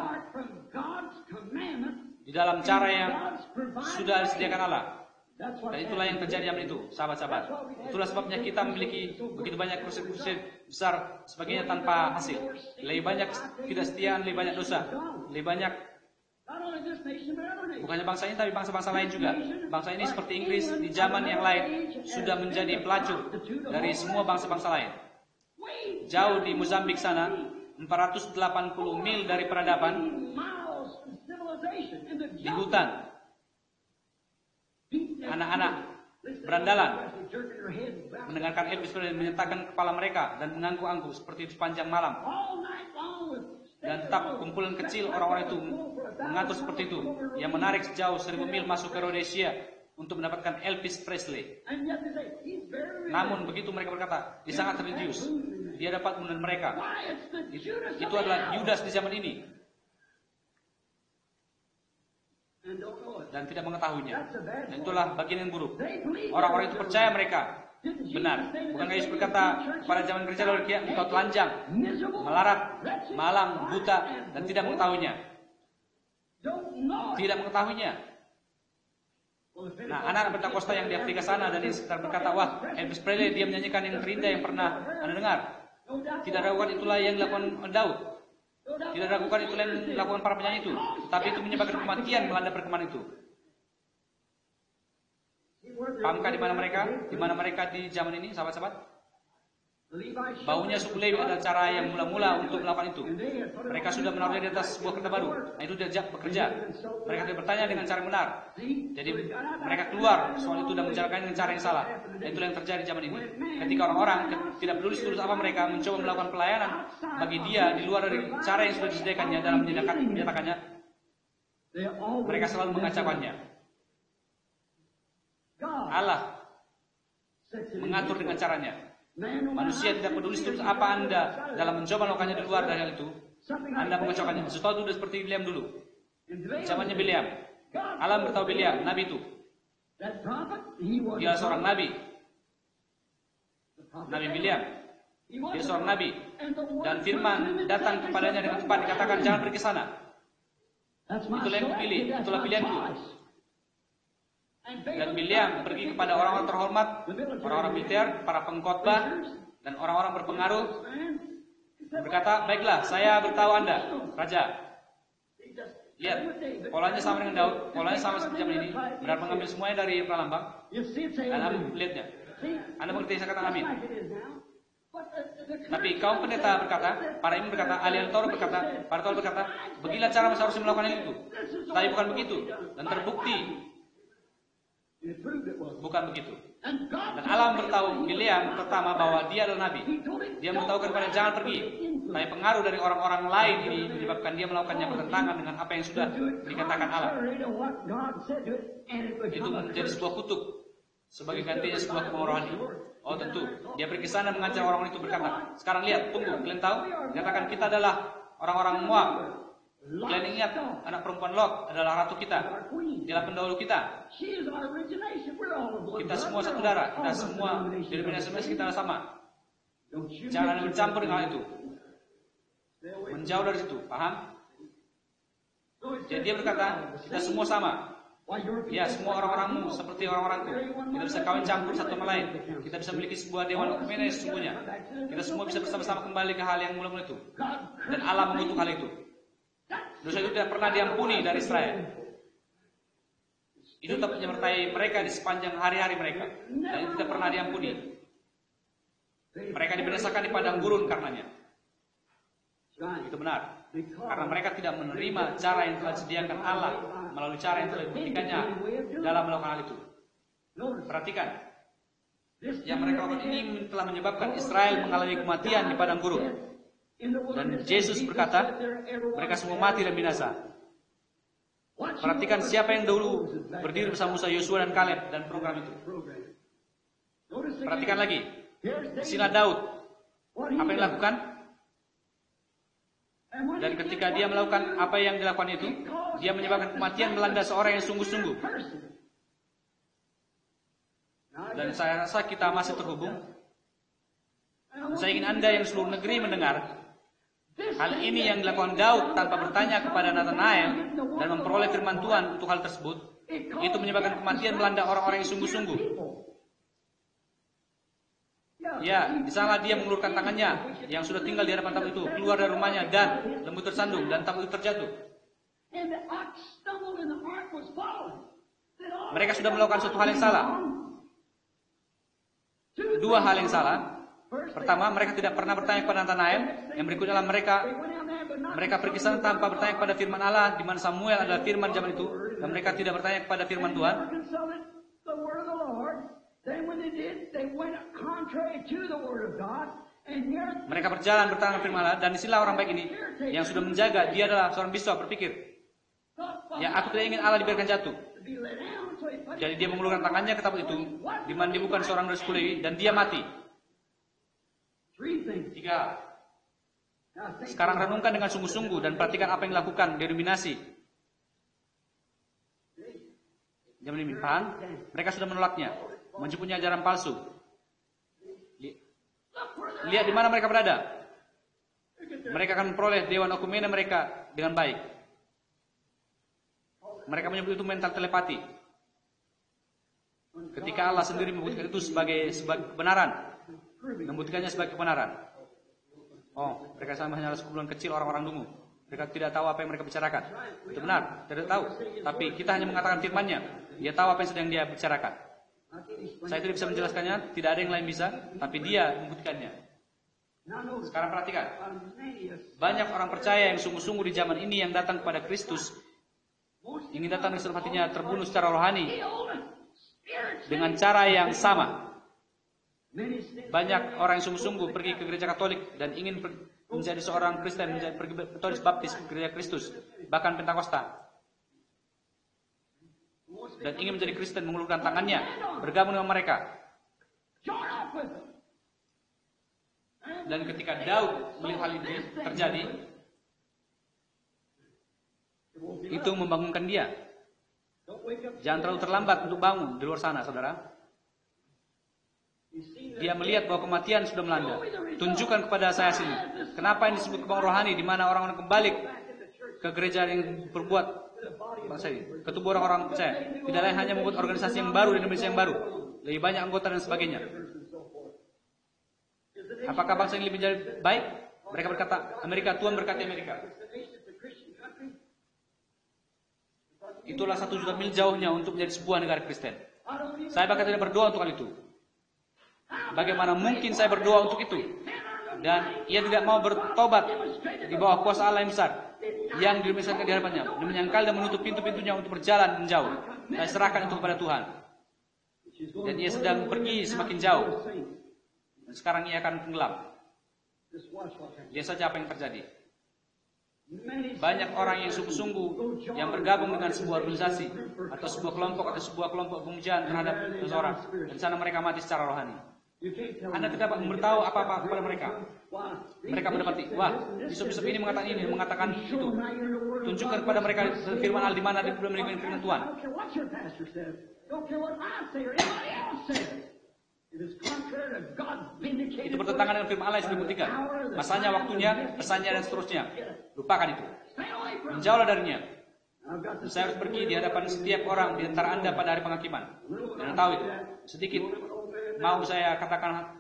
di dalam cara yang sudah disediakan Allah. Dan itulah yang terjadi zaman itu, sahabat-sahabat. Itulah sebabnya kita memiliki begitu banyak kursi-kursi besar sebagainya tanpa hasil. Lebih banyak tidak setiaan, lebih banyak dosa, lebih banyak. Bukannya bangsa ini, tapi bangsa-bangsa lain juga. Bangsa ini seperti Inggris di zaman yang lain sudah menjadi pelacur dari semua bangsa-bangsa lain. Jauh di Mozambik sana, 480 mil dari peradaban, di hutan, anak-anak berandalan mendengarkan Elvis Presley menyentakkan kepala mereka dan mengangguk-angguk seperti itu sepanjang malam. Dan tetap kumpulan kecil orang-orang itu mengatur seperti itu, yang menarik sejauh 1000 mil masuk ke Rhodesia untuk mendapatkan Elvis Presley. Namun begitu mereka berkata, dia sangat religius, dia dapat mengenal mereka. Itu adalah Yudas di zaman ini. Dan tidak mengetahuinya. Dan itulah bagian yang buruk. Orang-orang itu percaya mereka benar. Bukankah Yesus berkata pada zaman gereja Laodikia, engkau telanjang, melarat, malang, buta, dan tidak mengetahuinya. Tidak mengetahuinya. Nah, anak-anak Pentakosta yang di Afrika sana dan di sekitar berkata, wah, Elvis Presley dia menyanyikan yang terindah yang pernah Anda dengar. Tidak ragukan itulah yang dilakukan Daud. Tidak ragukan itulah yang dilakukan para penyanyi itu. Tapi itu menyebabkan kematian melanda perkemahan itu. Pahamkah di mana mereka? Di mana mereka di zaman ini, sahabat-sahabat? Baunya suku Lewi adalah cara yang mula-mula untuk melakukan itu. Mereka sudah menaruhnya di atas sebuah kereta baru. Nah, itu dia bekerja. Mereka tidak bertanya dengan cara yang benar. Jadi mereka keluar soal itu dan menjalankan dengan cara yang salah. Dan itulah yang terjadi zaman ini. Ketika orang-orang tidak peduli setulus apa mereka mencoba melakukan pelayanan bagi dia di luar dari cara yang sudah disediakannya dalam menyatakannya, mereka selalu mengacaukannya. Allah mengatur dengan caranya. Manusia tidak peduli setulus apa Anda dalam mencoba melakukannya di luar dari hal itu. Anda mengacaukannya. Sesuatu sudah seperti Bileam dulu. Zamannya Bileam. Allah beritahu Bileam, nabi itu. Dia seorang nabi. Nabi Bileam. Dia seorang nabi. Dan firman datang kepadanya dengan tepat, dikatakan jangan pergi ke sana. Itulah yang kupilih, itulah pilihanku. Dan Bileam pergi kepada orang-orang terhormat, orang-orang militer, para pengkhotbah, dan orang-orang berpengaruh, berkata, baiklah, saya beritahu Anda, Raja. Lihat, polanya sama dengan Daud, polanya sama seperti zaman ini, benar mengambil semuanya dari pralambang. Dan Anda melihatnya. Anda mengerti saya kata amin. Tapi kaum pendeta berkata, para imam berkata, ahli Taurat berkata, para Taurat berkata, beginilah cara seharusnya melakukan itu. Tapi bukan begitu. Dan terbukti bukan begitu. Dan Allah memberitahu Bileam pertama bahwa dia adalah nabi. Dia memberitahukan kepada jangan pergi. Tapi pengaruh dari orang-orang lain ini menyebabkan dia melakukannya bertentangan dengan apa yang sudah dikatakan Allah. Itu menjadi sebuah kutuk sebagai gantinya sebuah kemauan rohani. Oh tentu, dia pergi sana mengajar orang-orang itu berkata, sekarang lihat, tunggu, kalian tahu? Dikatakan kita adalah orang-orang Moab. Kalian ingat, anak perempuan Lot adalah ratu kita. Dialah pendahulu kita. Kita semua satu darah, kita semua denominasi kita sama. Jangan bercampur dengan hal itu. Menjauh dari situ, paham? Jadi dia berkata, kita semua sama. Ya, semua orang-orangmu seperti orang-orangku. Kita bisa kawin campur satu sama lain. Kita bisa memiliki sebuah dewan ekumene sesungguhnya. Kita semua bisa bersama-sama kembali ke hal yang mula-mula itu. Dan Allah mengutuk hal itu. Dosa itu tidak pernah diampuni dari Israel. Itu tetap menyertai mereka di sepanjang hari-hari mereka. Dan itu tidak pernah diampuni. Mereka dibinasakan di padang gurun karenanya. Itu benar. Karena mereka tidak menerima cara yang telah disediakan Allah melalui cara yang telah diberikannya dalam melakukan hal itu. Perhatikan, yang mereka lakukan ini telah menyebabkan Israel mengalami kematian di padang gurun. Dan Yesus berkata, mereka semua mati dan binasa. Perhatikan siapa yang dahulu berdiri bersama Musa, Yosua dan Kaleb dan program itu. Perhatikan lagi, sila Daud, apa yang dilakukan? Dan ketika dia melakukan apa yang dilakukan itu, dia menyebabkan kematian melanda seorang yang sungguh-sungguh. Dan saya rasa kita masih terhubung. Saya ingin Anda yang seluruh negeri mendengar hal ini yang dilakukan Daud tanpa bertanya kepada Nathanael dan memperoleh firman Tuhan untuk hal tersebut. Itu menyebabkan kematian melanda orang-orang yang sungguh-sungguh. Ya, di sana dia mengulurkan tangannya yang sudah tinggal di hadapan tamu itu, keluar dari rumahnya dan lembu tersandung dan tamu itu terjatuh. Mereka sudah melakukan suatu hal yang salah. Dua hal yang salah. Pertama, mereka tidak pernah bertanya kepada Nathanael. Yang berikutnya adalah mereka pergi sana tanpa bertanya kepada firman Allah, di mana Samuel adalah firman zaman itu, dan mereka tidak bertanya kepada firman Tuhan. Mereka berjalan bertangan firman Allah, dan disinilah orang baik ini yang sudah menjaga, dia adalah seorang biskop berpikir, ya aku tidak ingin Allah dibiarkan jatuh. Jadi dia mengulurkan tangannya ke tabut itu, di mana dia bukan seorang dari 10 Lewi, dan dia mati. 3. Sekarang renungkan dengan sungguh-sungguh dan perhatikan apa yang dilakukan denominasi. Jangan dimimpin, mereka sudah menolaknya, mempunyai ajaran palsu. Lihat di mana mereka berada. Mereka akan memperoleh dewan ekumene mereka dengan baik. Mereka menyebut itu mental telepati. Ketika Allah sendiri membuktikan itu sebagai kebenaran, membuktikannya sebagai kebenaran. Oh, mereka sama hanyalah sekumpulan kecil orang-orang dungu. Mereka tidak tahu apa yang mereka bicarakan. Itu benar, tidak tahu. Tapi kita hanya mengatakan firman-Nya. Dia tahu apa yang sedang dia bicarakan. Saya tidak bisa menjelaskannya, tidak ada yang lain bisa, tapi dia membuktikannya. Sekarang perhatikan. Banyak orang percaya yang sungguh-sungguh di zaman ini yang datang kepada Kristus, ingin datang ke seluruh hatinya terbunuh secara rohani dengan cara yang sama. Banyak orang yang sungguh-sungguh pergi ke gereja Katolik dan ingin menjadi seorang Kristen, pergi Metodis, Baptis, gereja Kristus, bahkan Pentakosta, dan ingin menjadi Kristen, mengulurkan tangannya, bergabung dengan mereka. Dan ketika Daud melihat hal ini terjadi, itu membangunkan dia. Jangan terlalu terlambat untuk bangun di luar sana, saudara. Dia melihat bahwa kematian sudah melanda. Tunjukkan kepada saya sini. Kenapa ini disebut kebang rohani, di mana orang-orang kembali ke gereja yang berbuat ke tubuh orang-orang percaya. Tidak lain hanya membuat organisasi yang baru di Indonesia yang baru, lebih banyak anggota dan sebagainya. Apakah bangsa ini lebih baik? Mereka berkata Amerika, Tuhan berkati Amerika. Itulah 1 juta mil jauhnya untuk menjadi sebuah negara Kristen. Saya bahkan tidak berdoa untuk hal itu. Bagaimana mungkin saya berdoa untuk itu? Dan ia tidak mau bertobat di bawah kuasa Allah yang besar, yang dimisahkan di hadapannya, dan menyangkal dan menutup pintu-pintunya untuk berjalan menjauh. Saya serahkan itu kepada Tuhan. Dan ia sedang pergi semakin jauh. Dan sekarang ia akan tenggelam. Lihat saja apa yang terjadi. Banyak orang yang sungguh-sungguh yang bergabung dengan sebuah organisasi atau sebuah kelompok pemujaan terhadap seseorang, dan sana mereka mati secara rohani. Anda tidak dapat memberitahu apa-apa kepada mereka. Mereka mendapati, wah, bishop-bishop ini mengatakan itu. Tunjukkan kepada mereka firman Allah di mana dia belum menerima firman Tuhan. Itu bertentangan dengan firman Allah yang sudah dibuktikan. Masanya, waktunya, pesannya, dan seterusnya. Lupakan itu. Menjauhlah darinya. Saya harus pergi di hadapan setiap orang di antara Anda pada hari penghakiman. Dan tahu itu. Sedikit mau saya katakan,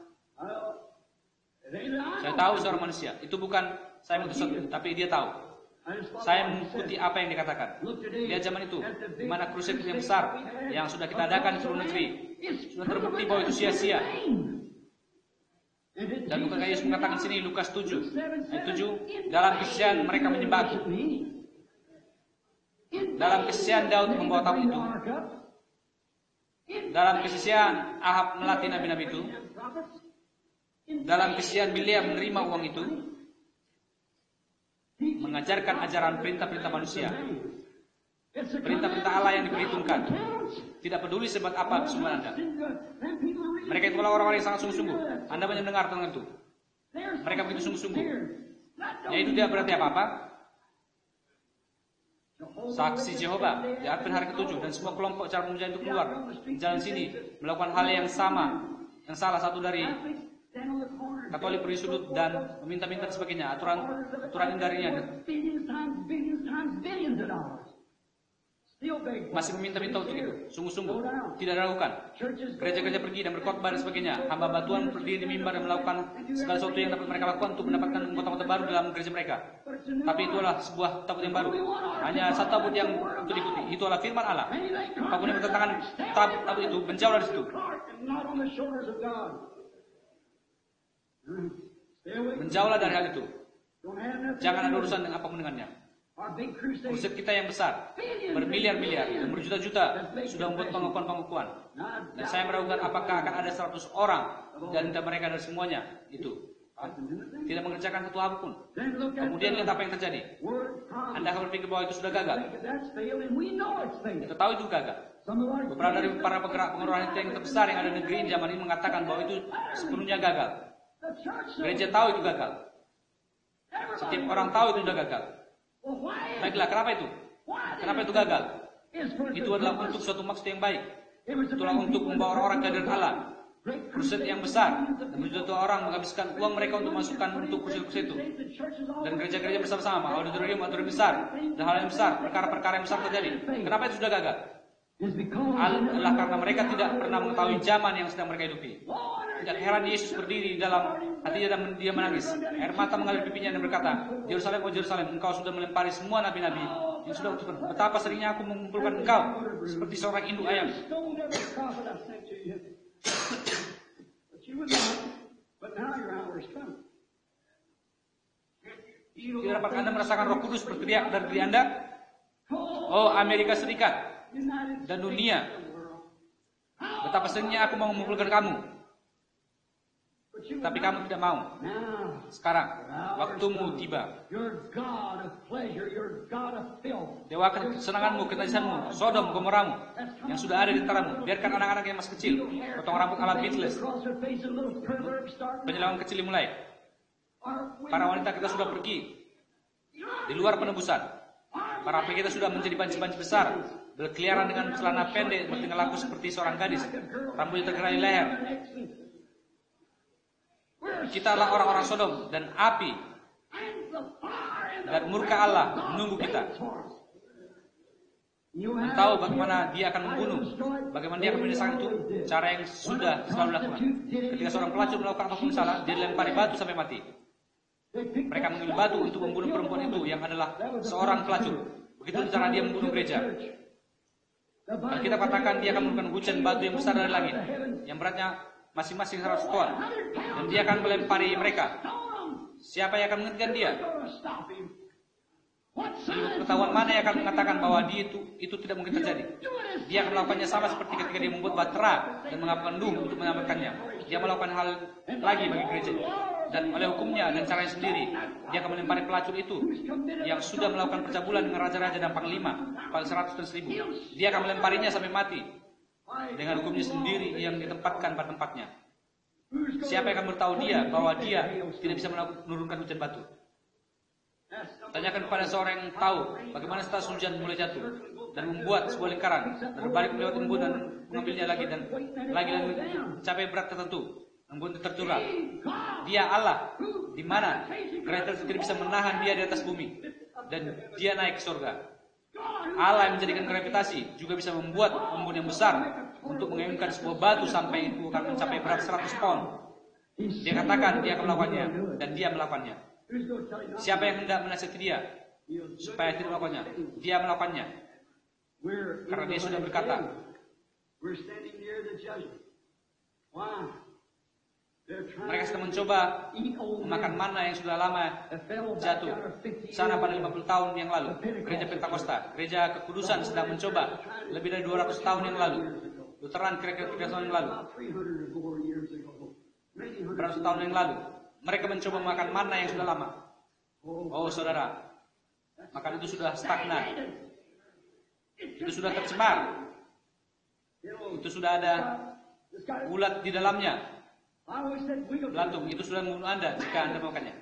saya tahu seorang manusia. Itu bukan saya mengutus, tapi dia tahu. Saya mengikuti apa yang dikatakan. Lihat zaman itu, di mana krusade yang besar yang sudah kita adakan di seluruh negeri, sudah terbukti bahwa itu sia-sia. Dan bukankah Yesus mengatakan sini Lukas 7 ayat 7, dalam kesesian mereka menyembah aku. Dalam kesesian Daud membawa tabut itu. Dalam kesesian Ahab melatih nabi-nabi itu. Dalam kesesian Bileam menerima uang itu. Mengajarkan ajaran perintah-perintah manusia. Perintah-perintah Allah yang diperhitungkan. Tidak peduli sebab apa kesungguhan Anda. Mereka itulah orang-orang yang sangat sungguh-sungguh. Anda banyak mendengar tentang itu. Mereka begitu sungguh-sungguh. Ya itu tidak berarti apa-apa. Saksi Jehova di Advent hari ke-7 dan semua kelompok cara pemujaan itu keluar di jalan sini melakukan hal yang sama, yang salah satu dari Katolik beri sudut dan meminta-minta dan sebagainya, aturan darinya masih meminta-minta untuk itu, sungguh-sungguh tidak diragukan. Gereja-gereja pergi dan berkhotbah dan sebagainya. Hamba Tuhan berdiri di mimbar dan melakukan segala sesuatu yang dapat mereka lakukan untuk mendapatkan anggota-anggota baru dalam gereja mereka. Tapi itulah sebuah tabut yang baru. Hanya satu tabut yang untuk diikuti. Itu adalah firman Allah. Apapun yang bertentangan tabut itu, menjauh dari situ. Menjauhlah dari hal itu. Jangan ada urusan dengan apapun dengannya. Krusade kita yang besar, bermiliar-miliar dan berjuta-juta sudah membuat pengakuan-pengakuan. Dan saya meragukan apakah akan ada 100 orang dan mereka dari semuanya itu tidak mengerjakan satu hal pun. Kemudian lihat apa yang terjadi. Anda akan berpikir bahwa itu sudah gagal. Kita tahu itu gagal. Beberapa dari para penggerak pengerohan yang terbesar yang ada di negeri ini zaman ini mengatakan bahwa itu sepenuhnya gagal. Gereja tahu itu gagal. Setiap orang tahu itu sudah gagal. Baiklah, kenapa itu? Kenapa itu gagal? Itu adalah untuk suatu maksud yang baik. Itulah untuk membawa orang-orang ke hadirat Allah. Krusade yang besar, dan berjuta orang menghabiskan uang mereka untuk masukkan untuk krusade itu. Dan gereja-gereja bersama-sama, auditorium besar, dan hal yang besar, perkara-perkara yang besar terjadi. Kenapa itu sudah gagal? Adalah karena mereka tidak pernah mengetahui zaman yang sedang mereka hidupi. Tidak heran Yesus berdiri di dalam hatinya dan dia menangis. Air mata mengalir pipinya dan berkata, Yerusalem, oh Yerusalem, engkau sudah melempari semua nabi-nabi yang sudah utuskan. Betapa seringnya aku mengumpulkan engkau seperti seorang induk ayam. Tidak dapat Anda merasakan Roh Kudus berteriak dari diri Anda? Oh Amerika Serikat dan dunia, betapa seringnya aku mau mengumpulkan kamu, tapi kamu tidak mau. Sekarang waktumu tiba. Dewa kesenanganmu, kenajisanmu, Sodom, Gomoramu yang sudah ada di antaramu. Biarkan anak-anak yang masih kecil potong rambut ala Beatles. Penyelawan kecil dimulai. Para wanita kita sudah pergi di luar penebusan. Para pria kita sudah menjadi banci-banci besar, berkeliaran dengan celana pendek dengan laku seperti seorang gadis, rambutnya tergerai leher. Kita adalah orang-orang Sodom dan api dan murka Allah menunggu kita. Dan tahu bagaimana dia akan membunuh, bagaimana dia akan membinasakan itu, cara yang sudah selalu lakukan. Ketika seorang pelacur melakukan apapun salah, dia dilempari batu sampai mati. Mereka mengambil batu untuk membunuh perempuan itu yang adalah seorang pelacur. Begitu cara dia membunuh gereja. Dan kita katakan dia akan menurunkan hujan batu yang besar dari langit, yang beratnya masing-masing 100 ton, dan dia akan melempari mereka. Siapa yang akan menghentikan dia? Pengetahuan mana yang akan mengatakan bahwa dia itu tidak mungkin terjadi? Dia akan melakukannya sama seperti ketika dia membuat batra dan mengapakan Nuh untuk menyelamatkannya. Dia melakukan hal lagi bagi gereja. Dan oleh hukumnya dan caranya sendiri, dia akan melempari pelacur itu yang sudah melakukan percabulan dengan raja-raja dan panglima, paling 100 dan 1000. Dia akan melemparinya sampai mati dengan hukumnya sendiri yang ditempatkan pada tempatnya. Siapa yang akan beritahu dia bahwa dia tidak bisa menurunkan hujan batu? Tanyakan kepada seorang yang tahu bagaimana setelah hujan mulai jatuh dan membuat sebuah lingkaran dan berbalik melewati embun dan mengambilnya lagi dan mencapai berat tertentu. Embun tercurah. Dia Allah di mana gravitasi tidak bisa menahan dia di atas bumi dan dia naik ke surga. Allah yang menjadikan gravitasi juga bisa membuat embun yang besar untuk mengirimkan sebuah batu sampai itu akan mencapai berat 100 pound. Dia katakan dia akan melakukannya dan dia melakukannya. Siapa yang hendak menasihati dia supaya tidak melakukannya? Dia melakukannya karena dia sudah berkata. Mereka sedang mencoba memakan mana yang sudah lama jatuh sana pada 50 tahun yang lalu. Gereja Pentakosta, gereja kekudusan sedang mencoba lebih dari 200 tahun yang lalu. Lutheran kira-kira 300 tahun yang lalu. Beratus tahun yang lalu mereka mencoba makan mana yang sudah lama. Oh saudara, makan itu sudah stagnan, itu sudah tercemar, itu sudah ada ulat di dalamnya, belantung, itu sudah membunuh Anda jika Anda makannya.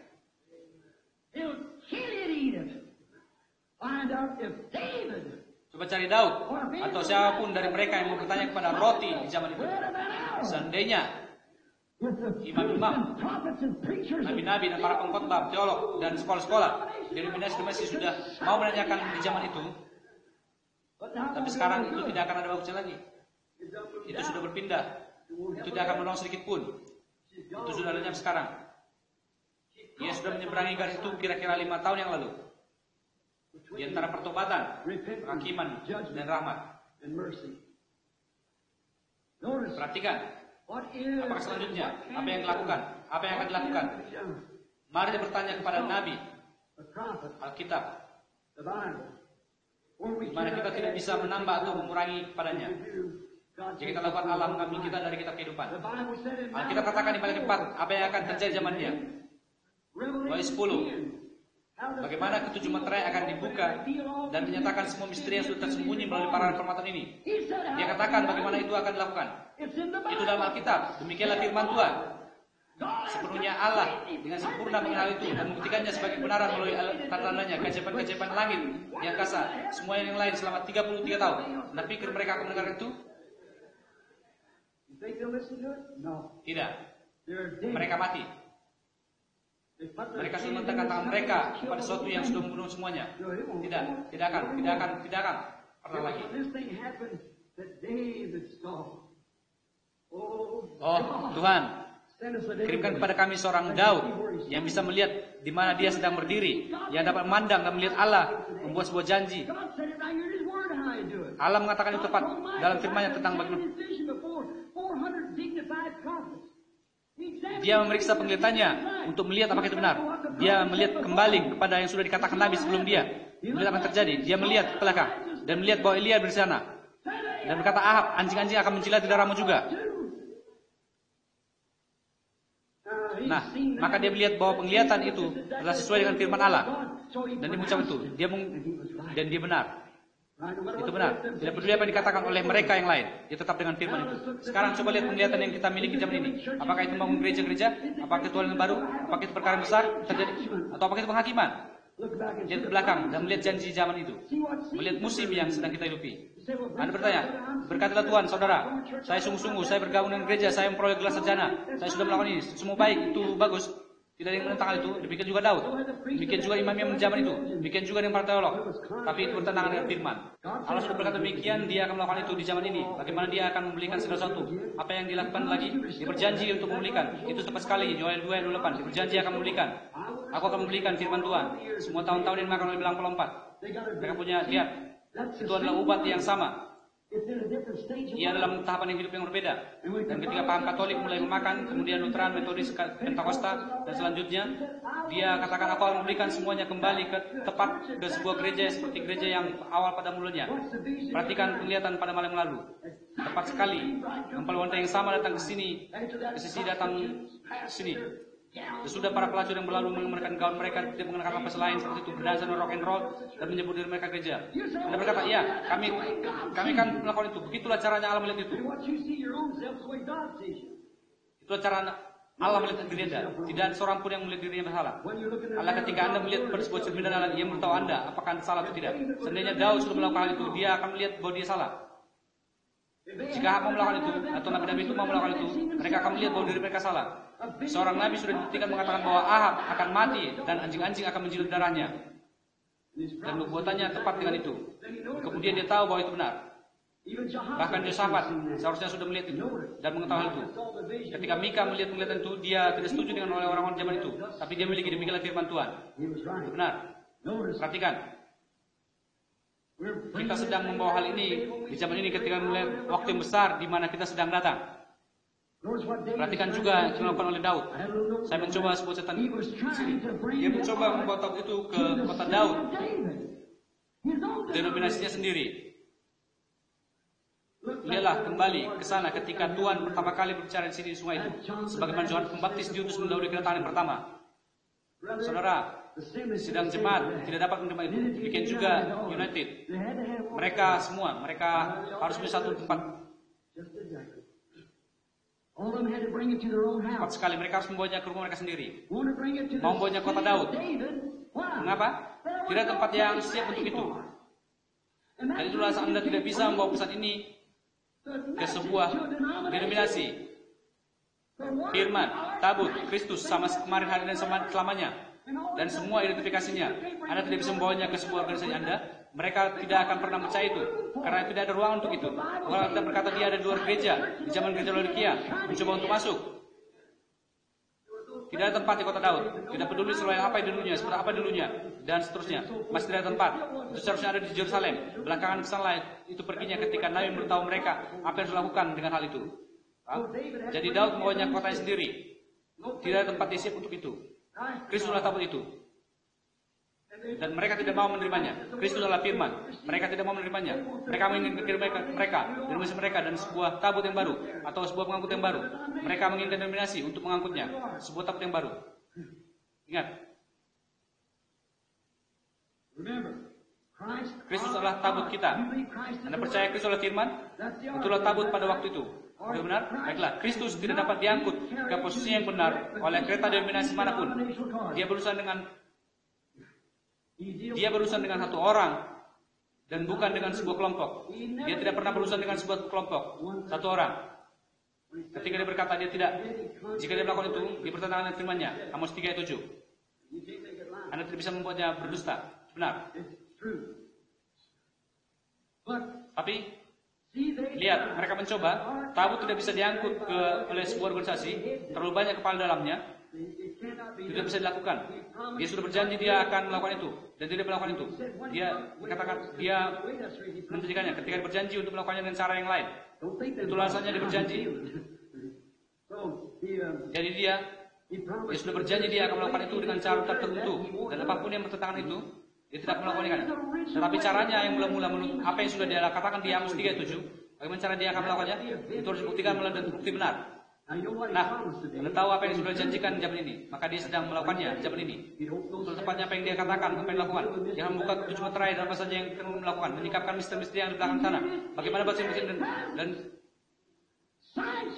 Coba cari Daud atau siapapun dari mereka yang mau bertanya kepada roti di zaman itu. Seandainya imam-imam, nabi-nabi dan para pengkhotbah, teolog dan sekolah-sekolah denominasi sudah mau menanyakan di zaman itu, tapi sekarang itu tidak akan ada bagusnya lagi. Itu sudah berpindah. Itu tidak akan menolong sedikit pun. Itu sudah lenyap sekarang. Ia sudah menyeberangi garis itu kira-kira 5 tahun yang lalu. Di antara pertobatan, penghakiman dan rahmat. Perhatikan. Apakah selanjutnya? Apa yang dilakukan? Apa yang akan dilakukan? Mari kita bertanya kepada Nabi Alkitab, di mana kita tidak bisa menambah atau mengurangi kepadanya. Jika kita lakukan, Allah mengambil kita dari kitab kehidupan. Alkitab katakan di balik 4 apa yang akan terjadi zamannya. Wahyu 10. Bagaimana ketujuh meterai akan dibuka dan dinyatakan semua misteri yang sudah tersembunyi melalui para reformator ini. Dia katakan bagaimana itu akan dilakukan. Itu dalam Alkitab. Demikianlah firman Tuhan. Sepenuhnya Allah dengan sempurna mengenal itu dan membuktikannya sebagai kebenaran melalui tanda-tandanya, keajaiban-keajaiban langit, yang kasar, semua yang lain selama 33 tahun. Anda pikir mereka akan mendengar itu? Tidak. Mereka mati. Mereka sudah meletakkan tangan mereka pada sesuatu yang sudah membunuh semuanya. Tidak akan pernah lagi. Oh Tuhan, kirimkan kepada kami seorang Daud yang bisa melihat di mana dia sedang berdiri, yang dapat memandang dan melihat Allah membuat sebuah janji. Allah mengatakan itu tepat dalam firman-Nya tentang bagaimana dia memeriksa penglihatannya untuk melihat apakah itu benar. Dia melihat kembali kepada yang sudah dikatakan Nabi sebelum dia. Melihat apa yang terjadi. Dia melihat ke belakang dan melihat bahwa Elia di sana. Dan berkata, Ahab, anjing-anjing akan menjilat di darahmu juga. Nah, maka dia melihat bahwa penglihatan itu adalah sesuai dengan firman Allah. Dan dia mengucap itu. Dan dia benar. Itu benar. Tidak peduli apa yang dikatakan oleh mereka yang lain. Dia tetap dengan firman itu. Sekarang coba lihat penglihatan yang kita miliki zaman ini. Apakah itu membangun gereja-gereja? Apakah itu hal yang baru? Apakah itu perkara yang besar terjadi? Atau apakah itu penghakiman? Lihat ke belakang dan melihat janji zaman itu. Melihat musim yang sedang kita hidupi. Anda bertanya, berkatalah Tuhan, saudara, saya sungguh-sungguh, saya bergabung dengan gereja, saya memperoleh gelar sarjana, saya sudah melakukan ini, semua baik, itu bagus. Tidak ada yang menentang itu. Demikian juga Daud, demikian juga imam-imam zaman itu, demikian juga dengan para teolog. Tapi itu bertentangan dengan firman. Allah sudah berkata demikian, dia akan melakukan itu di zaman ini. Bagaimana dia akan membelikan segala sesuatu? Apa yang dilakukan lagi? Dia berjanji untuk membelikan. Itu tepat sekali, Yoel 2 ayat 28. Dia berjanji akan membelikan. Aku akan membelikan firman Tuhan. Semua tahun-tahun yang makan oleh belang pelompat. Mereka punya, lihat, itu adalah ubat yang sama. Ia dalam tahapan yang hidup yang berbeda. Dan ketika paham Katolik mulai memakan, kemudian Lutheran, Metodis, Pentakosta, dan selanjutnya, dia katakan aku akan memberikan semuanya kembali ke tepat ke sebuah gereja seperti gereja yang awal pada mulanya. Perhatikan penglihatan pada malam lalu. Tepat sekali. Mempelai wanita yang sama datang ke sini, ke sisi datang ke sini. Sesudah para pelacur yang berlalu mengenakan gaun mereka tidak mengenakan apa selain seperti itu, berdansa dan rock and roll dan menyebut diri mereka gereja. Anda berkata, iya, kami kan melakukan itu. Begitulah caranya Allah melihat itu. Itulah cara Allah melihat diri Anda. Tidak ada seorang pun yang melihat dirinya bersalah. Allah ketika Anda melihat pada sebuah cermin Allah, Ia memberitahu Anda apakah Anda salah atau tidak. Seandainya Daud sudah melakukan hal itu, dia akan melihat bahwa dia salah. Jika Ahab mau melakukan itu, atau nabi-nabi itu mau melakukan itu, mereka akan melihat bahwa diri mereka salah. Seorang nabi sudah dibuktikan mengatakan bahwa Ahab akan mati dan anjing-anjing akan menjilat darahnya. Dan perbuatannya tepat dengan itu. Kemudian dia tahu bahwa itu benar. Bahkan Yosafat seharusnya sudah melihat itu dan mengetahui itu. Ketika Mika melihat penglihatan itu, dia tidak setuju dengan orang-orang zaman itu, tapi dia memiliki demikianlah firman Tuhan. Itu benar. Perhatikan. Kita sedang membawa hal ini di zaman ini ketika melihat waktu yang besar di mana kita sedang datang. Perhatikan juga yang dilakukan oleh Daud. Saya mencoba sebuah catatan. Dia mencoba membawa Daud itu ke kota Daud, denominasinya sendiri. Lihatlah kembali ke sana ketika Tuhan pertama kali berbicara di sini di sungai itu. Sebagaimana Yohanes Pembaptis diutus mendahului kedatangan yang pertama. Saudara, sidang jemaat tidak dapat menerima itu. Demikian juga United. Mereka harus punya satu tempat. Cepat sekali, mereka harus membawanya ke rumah mereka sendiri. Mau membawanya ke kota Daud. Mengapa? Tidak ada tempat yang siap untuk itu. Dan itulah Anda tidak bisa membawa pesan ini ke sebuah denominasi. Firman, tabut, Kristus sama kemarin, hari dan selamanya. Dan semua identifikasinya. Anda tidak bisa membawanya ke sebuah organisasi Anda. Mereka tidak akan pernah percaya itu, karena tidak ada ruang untuk itu. Kalau kita berkata dia ada di luar gereja, di zaman gereja Laodikia, mencoba untuk masuk. Tidak ada tempat di kota Daud. Tidak peduli selain apa dulunya, seperti apa dulunya, dan seterusnya. Masih tidak ada tempat. Itu seharusnya ada di Yerusalem. Belakangan kesana itu perginya ketika Nabi memberitahu mereka apa yang harus dilakukan dengan hal itu. Jadi Daud membawanya ke kotanya sendiri. Tidak ada tempat yang siap untuk itu. Kristus adalah tabut itu. Dan mereka tidak mau menerimanya. Kristus adalah firman. Mereka tidak mau menerimanya. Mereka menginginkan mereka denominasi mereka dan sebuah tabut yang baru atau sebuah pengangkut yang baru. Mereka menginginkan denominasi untuk mengangkutnya, sebuah tabut yang baru. Ingat, Kristus adalah tabut kita. Anda percaya Kristus adalah firman? Itulah tabut pada waktu itu. Sudah benar? Baiklah, Kristus tidak dapat diangkut ke posisi yang benar oleh kereta denominasi manapun. Dia berurusan dengan satu orang dan bukan dengan sebuah kelompok. Dia tidak pernah berurusan dengan sebuah kelompok, satu orang. Ketika dia berkata dia tidak, jika dia melakukan itu, dia bertentangan dengan firman-Nya. Amos 3 ayat 7. Anda tidak bisa membuatnya berdusta. Benar. Tapi lihat, mereka mencoba. Tabut tidak bisa diangkut oleh sebuah organisasi. Terlalu banyak kepala dalamnya. Tidak bisa dilakukan. Dia sudah berjanji dia akan melakukan itu dan tidak melakukan itu. Dia katakan dia menjanjikannya ketika dia berjanji untuk melakukannya dengan cara yang lain. Itulah alasannya dia berjanji. Jadi dia sudah berjanji dia akan melakukan itu dengan cara tertentu dan apapun yang bertentangan itu dia tidak melakukannya. Tetapi caranya yang mula-mula menurut apa yang sudah dia katakan di Amos 3:7, bagaimana cara dia akan melakukannya? Itu harus dibuktikan melalui bukti benar. Nah, Anda tahu apa yang sudah dijanjikan zaman ini, maka dia sedang melakukannya zaman ini. Betul tepatnya apa yang dia katakan, apa yang dilakukan. Jangan membuka tujuh materai dan apa saja yang akan melakukan, menyikapkan misteri-misteri yang di belakang sana. Bagaimana batin-batin dan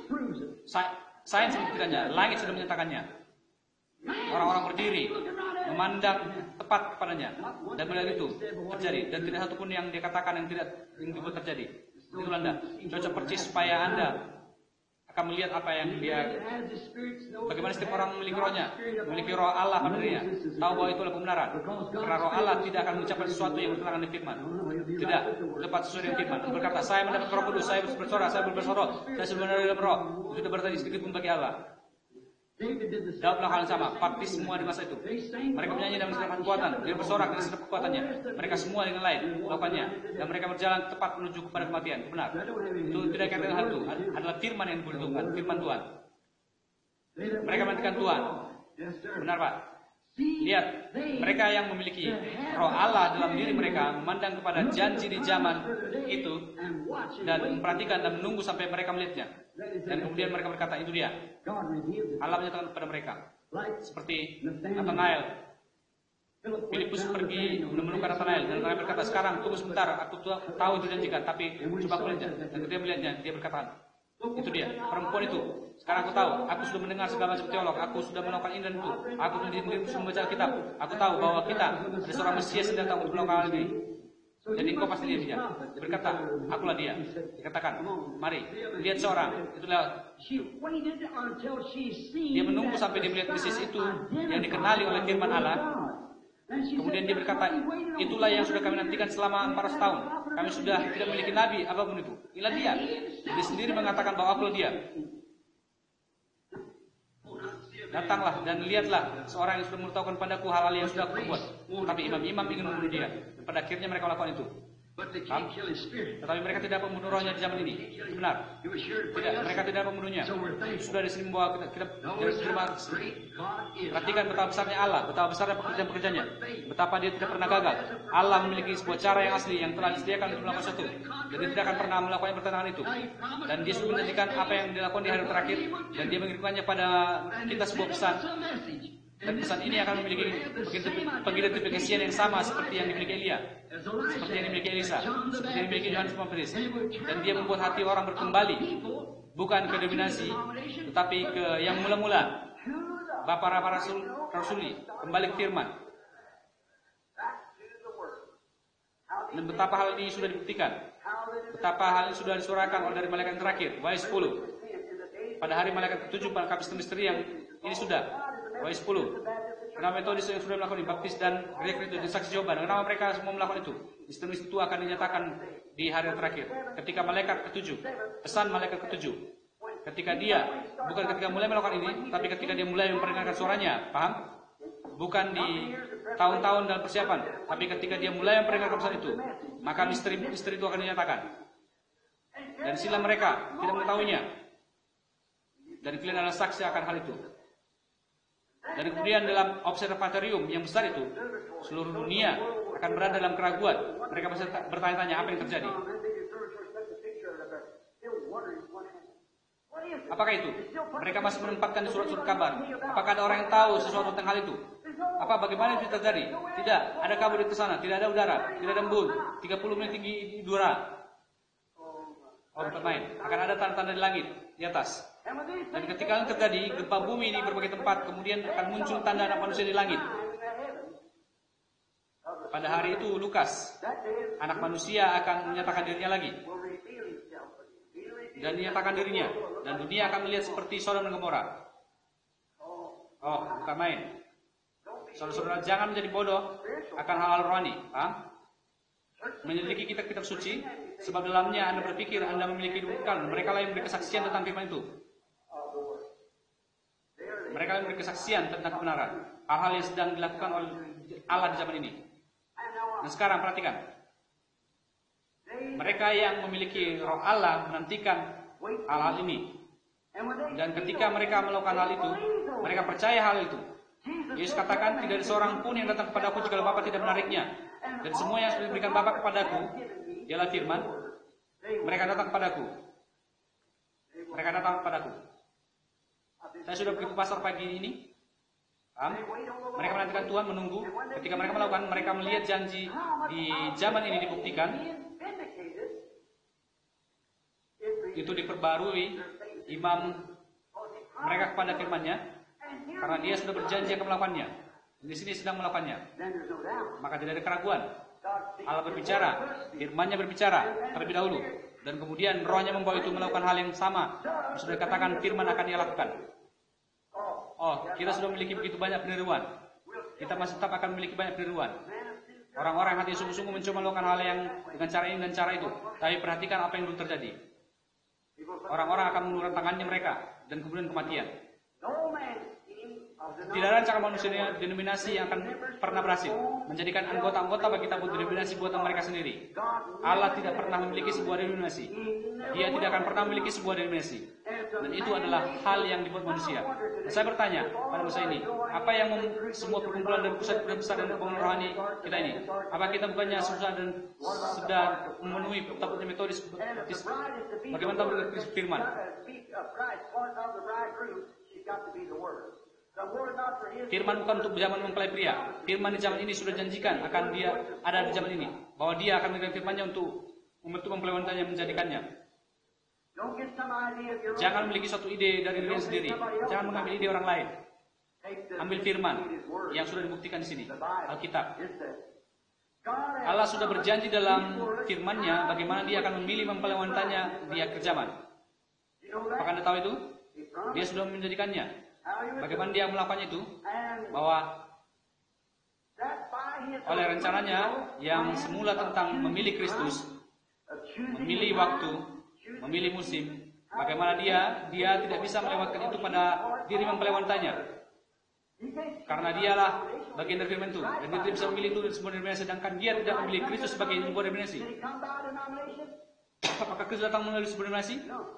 sains membuktikannya, langit sudah menyatakannya. Orang-orang berdiri memandang tepat kepadanya dan melihat itu terjadi, dan tidak satu pun yang dia katakan yang dibuat terjadi. Itulah Anda cocok percis supaya Anda akan melihat apa yang dia, bagaimana setiap orang memiliki rohnya, memiliki roh Allah pada dirinya, tahu bahwa itu adalah kebenaran. Karena roh Allah tidak akan mengucapkan sesuatu yang bertentangan dengan firman. Tidak tepat sesuai dengan firman. Dia berkata, saya mendapat Roh Kudus, saya bersorak, saya bersorak, saya sebenarnya dalam roh. Itu tidak berarti sedikit pun bagi Allah. Daud melakukan hal yang sama, partis semua di masa itu. Mereka menyanyi dan menceritakan kekuatan, dia bersorak dengan setiap kekuatannya. Mereka semua dengan lain melakukannya, dan mereka berjalan tepat menuju kepada kematian. Benar. Itu tidak kaitan dengan hal itu. Adalah firman yang dibutuhkan, firman Tuhan. Mereka menantikan Tuhan. Benar Pak. Lihat, mereka yang memiliki roh Allah dalam diri mereka memandang kepada janji di zaman itu dan memperhatikan dan menunggu sampai mereka melihatnya. Dan kemudian mereka berkata, itu dia. Allah menyatakan kepada mereka. Seperti Nathanael. Filipus pergi menemukan Nathanael, dan Nathanael berkata, sekarang tunggu sebentar, aku tahu itu janjikan, tapi coba aku lihatnya. Dan ketika melihatnya, dia berkata, itu dia, perempuan itu. Sekarang aku tahu, aku sudah mendengar segala macam teolog, aku sudah melakukan ini dan itu, aku sudah membaca kitab, aku tahu bahwa kita ada seorang Mesias yang datang untuk melakukan hal ini. Jadi engkau pasti dia. Dia berkata, akulah dia. Dikatakan, mari, lihat seorang. Itulah. Dia menunggu sampai dia melihat Mesias itu yang dikenali oleh firman Allah. Kemudian dia berkata, itulah yang sudah kami nantikan selama 400 tahun. Kami sudah tidak memiliki nabi apapun itu. Inilah dia. Dia sendiri mengatakan bahwa akulah dia. Datanglah dan lihatlah seorang yang sudah memberitahukan padaku hal-hal yang sudah aku perbuat. Tapi imam-imam ingin membunuh dia. Dan pada akhirnya mereka melakukan itu. Tetapi mereka tidak membunuh rohnya di zaman ini. Benar. Tidak, mereka tidak membunuhnya. Sudah di sini membawa kita terima. Perhatikan betapa besarnya Allah, betapa besarnya pekerjaan-pekerjaannya, betapa dia tidak pernah gagal. Allah memiliki sebuah cara yang asli yang telah disediakan untuk melakukan sesuatu. Dan dia tidak akan pernah melakukan yang bertentangan itu. Dan dia sudah menjanjikan apa yang dilakukan di hari terakhir, dan dia mengirimkannya pada kita sebuah pesan. Dan pesan ini akan memiliki pengidentifikasian yang sama seperti yang dimiliki Elia, seperti yang dimiliki Elisa, seperti yang dimiliki Yohanes Pembaptis. Dan dia membuat hati orang berkembali, bukan ke dominasi, tetapi ke yang mula-mula. Bapak Rasuli, kembali ke firman. Dan betapa hal ini sudah dibuktikan, betapa hal ini sudah disuarakan oleh dari malaikat terakhir, wahai 10. Pada hari malaikat ke-7, pada misteri yang ini sudah. Wahai 10. Kenapa Metodis yang sudah melakukan baptis dan Gereja Kristus dan saksi Jehovah? Kenapa mereka semua melakukan itu? Misteri itu akan dinyatakan di hari terakhir. Ketika malaikat ke-7, pesan malaikat ke-7. Ketika dia, bukan ketika mulai melakukan ini, tapi ketika dia mulai memperdengarkan suaranya, paham? Bukan di tahun-tahun dalam persiapan, tapi ketika dia mulai memperdengarkan pesan itu, maka misteri itu akan dinyatakan. Dan sila mereka tidak mengetahuinya. Dan kalian adalah saksi akan hal itu. Dan kemudian dalam observatorium yang besar itu, seluruh dunia akan berada dalam keraguan. Mereka bertanya-tanya apa yang terjadi. Apakah itu? Mereka masih menempatkan di surat-surat kabar. Apakah ada orang yang tahu sesuatu tentang hal itu? Bagaimana itu terjadi? Tidak, ada kabut di sana, tidak ada udara, tidak ada embun, 30 menit tinggi udara. Bermain. Akan ada tanda-tanda di langit, di atas. Dan ketika terjadi gempa bumi di berbagai tempat, kemudian akan muncul tanda anak manusia di langit. Pada hari itu Lukas, anak manusia akan menyatakan dirinya lagi. Dan menyatakan dirinya. Dan dunia akan melihat seperti Sodom dan Gomora. Bukan main. Saudara-saudara, jangan menjadi bodoh akan hal-hal rohani. Menyelidiki kitab-kitab suci, sebab dalamnya Anda berpikir Anda memiliki kedudukan. Mereka lah yang memberi kesaksian tentang firman itu. Mereka yang memberi kesaksian tentang kebenaran. Hal-hal yang sedang dilakukan oleh Allah di zaman ini. Nah sekarang perhatikan. Mereka yang memiliki roh Allah menantikan hal-hal ini. Dan ketika mereka melakukan hal itu, mereka percaya hal itu. Yesus katakan, tidak ada seorang pun yang datang kepada aku jika Bapa tidak menariknya. Dan semua yang sudah diberikan Bapa kepadaku, ialah firman. Mereka datang kepadaku. Mereka datang kepadaku. Saya sudah pergi ke pasar pagi ini. Mereka menantikan Tuhan, menunggu. Ketika mereka melakukan, mereka melihat janji di zaman ini dibuktikan. Itu diperbarui imam mereka kepada firman-Nya, karena dia sudah berjanji akan melakukannya. Di sini sedang melakukannya.
then there's no doubt.
Maka tidak ada keraguan.
God speaks
Allah berbicara, firman-Nya berbicara terlebih dahulu, dan kemudian Roh-Nya membawa itu melakukan hal yang sama. Sudah dikatakan firman akan dia lakukan. Oh, kita sudah memiliki begitu banyak peniruan. Kita masih tetap akan memiliki banyak peniruan. Orang-orang yang hati sungguh-sungguh mencoba melakukan hal yang dengan cara ini dan cara itu. Tapi perhatikan apa yang dulu terjadi. Orang-orang akan mengulurkan tangannya mereka dan kemudian kematian.
No man's scheme of the
Tidak ada cara manusia denominasi yang akan pernah berhasil menjadikan anggota-anggota bagi tabut denominasi buatan mereka sendiri. Allah tidak pernah memiliki sebuah denominasi. Dia tidak akan pernah memiliki sebuah denominasi. Dan itu adalah hal yang dibuat manusia. Dan saya bertanya pada masa ini, apa yang semua perkumpulan dan pusat besar dan bangunan rohani kita ini? Apa kita bukannya susah dan sedang memenuhi tabutnya metodis? Bagaimana tabut firman? Firman bukan untuk zaman mempelai pria. Firman di zaman ini sudah janjikan akan dia ada di zaman ini, bahwa dia akan memberikan firman-Nya untuk membentuk mempelai wanitanya, menjadikannya. Jangan memiliki suatu ide dari diri sendiri. Jangan mengambil ide orang lain. Ambil firman yang sudah dibuktikan di sini, Alkitab. Allah sudah berjanji dalam firman-Nya bagaimana dia akan memilih mempelai wanitanya di akhir zaman. Apakah Anda tahu itu? Dia sudah menjadikannya. Bagaimana dia melakukannya itu? Bahwa oleh rencananya yang semula tentang memilih Kristus, memilih waktu, memilih musim, bagaimana dia tidak bisa melewatkan itu pada diri mempelai wanitanya. Karena dialah bagian dari firman itu, dan dia tidak bisa memilih itu dari sebuah denominasi, sedangkan dia tidak memilih Kristus sebagai sebuah denominasi. Apakah Kristus datang melalui sebuah denominasi?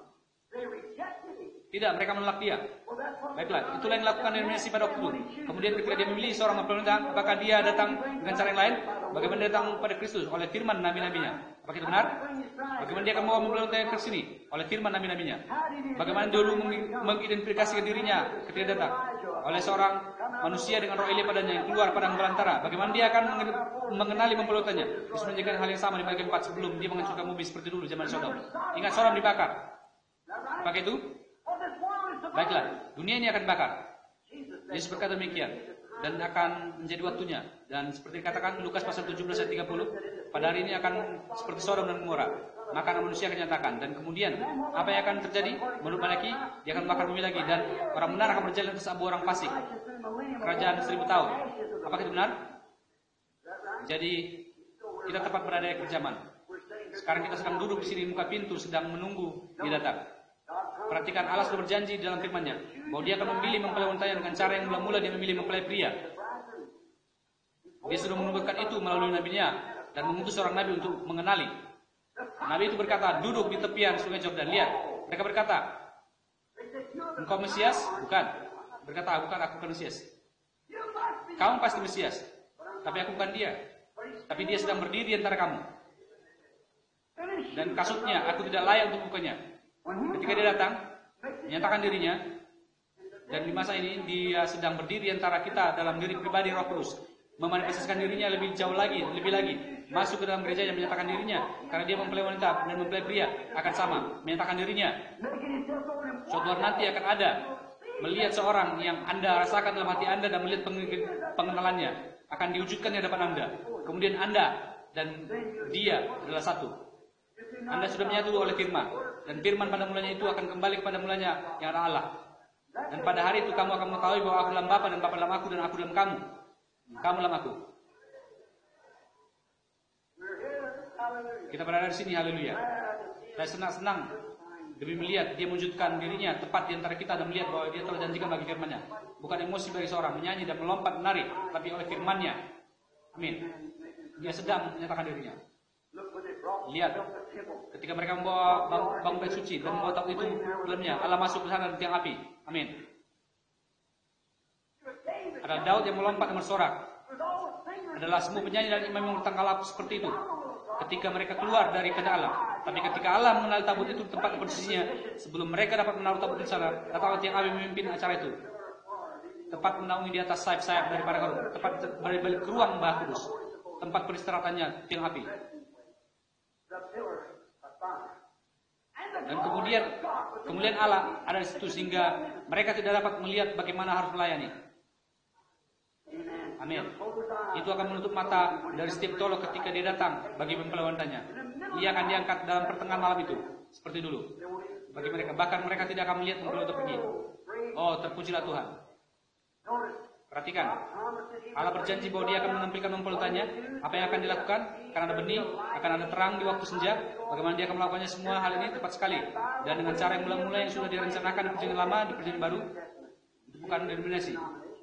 Tidak, mereka menolak dia. Baiklah, itulah yang dilakukan denominasi pada waktu itu. Kemudian ketika dia memilih seorang mempelai wanita, apakah dia datang dengan cara yang lain? Bagaimana dia datang pada Kristus? Oleh firman nabi-nabinya. Apakah itu benar? Bagaimana dia akan membawa mempelai wanita ke sini? Oleh firman nabi-nabinya. Bagaimana dia dulu mengidentifikasikan dirinya ketika datang? Oleh seorang manusia dengan roh Elia padanya yang keluar padang belantara. Bagaimana dia akan mengenali mempelai wanitanya? Yesus menunjukkan hal yang sama di bagian 4 sebelum dia menghancurkan mobil seperti dulu zaman Sodom. Ingat, Sodom dibakar. Apakah itu? Baiklah, dunia ini akan dibakar. Yesus berkata demikian, dan akan menjadi waktunya. Dan seperti dikatakan Lukas pasal 17 ayat 30, pada hari ini akan seperti Sodom dan Gomora. Maka anak manusia akan nyatakan. Dan kemudian apa yang akan terjadi? Menurut Malaki, dia akan membakar bumi lagi, dan orang benar akan berjalan atas abu orang fasik. Kerajaan 1000 tahun. Apakah itu benar? Jadi kita tepat berada di akhir zaman. Sekarang kita sedang duduk di sini muka pintu, sedang menunggu dia datang. Perhatikan, Allah sudah berjanji dalam firman-Nya bahwa dia akan memilih mempelai wanitanya dengan cara yang mula-mula dia memilih mempelai pria. Dia sudah menubuhkan itu melalui nabinya dan mengutus seorang nabi untuk mengenali. Nabi itu berkata, duduk di tepian sungai Yordan. Lihat, mereka berkata, engkau Mesias? Bukan. Berkata, bukan, aku bukan Mesias. Kamu pasti Mesias, tapi aku bukan dia. Tapi dia sedang berdiri di antara kamu. Dan kasutnya, aku tidak layak untuk bukanya. Ketika dia datang, menyatakan dirinya, dan di masa ini dia sedang berdiri antara kita dalam diri pribadi Roh Kudus, memanifestasikan dirinya lebih jauh lagi, lebih lagi, masuk ke dalam gereja yang menyatakan dirinya, karena dia mempelai wanita dan mempelai pria akan sama, menyatakan dirinya. Suatu hari nanti akan ada melihat seorang yang Anda rasakan dalam hati Anda dan melihat pengenalannya akan diwujudkan di hadapan Anda. Kemudian Anda dan dia adalah satu. Anda sudah menyatu oleh firman. Dan firman pada mulanya itu akan kembali kepada mulanya yang adalah Allah. Dan pada hari itu kamu akan mengetahui bahwa aku dalam Bapa dan Bapa dalam aku dan aku dalam kamu. Kamu dalam aku. Kita berada di sini, haleluya. Saya senang-senang demi melihat dia mewujudkan dirinya tepat di antara kita dan melihat bahwa dia telah janjikan bagi firman-Nya. Bukan emosi bagi seorang menyanyi dan melompat menari, tapi oleh firman-Nya. Amin. Dia sedang menyatakan dirinya. Lihat, ketika mereka membawa bangun bait suci dan membawa tabut itu dalamnya, Allah masuk ke sana di tiang api. Amin. Ada Daud yang melompat dan bersorak. Adalah semua penyanyi dan imam yang bertanggalap seperti itu. Ketika mereka keluar dari kehendak Allah. Tapi ketika Allah mengenal tabut itu tempat posisinya, sebelum mereka dapat menaruh tabut di sana, datanglah tiang api memimpin acara itu. Tepat menaungi di atas sayap-sayap daripada Harun, tepat balik ke ruang Mbah Kudus, tempat peristirahatannya tiang api. Dan kemudian Allah ada di situ sehingga mereka tidak dapat melihat bagaimana harus melayani. Amin. Itu akan menutup mata dari setiap teolog ketika dia datang bagi mempelawantanya. Ia akan diangkat dalam pertengahan malam itu, seperti dulu. Bagi mereka, bahkan mereka tidak akan melihat mempelawanta pergi. Oh, terpujilah Tuhan. Perhatikan, Allah berjanji bahwa dia akan menampilkan mempelawantanya. Apa yang akan dilakukan? Akan ada benih, akan ada terang di waktu senja. Bagaimana dia akan melakukannya, semua hal ini tepat sekali. Dan dengan cara yang mula-mula yang sudah direncanakan di perjanjian lama, di perjanjian baru. Itu bukan denominasi.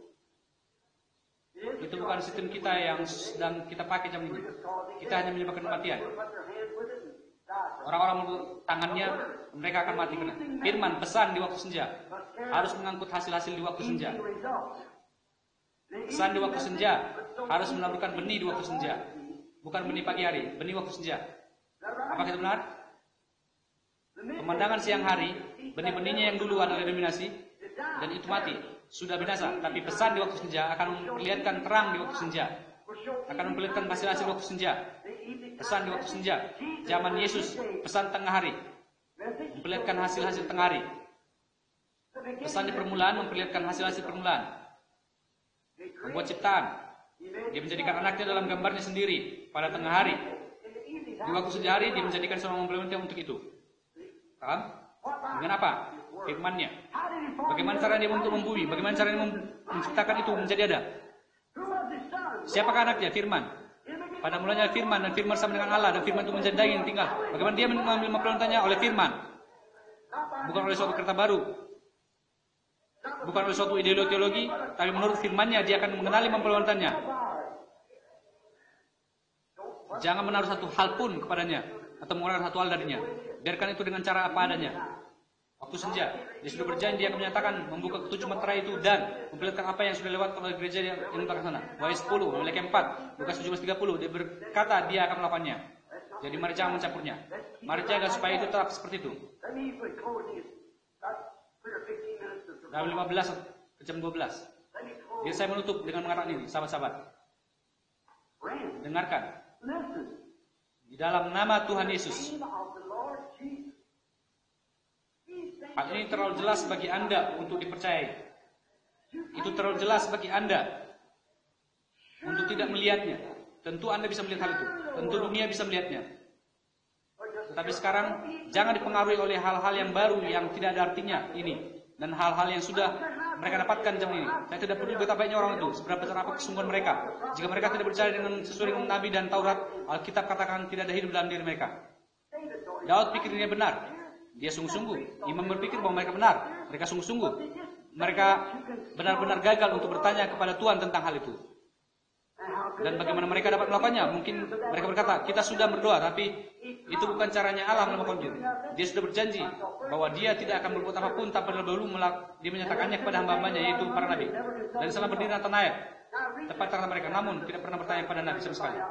Itu bukan sistem kita yang sedang kita pakai jam ini. Kita hanya menyebabkan kematian. Orang-orang tangannya, mereka akan mati. Firman, pesan di waktu senja. Harus mengangkut hasil-hasil di waktu senja. Pesan di waktu senja. Harus menaburkan benih di waktu senja. Bukan benih pagi hari, benih waktu senja. Apakah itu benar? Pemandangan siang hari, benih-benihnya yang dulu adalah denominasi, dan itu mati. Sudah binasa, tapi pesan di waktu senja akan memperlihatkan terang di waktu senja. Akan memperlihatkan hasil-hasil waktu senja. Pesan di waktu senja. Zaman Yesus, pesan tengah hari. Memperlihatkan hasil-hasil tengah hari. Pesan di permulaan memperlihatkan hasil-hasil permulaan. Membuat ciptaan. Dia menjadikan anaknya dalam gambarnya sendiri pada tengah hari. Di waktu senja hari dia menjadikan seorang mempelai untuk itu. Paham? Dengan apa? Firman-Nya. Bagaimana caranya dia untuk membumi? Bagaimana caranya menciptakan itu menjadi ada? Siapakah anaknya? Firman. Pada mulanya firman, dan firman sama dengan Allah, dan firman itu menjadi daging tinggal. Bagaimana dia mengambil mempelai oleh firman? Bukan oleh suatu kereta baru. Bukan oleh suatu ideologi, tapi menurut firman-Nya dia akan mengenali mempelai. Jangan menaruh satu hal pun kepadanya atau mengurangkan satu hal darinya. Biarkan itu dengan cara apa adanya. Waktu senja, dia sudah berjanji akan menyatakan membuka ketujuh meterai itu dan memperlihatkan apa yang sudah lewat oleh gereja yang belakang sana. Wahai 10, Memiliki 4, Lukas 17:30, dia berkata dia akan melakukannya. Jadi mari jangan mencampurnya. Mari jaga supaya itu tetap seperti itu. Dalam 15 ke jam 12. Jadi saya menutup dengan mengatakan ini, sahabat-sahabat. Dengarkan. Di dalam nama Tuhan Yesus. Hal ini terlalu jelas bagi Anda untuk dipercayai. Itu terlalu jelas bagi Anda untuk tidak melihatnya. Tentu Anda bisa melihat hal itu. Tentu dunia bisa melihatnya. Tetapi sekarang jangan dipengaruhi oleh hal-hal yang baru yang tidak ada artinya ini. Dan hal-hal yang sudah mereka dapatkan jam ini. Saya tidak peduli betapa baiknya orang itu, seberapa besar apa kesungguhan mereka. Jika mereka tidak percaya dengan sesuai dengan Nabi dan Taurat, Alkitab katakan tidak ada hidup dalam diri mereka. Daud pikirnya benar. Dia sungguh-sungguh. Imam berpikir bahwa mereka benar. Mereka sungguh-sungguh. Mereka benar-benar gagal untuk bertanya kepada Tuhan tentang hal itu. Dan bagaimana mereka dapat melakukannya? Mungkin mereka berkata, kita sudah berdoa, tapi itu bukan caranya Allah melakukannya. Dia sudah berjanji bahwa dia tidak akan berbuat apapun tanpa dahulu dia menyatakannya kepada hamba-hambanya, yaitu para nabi. Dan selama berdiri Nathanael, tepat kata mereka, namun tidak pernah bertanya kepada Nabi sama sekali.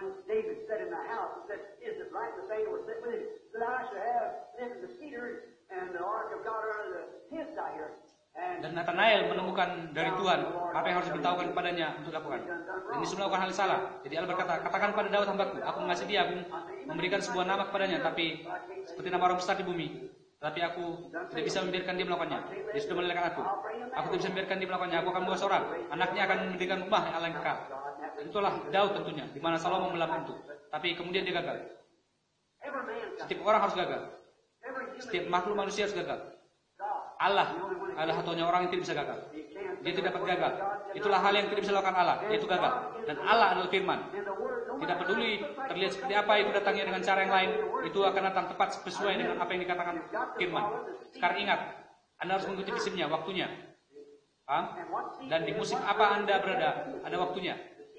Dan Nathanael menemukan dari Tuhan apa yang harus diberitahukan kepadanya untuk dilakukan. Dan Yesus melakukan hal yang salah. Jadi Allah berkata, katakan pada Daud hambaku, aku mengasihi dia, aku memberikan sebuah nama kepadanya, tapi seperti nama orang besar di bumi. Tapi aku tidak bisa membiarkan dia melakukannya. Dia sudah melelehkan aku. Aku tidak bisa membiarkan dia melakukannya. Aku akan membawa seorang. Anaknya akan mendirikan rumah yang Allah yang kekal. Dan itulah Daud tentunya, di mana Salomo melakukan itu. Tapi kemudian dia gagal. Setiap orang harus gagal. Setiap makhluk manusia harus gagal. Allah adalah satunya orang yang tidak bisa gagal. Dia tidak dapat gagal. Itulah hal yang tidak bisa dilakukan Allah, yaitu gagal. Dan Allah adalah firman. Tidak peduli terlihat seperti apa itu datangnya dengan cara yang lain, itu akan datang tepat sesuai dengan apa yang dikatakan firman. Sekarang ingat, Anda harus mengikuti musimnya, waktunya. Paham? Dan di musim apa Anda berada, ada waktunya.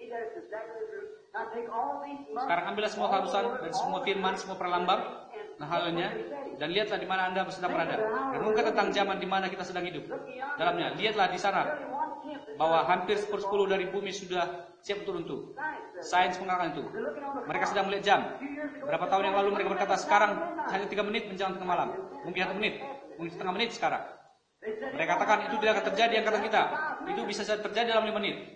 Sekarang ambillah semua keharusan dan semua firman, semua perlambang, nah halnya, dan lihatlah di mana Anda sedang berada. Renungkan tentang zaman di mana kita sedang hidup dalamnya. Lihatlah di sana bahwa hampir 10 dari bumi sudah siap untuk runtuh. Sains mengatakan itu. Mereka sedang melihat jam. Berapa tahun yang lalu mereka berkata sekarang hanya 3 menit menjelang tengah malam. Mungkin 1 menit, mungkin setengah menit sekarang. Mereka katakan itu tidak akan terjadi angkatan kita. Itu bisa saja terjadi dalam 5 menit.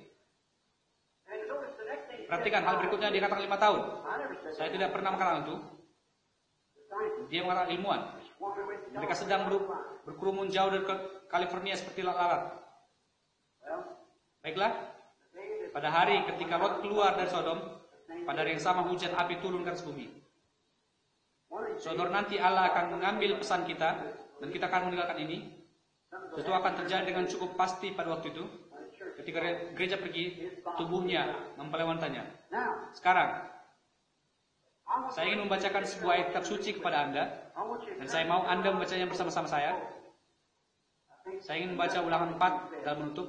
Perhatikan hal berikutnya, dia katakan 5 tahun. Saya tidak pernah mengatakan itu. Dia mengatakan ilmuwan. Mereka sedang berkerumun jauh dari California seperti lalat. Baiklah. pada hari ketika Lot keluar dari Sodom, pada hari yang sama hujan api turun ke atas bumi. Saudara, nanti Allah akan mengambil pesan kita dan kita akan meninggalkan ini. Itu akan terjadi dengan cukup pasti pada waktu itu. Ketika gereja pergi, tubuhnya mempelewantanya. Sekarang, saya ingin membacakan sebuah ayat kitab suci kepada Anda, dan saya mau Anda membacanya bersama-sama saya. Saya ingin membaca Ulangan 4 dalam menutup.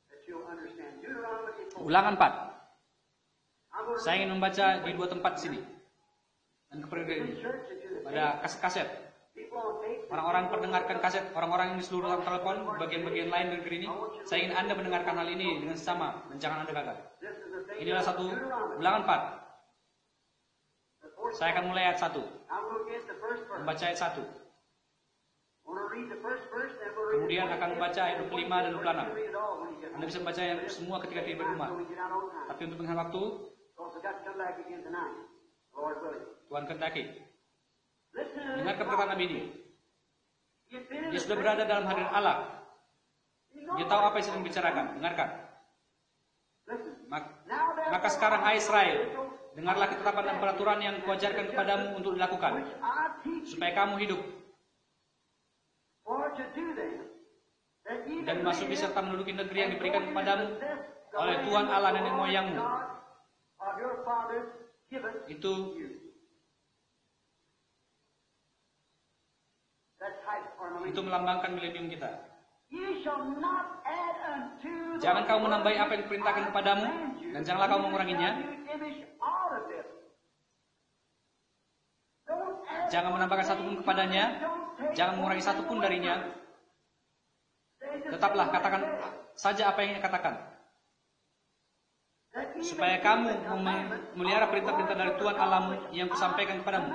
Ulangan 4. Saya ingin membaca di dua tempat di sini. Dan kepada ini, pada kaset-kaset. Orang-orang perdengarkan kaset, orang-orang ini seluruh telepon, bagian-bagian lain di negeri ini. Saya ingin Anda mendengarkan hal ini dengan sesama, dan jangan Anda gagal. Inilah satu Ulangan 4. Saya akan mulai ayat 1. Membaca ayat 1. Kemudian akan membaca ayat 25 dan 26. Anda bisa membaca yang semua ketika tiba di rumah. Tapi untuk menghemat waktu, Tuhan kehendaki. Dengarkan perkataan Nabi ini. Dia sudah berada dalam hadirat Allah. Dia tahu apa yang sedang dibicarakan. Dengarkan. Maka sekarang, hai Israel, dengarlah ketetapan dan peraturan yang kuajarkan kepadamu untuk dilakukan, supaya kamu hidup dan memasuki serta menduduki negeri yang diberikan kepadamu oleh Tuhan Allah nenek moyangmu. Itu melambangkan milenium kita. Jangan kau menambahi apa yang diperintahkan kepadamu, dan janganlah kau menguranginya. Jangan menambahkan satupun kepadanya, jangan mengurangi satupun darinya. Tetaplah katakan saja apa yang ingin katakan, supaya kamu memelihara perintah-perintah dari Tuhan Allahmu yang kusampaikan kepadamu.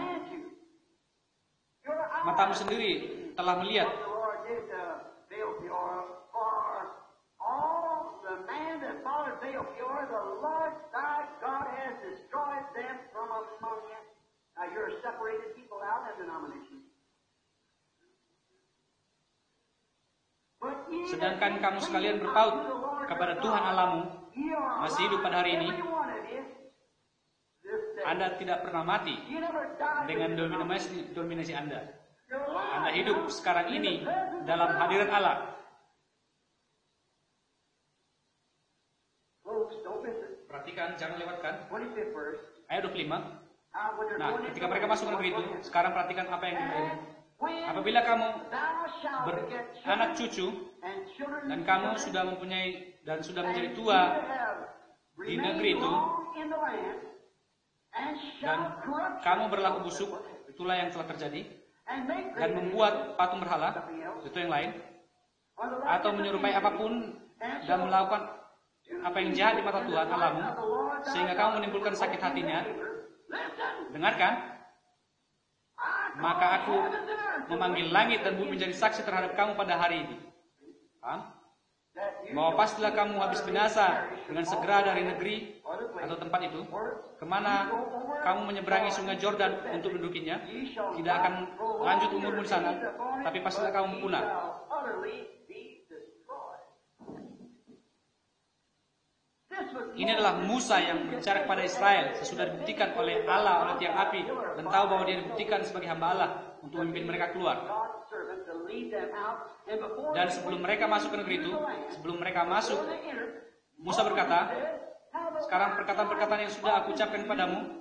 Matamu sendiri telah melihat sedangkan kamu sekalian berpaut kepada Tuhan Allahmu, masih hidup pada hari ini. Anda tidak pernah mati dengan dominasi Anda. Anda hidup sekarang ini dalam hadirat Allah. Perhatikan, jangan lewatkan. Ayat 25. Nah, ketika mereka masuk ke negeri itu, sekarang perhatikan apa yang terjadi. Apabila kamu beranak cucu dan kamu sudah mempunyai dan sudah menjadi tua di negeri itu, dan kamu berlaku busuk, itulah yang telah terjadi, dan membuat patung berhala, itu yang lain, atau menyerupai apapun dan melakukan apa yang jahat di mata Tuhan Allahmu, sehingga kamu menimbulkan sakit hatinya. Dengarkan. Maka aku memanggil langit dan bumi menjadi saksi terhadap kamu pada hari ini. Paham? Bahwa pastilah kamu habis binasa dengan segera dari negeri atau tempat itu, kemana kamu menyeberangi sungai Jordan untuk mendudukinya. Tidak akan lanjut umurmu di sana, tapi pastilah kamu punah. Ini adalah Musa yang berbicara kepada Israel sesudah dibuktikan oleh Allah oleh tiang api, dan tahu bahwa dia dibuktikan sebagai hamba Allah untuk memimpin mereka keluar. Dan sebelum mereka masuk ke negeri itu, sebelum mereka masuk, Musa berkata, sekarang perkataan-perkataan yang sudah aku ucapkan kepadamu,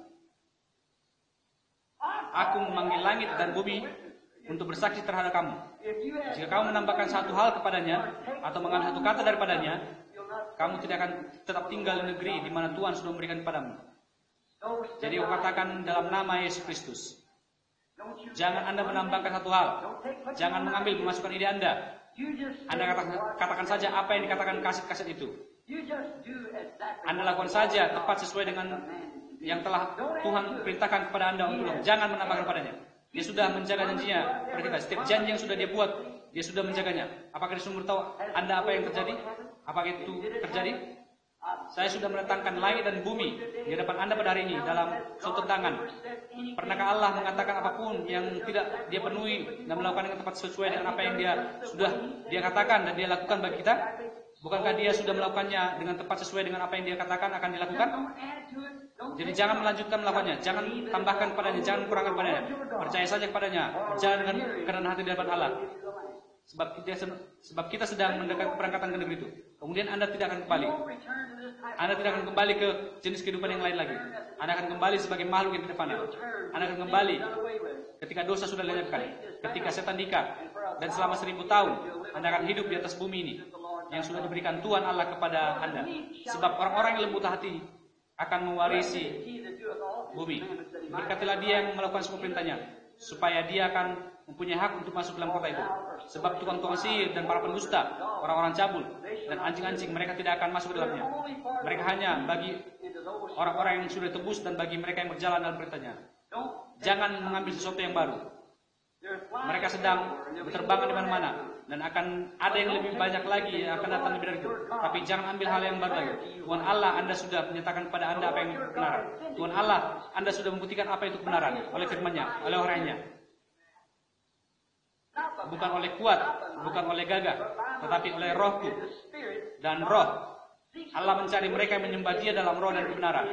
aku memanggil langit dan bumi untuk bersaksi terhadap kamu. Jika kamu menambahkan satu hal kepadanya atau mengambil satu kata daripadanya, kamu tidak akan tetap tinggal di negeri di mana Tuhan sudah memberikan kepadamu. Jadi aku katakan dalam nama Yesus Kristus, jangan Anda menambahkan satu hal. Jangan mengambil memasukkan ide Anda. Anda katakan saja apa yang dikatakan kaset-kaset itu. Anda lakukan saja tepat sesuai dengan yang telah Tuhan perintahkan kepada Anda untuk. Jangan menambahkan padanya. Dia sudah menjaga janjinya. Perhatikan, setiap janji yang sudah dia buat, dia sudah menjaganya. Apakah dia sumber tahu Anda apa yang terjadi? Apakah itu terjadi? Saya sudah mendatangkan langit dan bumi di hadapan Anda pada hari ini dalam suatu tangan. Pernahkah Allah mengatakan apapun yang tidak dia penuhi dan melakukan dengan tepat sesuai dengan apa yang dia sudah dia katakan dan dia lakukan bagi kita? Bukankah dia sudah melakukannya dengan tepat sesuai dengan apa yang dia katakan akan dilakukan? Jadi jangan melanjutkan melakukannya, jangan tambahkan padanya, jangan kurangkan padanya. Percaya saja kepadanya, berjalan dengan kerendahan hati di hadapan Allah. Sebab kita sedang mendekat keberangkatan ke negeri itu. Kemudian Anda tidak akan kembali. Anda tidak akan kembali ke jenis kehidupan yang lain lagi. Anda akan kembali sebagai makhluk yang tidak fana. Anda akan kembali ketika dosa sudah dilenyapkan, ketika setan diikat, dan selama 1000 tahun Anda akan hidup di atas bumi ini yang sudah diberikan Tuhan Allah kepada Anda. Sebab orang-orang yang lembut hati akan mewarisi bumi. Berkatilah dia yang melakukan semua perintahnya, supaya dia akan mempunyai hak untuk masuk dalam kota itu. Sebab tukang-tukang sihir dan para pendusta, orang-orang cabul dan anjing-anjing, mereka tidak akan masuk ke dalamnya. Mereka hanya bagi orang-orang yang sudah tebus dan bagi mereka yang berjalan dalam perintahnya. Jangan mengambil sesuatu yang baru. Mereka sedang berterbangan di mana-mana dan akan ada yang lebih banyak lagi yang akan datang lebih dari itu. Tapi jangan ambil hal yang baru lagi. Tuhan Allah, Anda sudah menyatakan kepada Anda apa yang benar. Tuhan Allah, Anda sudah membuktikan apa itu kebenaran oleh firman-Nya, oleh orangnya. Bukan oleh kuat, bukan oleh gagah, tetapi oleh Rohku dan Roh. Allah mencari mereka yang menyembah Dia dalam roh dan kebenaran.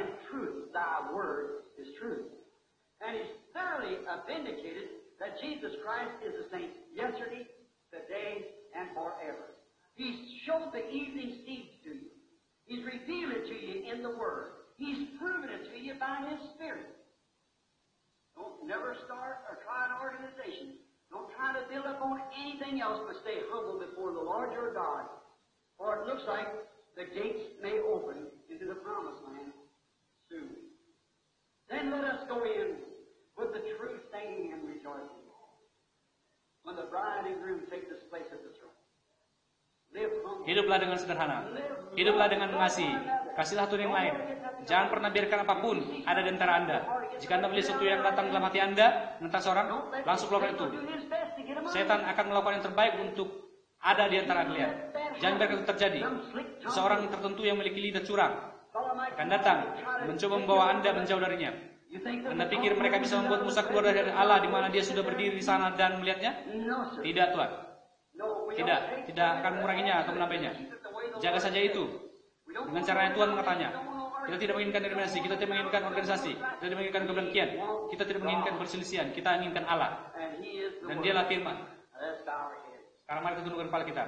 That Jesus Christ is the same yesterday, today, and forever. He's showed the evening seeds to you. He's revealed it to you in the Word. He's proven it to you by His Spirit. Don't never start or try an organization. Don't try to build up on anything else, but stay humble before the Lord your God. For it looks like the gates may open into the promised land soon. Then let us go in with the true singing and rejoicing. When the bride and groom take this place at the throne.
Hiduplah dengan sederhana. Hiduplah dengan mengasihi. Kasihlah Tuhan yang lain. Jangan pernah biarkan apapun ada di antara Anda. Jika Anda melihat sesuatu yang datang dalam hati Anda, tentang seorang, langsung keluarkan itu. Setan akan melakukan yang terbaik untuk ada di antara kalian. Jangan biarkan itu terjadi. Seorang tertentu yang memiliki lidah curang akan datang mencoba membawa Anda menjauh darinya. Anda pikir mereka bisa membuat Musa keluar dari Allah di mana dia sudah berdiri di sana dan melihatnya? Tidak, Tuhan. Tidak akan menguranginya atau menambahnya. Jaga saja itu. Dengan caranya Tuhan mengatakannya. Kita tidak menginginkan denominasi, kita tidak menginginkan organisasi, kita tidak menginginkan kebencian, kita tidak menginginkan perselisihan, kita inginkan Allah. Dan Dialah firman. Sekarang mari kita tundukkan kepala kita.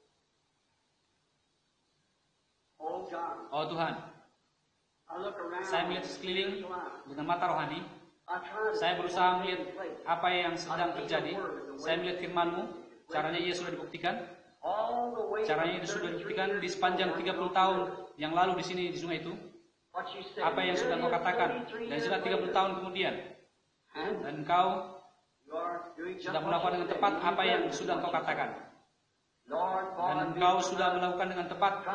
Oh Tuhan, saya melihat sekeliling dengan mata rohani. Saya berusaha melihat apa yang sedang terjadi. Saya melihat firman-Mu. Caranya ia sudah dibuktikan. Caranya itu sudah dibuktikan di sepanjang 30 tahun yang lalu di sini di sungai itu. Apa yang sudah Engkau katakan. Dan sudah 30 tahun kemudian. Dan Engkau sudah melakukan dengan tepat apa yang sudah Engkau katakan. Dan Engkau sudah melakukan dengan tepat.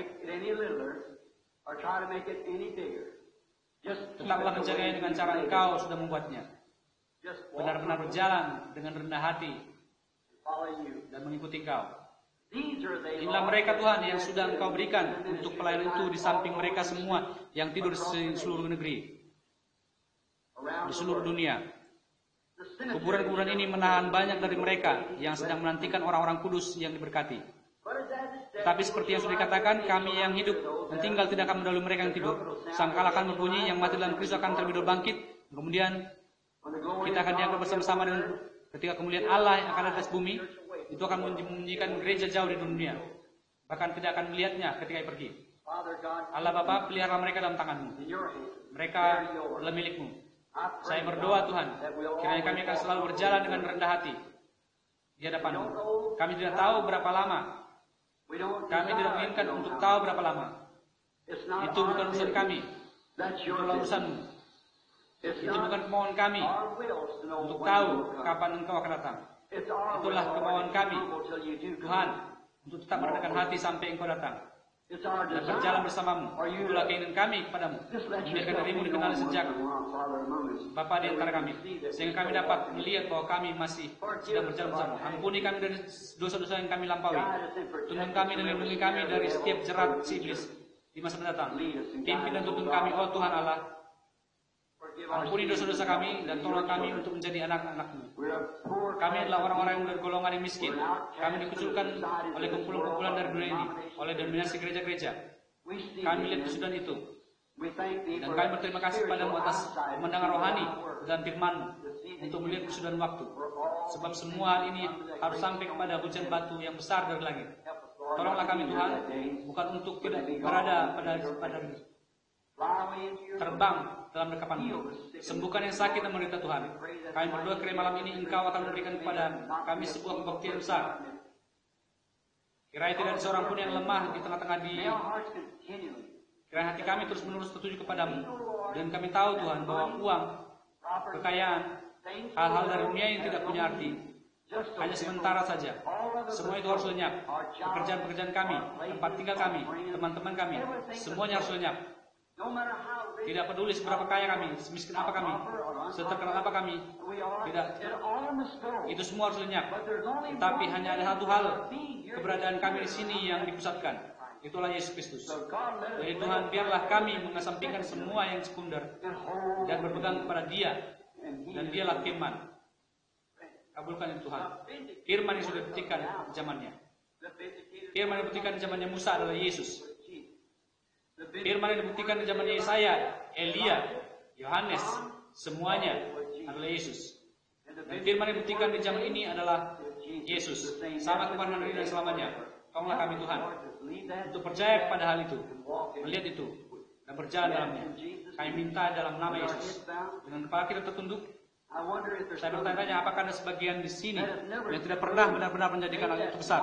Tetaplah menjaganya dengan cara Engkau sudah membuatnya. Benar-benar berjalan dengan rendah hati dan mengikuti Engkau. Inilah mereka Tuhan yang sudah Engkau berikan untuk pelayanan itu di samping mereka semua yang tidur di seluruh negeri, di seluruh dunia. Kuburan-kuburan ini menahan banyak dari mereka yang sedang menantikan orang-orang kudus yang diberkati. Tetapi seperti yang sudah dikatakan, kami yang hidup dan tinggal tidak akan mendahului mereka yang tidur. Sangkala akan berbunyi, yang mati dalam Kristus akan terlebih dahulu bangkit. Kemudian kita akan diangkat bersama-sama dengan ketika kemuliaan Allah yang akan ada di atas bumi. Itu akan menjadikan gereja jauh di dunia. Bahkan tidak akan melihatnya ketika pergi. Allah Bapa, pelihara mereka dalam tangan-Mu. Mereka adalah milik-Mu. Saya berdoa Tuhan, kiranya kami akan selalu berjalan dengan rendah hati di hadapan-Mu. Kami tidak tahu berapa lama. Kami tidak menginginkan untuk tahu berapa lama. Itu bukan urusan kami. Itulah urusan-Mu. Itu bukan kemauan kami untuk tahu kapan Engkau akan datang. Itulah kemauan kami, Tuhan, untuk tetap merendahkan hati sampai Engkau datang dan berjalan bersama-Mu. Itulah keinginan kami kepadamu. Biarkan diri-Mu dikenal sejak Bapa di antara kami, sehingga kami dapat melihat bahwa kami masih sedang berjalan bersama. Ampuni kami dari dosa-dosa yang kami lampaui. Tuntun kami dan lindungi kami dari setiap jerat si iblis di masa mendatang. Pimpin dan tuntun kami, oh Tuhan Allah. Ampuni dosa-dosa kami dan tolong kami untuk menjadi anak-anak-Mu. Kami adalah orang-orang yang dari golongan yang miskin. Kami dikucilkan oleh kumpulan-kumpulan dari dunia ini, oleh dominasi gereja-gereja. Kami lihat kesudahan itu. Dan kami berterima kasih padamu atas pemandangan rohani dan firman-Mu untuk melihat kesudahan waktu. Sebab semua hal ini harus sampai kepada hujan batu yang besar dari langit. Tolonglah kami Tuhan, bukan untuk tidak berada pada terbang dalam dekapan-Mu. Sembuhkan yang sakit dan menderita Tuhan. Kami berdoa kiranya malam ini Engkau akan memberikan kepada kami sebuah kebaktian besar. Kiranya tidak ada seorang pun yang lemah di tengah-tengah kiranya hati kami terus menerus tertuju kepadamu. Dan kami tahu Tuhan bahwa uang, kekayaan, hal-hal dari dunia yang tidak punya arti hanya sementara saja. Semua itu harus lenyap. Pekerjaan-pekerjaan kami, tempat tinggal kami, teman-teman kami, semuanya harus lenyap. Tidak peduli seberapa kaya kami, semiskin apa kami, seterkenal apa kami, tidak. Itu semua harus lenyap. Tapi hanya ada satu hal, keberadaan kami di sini yang dipusatkan. Itulah Yesus Kristus. Jadi Tuhan, biarlah kami mengesampingkan semua yang sekunder dan berpegang kepada Dia, dan Dialah firman. Kabulkan itu Tuhan. Firman yang sudah dibuktikan zamannya. Firman yang dibuktikan zamannya Musa adalah Yesus. Firman yang dibuktikan di zaman Yesaya, Elia, Yohanes, semuanya adalah Yesus. Dan firman yang dibuktikan di zaman ini adalah Yesus. Sama kemarin hari dan selamanya. Tolonglah kami Tuhan untuk percaya pada hal itu, melihat itu, dan berjalan dalamnya. Kami minta dalam nama Yesus. Dengan kepala kita tertunduk, saya bertanya, apakah ada sebagian di sini yang tidak pernah benar-benar menjadikan hal itu besar?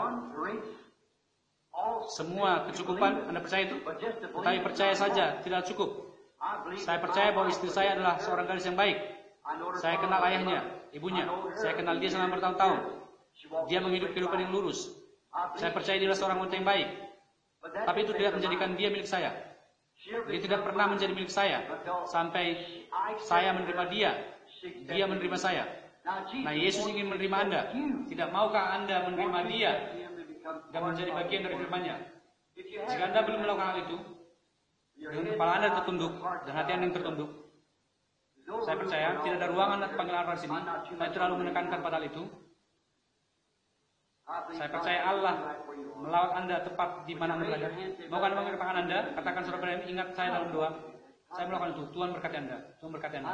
Semua kecukupan, Anda percaya itu? Tapi percaya saja, tidak cukup. Saya percaya bahwa istri saya adalah seorang gadis yang baik. Saya kenal ayahnya, ibunya. Saya kenal dia selama bertahun-tahun. Dia menghidup kehidupan yang lurus. Saya percaya dia adalah seorang wanita yang baik. Tapi itu tidak menjadikan dia milik saya. Dia tidak pernah menjadi milik saya sampai saya menerima dia. Dia menerima saya. Nah, Yesus ingin menerima Anda. Tidak maukah Anda menerima dia dan menjadi bagian dari firman-Nya? Jika Anda belum melakukan hal itu, dengan kepala Anda tertunduk dan hati Anda yang tertunduk, saya percaya tidak ada ruangan atau panggilan di sini. Saya terlalu menekankan pada hal itu. Saya percaya Allah melawat Anda tepat di mana Anda berada. Mau Anda mengangkat tangan Anda, katakan saudara, ingat saya dalam doa. Saya melakukan itu. Tuhan berkati Anda. Tuhan berkati Anda.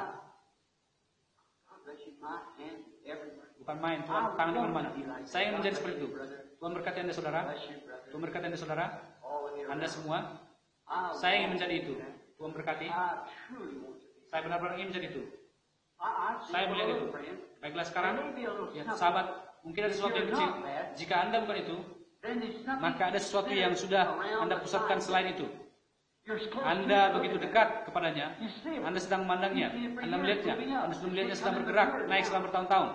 Bukan main, Tuhan tangan di mana-mana. Saya ingin menjadi seperti itu. Tuhan berkati Anda saudara. Tuhan berkati Anda saudara. Anda semua. Saya ingin menjadi itu. Tuhan berkati. Saya benar-benar ingin menjadi itu. Saya melihat itu. Baiklah sekarang, ya, sahabat, mungkin ada sesuatu yang kecil. Jika Anda bukan itu, maka ada sesuatu yang sudah Anda pusatkan selain itu. Anda begitu dekat kepadanya, Anda sedang memandangnya, Anda melihatnya, Anda sudah melihatnya sedang bergerak, naik selama bertahun-tahun.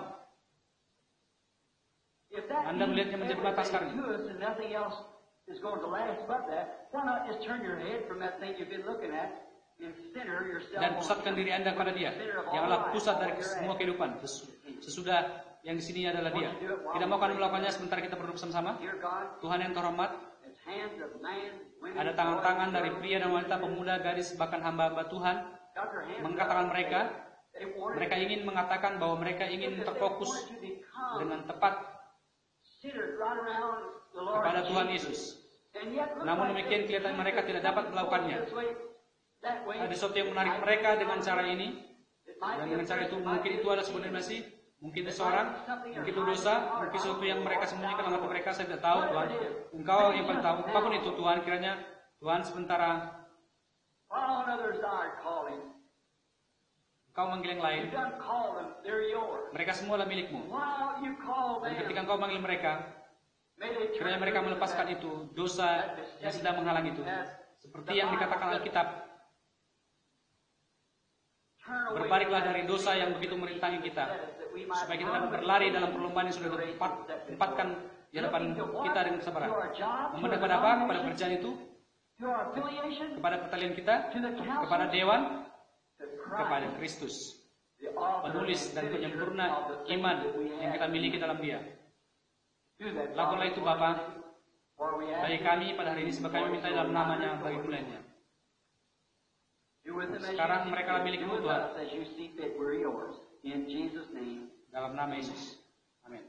Anda melihatnya menjadi mata sekarang. Dan pusatkan diri Anda kepada Dia, yang adalah pusat dari semua kehidupan. Sesudah yang di sini adalah Dia. Tidak mau kan melakukannya sementara kita berduduk sama-sama? Tuhan yang terhormat, ada tangan-tangan dari pria dan wanita, pemuda, gadis, bahkan hamba-hamba Tuhan mengangkat tangan mereka. Mereka ingin mengatakan bahwa mereka ingin terfokus dengan tepat kepada Tuhan Yesus. Namun demikian kelihatan mereka tidak dapat melakukannya. Ada sesuatu yang menarik mereka dengan cara ini, dan dengan cara itu mungkin itu adalah sebuah dimensi, mungkin itu seorang, mungkin itu dosa, mungkin sesuatu yang mereka sembunyikan dalam hati mereka. Saya tidak tahu, Tuhan. Engkau yang paling tahu. Apapun itu, Tuhan, kiranya Tuhan sementara Engkau manggil yang lain, mereka semua adalah milikmu. Dan ketika Engkau manggil mereka, kiranya mereka melepaskan itu, dosa yang sedang menghalang itu. Seperti yang dikatakan Alkitab, berbaliklah dari dosa yang begitu merintangi kita, supaya kita dapat berlari dalam perlombaan yang sudah ditempatkan di hadapan kita dengan kesabaran. Memandang pada apa? Kepada pekerjaan itu, kepada pertalian kita, kepada Dewan, kepada Kristus, penulis dan penyempurna iman yang kita miliki dalam Dia. Lakukanlah itu Bapa bagi kami pada hari ini, sebab kami minta dalam namanya bagi mulanya. Sekarang mereka milikmu Tuhan. Dalam nama Yesus. Amin.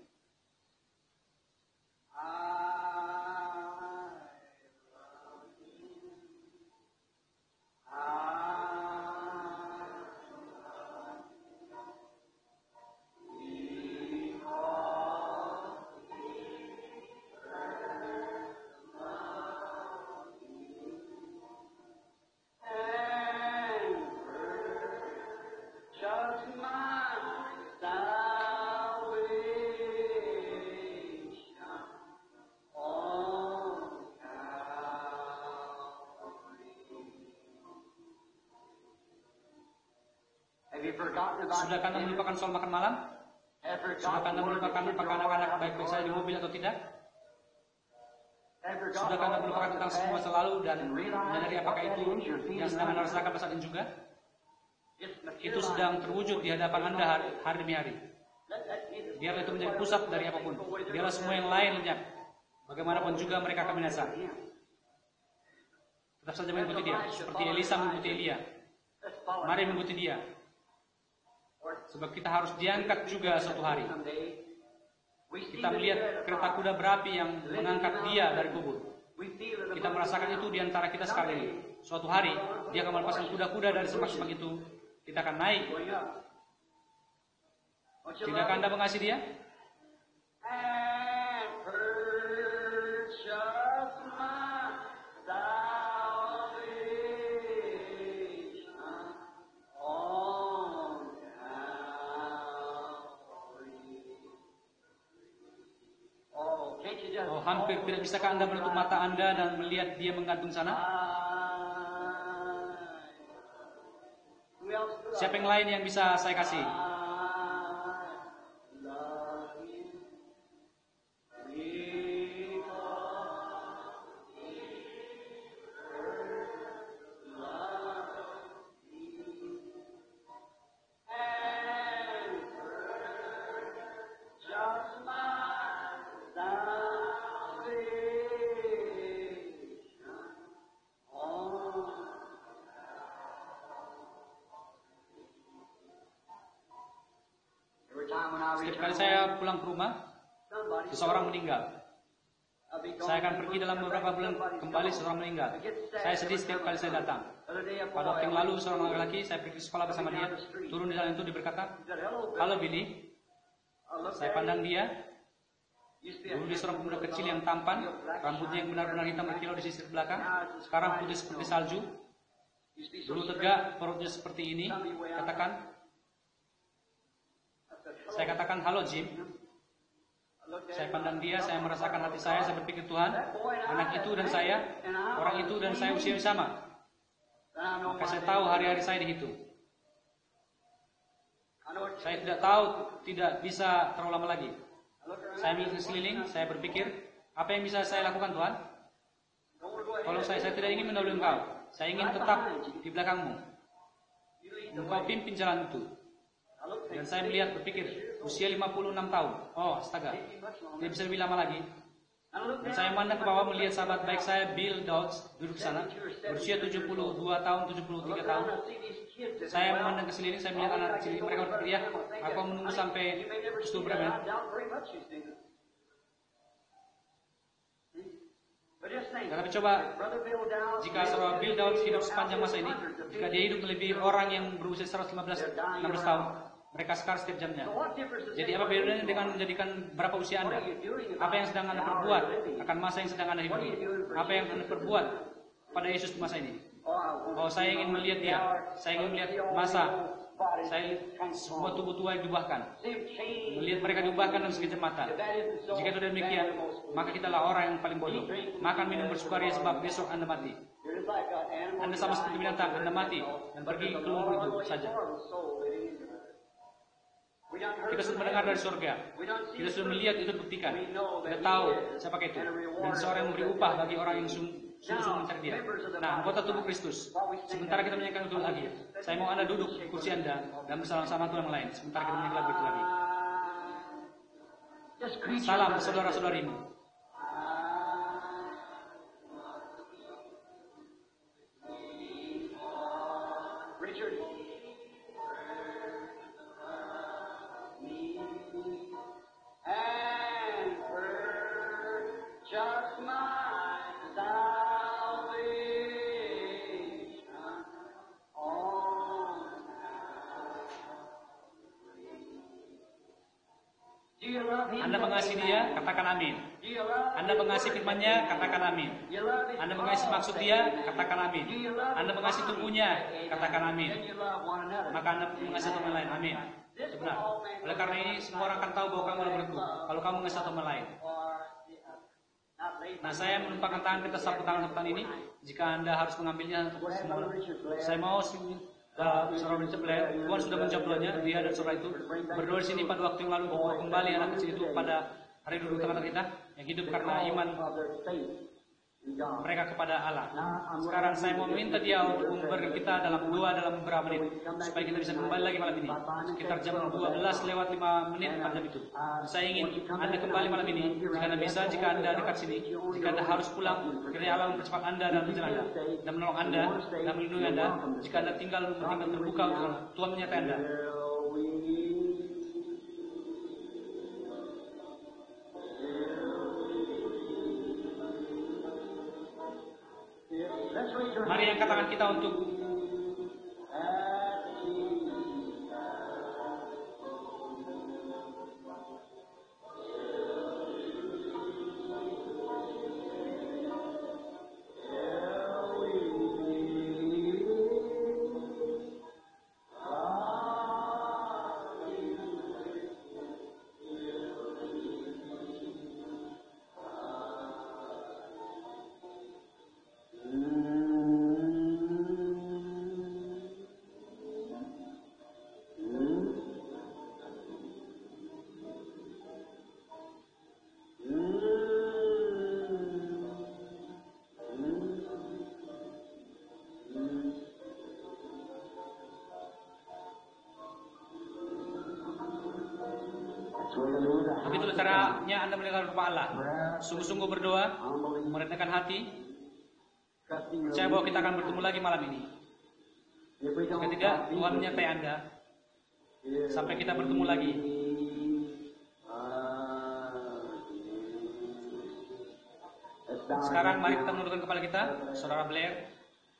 Sudahkah Anda melupakan soal makan malam? Sudahkah Anda melupakan apakah anak-anak baik-baik saja di mobil atau tidak? Sudahkah Anda melupakan tentang semua selalu dan menyadari apakah itu yang sedang Anda rasakan pada saat ini juga? Itu sedang terwujud di hadapan Anda hari demi hari. Biarlah itu menjadi pusat dari apapun. Biarlah semua yang lain lenyap. Bagaimanapun juga mereka akan binasa. Tetap saja mengikuti dia, seperti Elisa mengikuti Elia. Mari mengikuti dia. Sebab kita harus diangkat juga suatu hari. Kita melihat kereta kuda berapi yang mengangkat dia dari kubur. Kita merasakan itu di antara kita sekarang ini. Suatu hari, dia akan melepaskan kuda-kuda dari semak-semak itu. Kita akan naik. Tidakkah Anda mengasihi dia? Oh, hampir tidak bisakah Anda menutup mata Anda dan melihat dia menggantung sana? Siapa yang lain yang bisa saya kasih? Setiap kali saya pulang ke rumah, seseorang meninggal. Saya akan pergi dalam beberapa bulan kembali seseorang meninggal. Saya sedih setiap kali saya datang. Pada waktu yang lalu seorang laki-laki, saya pergi ke sekolah bersama dia, turun di jalan itu, dia berkata, "Halo Billy." Saya pandang dia. Dulu dia seorang pemuda kecil yang tampan, rambutnya yang benar-benar hitam berkilau di sisi belakang. Sekarang putih seperti salju. Dulu tegak, perutnya seperti ini. Saya katakan, "Halo Jim." Saya pandang dia, saya merasakan hati saya berpikir, Tuhan, anak itu dan saya, orang itu dan saya usia sama. Maka saya tahu hari-hari saya dihitung. Saya tidak tahu, tidak bisa terlalu lama lagi. Saya melihat sekeliling, saya berpikir, apa yang bisa saya lakukan, Tuhan? Tolong saya tidak ingin mendahului Engkau. Saya ingin tetap di belakangmu. Engkau pimpin jalan itu. Dan saya melihat, berpikir, usia 56 tahun. Oh, astaga, tidak bisa lebih lama lagi. Dan saya memandang ke bawah melihat sahabat baik saya, Bill Dodds, duduk di sana, berusia 72 tahun, 73 tahun. Saya memandang ke sekeliling, saya melihat anak kecil, mereka berteriak, aku menunggu sampai pukul berapa. Tapi coba, jika saudara Bill Dodds hidup sepanjang masa ini, jika dia hidup melebihi orang yang berusia 115-16 tahun, mereka sekar setiap jamnya. Jadi apa bedanya dengan menjadikan berapa usia Anda? Apa yang sedang Anda perbuat akan masa yang sedang Anda hidupi? Apa yang Anda perbuat pada Yesus di masa ini? Oh, saya ingin melihat dia. Saya ingin melihat masa. Saya semua tubuh tua yang diubahkan. Melihat mereka diubahkan dalam sekejap mata. Jika itu demikian, maka kitalah orang yang paling bodoh. Makan minum bersukaria sebab besok Anda mati. Anda sama seperti binatang, Anda mati dan pergi ke lumpur itu saja. Kita sudah mendengar dari surga. Kita sudah melihat itu buktikan. Kita tahu siapa itu. Dan seorang yang memberi upah bagi orang yang sungguh-sungguh mencari dia. Nah, anggota tubuh Kristus. Sementara kita menyanyikan itu lagi, saya mau Anda duduk di kursi Anda dan bersama-sama Tuhan yang lain. Sementara kita menyanyikan lagu itu lagi. Salam saudara-saudarimu. Anda mengasihi Dia, katakan amin. Anda mengasihi firman-Nya, katakan amin. Anda mengasihi maksud Dia, katakan amin. Anda mengasihi tubuhnya, katakan amin. Maka Anda mengasihi teman lain, amin. Itu benar. Oleh karena ini semua orang akan tahu bahwa kamu adalah muridku kalau kamu mengasihi teman lain. Nah, saya menumpahkan tangan, kita sapu tangan ini. Jika Anda harus mengambilnya, saya mau saudara Richard Blair, Tuhan sudah menjawab doanya, dia dan saudara itu berdoa di sini pada waktu yang lalu untuk kembali anak kecil itu pada hari dulu tengah-tengah kita yang hidup karena iman mereka kepada Allah. Sekarang saya mau minta dia untuk memberi kita dalam beberapa menit supaya kita bisa kembali lagi malam ini sekitar jam 12:05 pada itu. Saya ingin Anda kembali malam ini jika Anda bisa, jika Anda dekat sini, jika Anda harus pulang, kiranya Allah mempercepat Anda dalam perjalanan Anda dan menolong Anda dan melindungi Anda. Jika Anda tinggal terbuka untuk Tuhan menyertai Anda. Mari angkat tangan kita untuk begitulah caranya Anda mendengar rumah Allah. Sungguh-sungguh berdoa, merendahkan hati, percaya bahwa kita akan bertemu lagi malam ini. Jika tidak, Tuhan menyertai Anda sampai kita bertemu lagi. Sekarang mari kita menundukkan kepala kita, saudara Blair.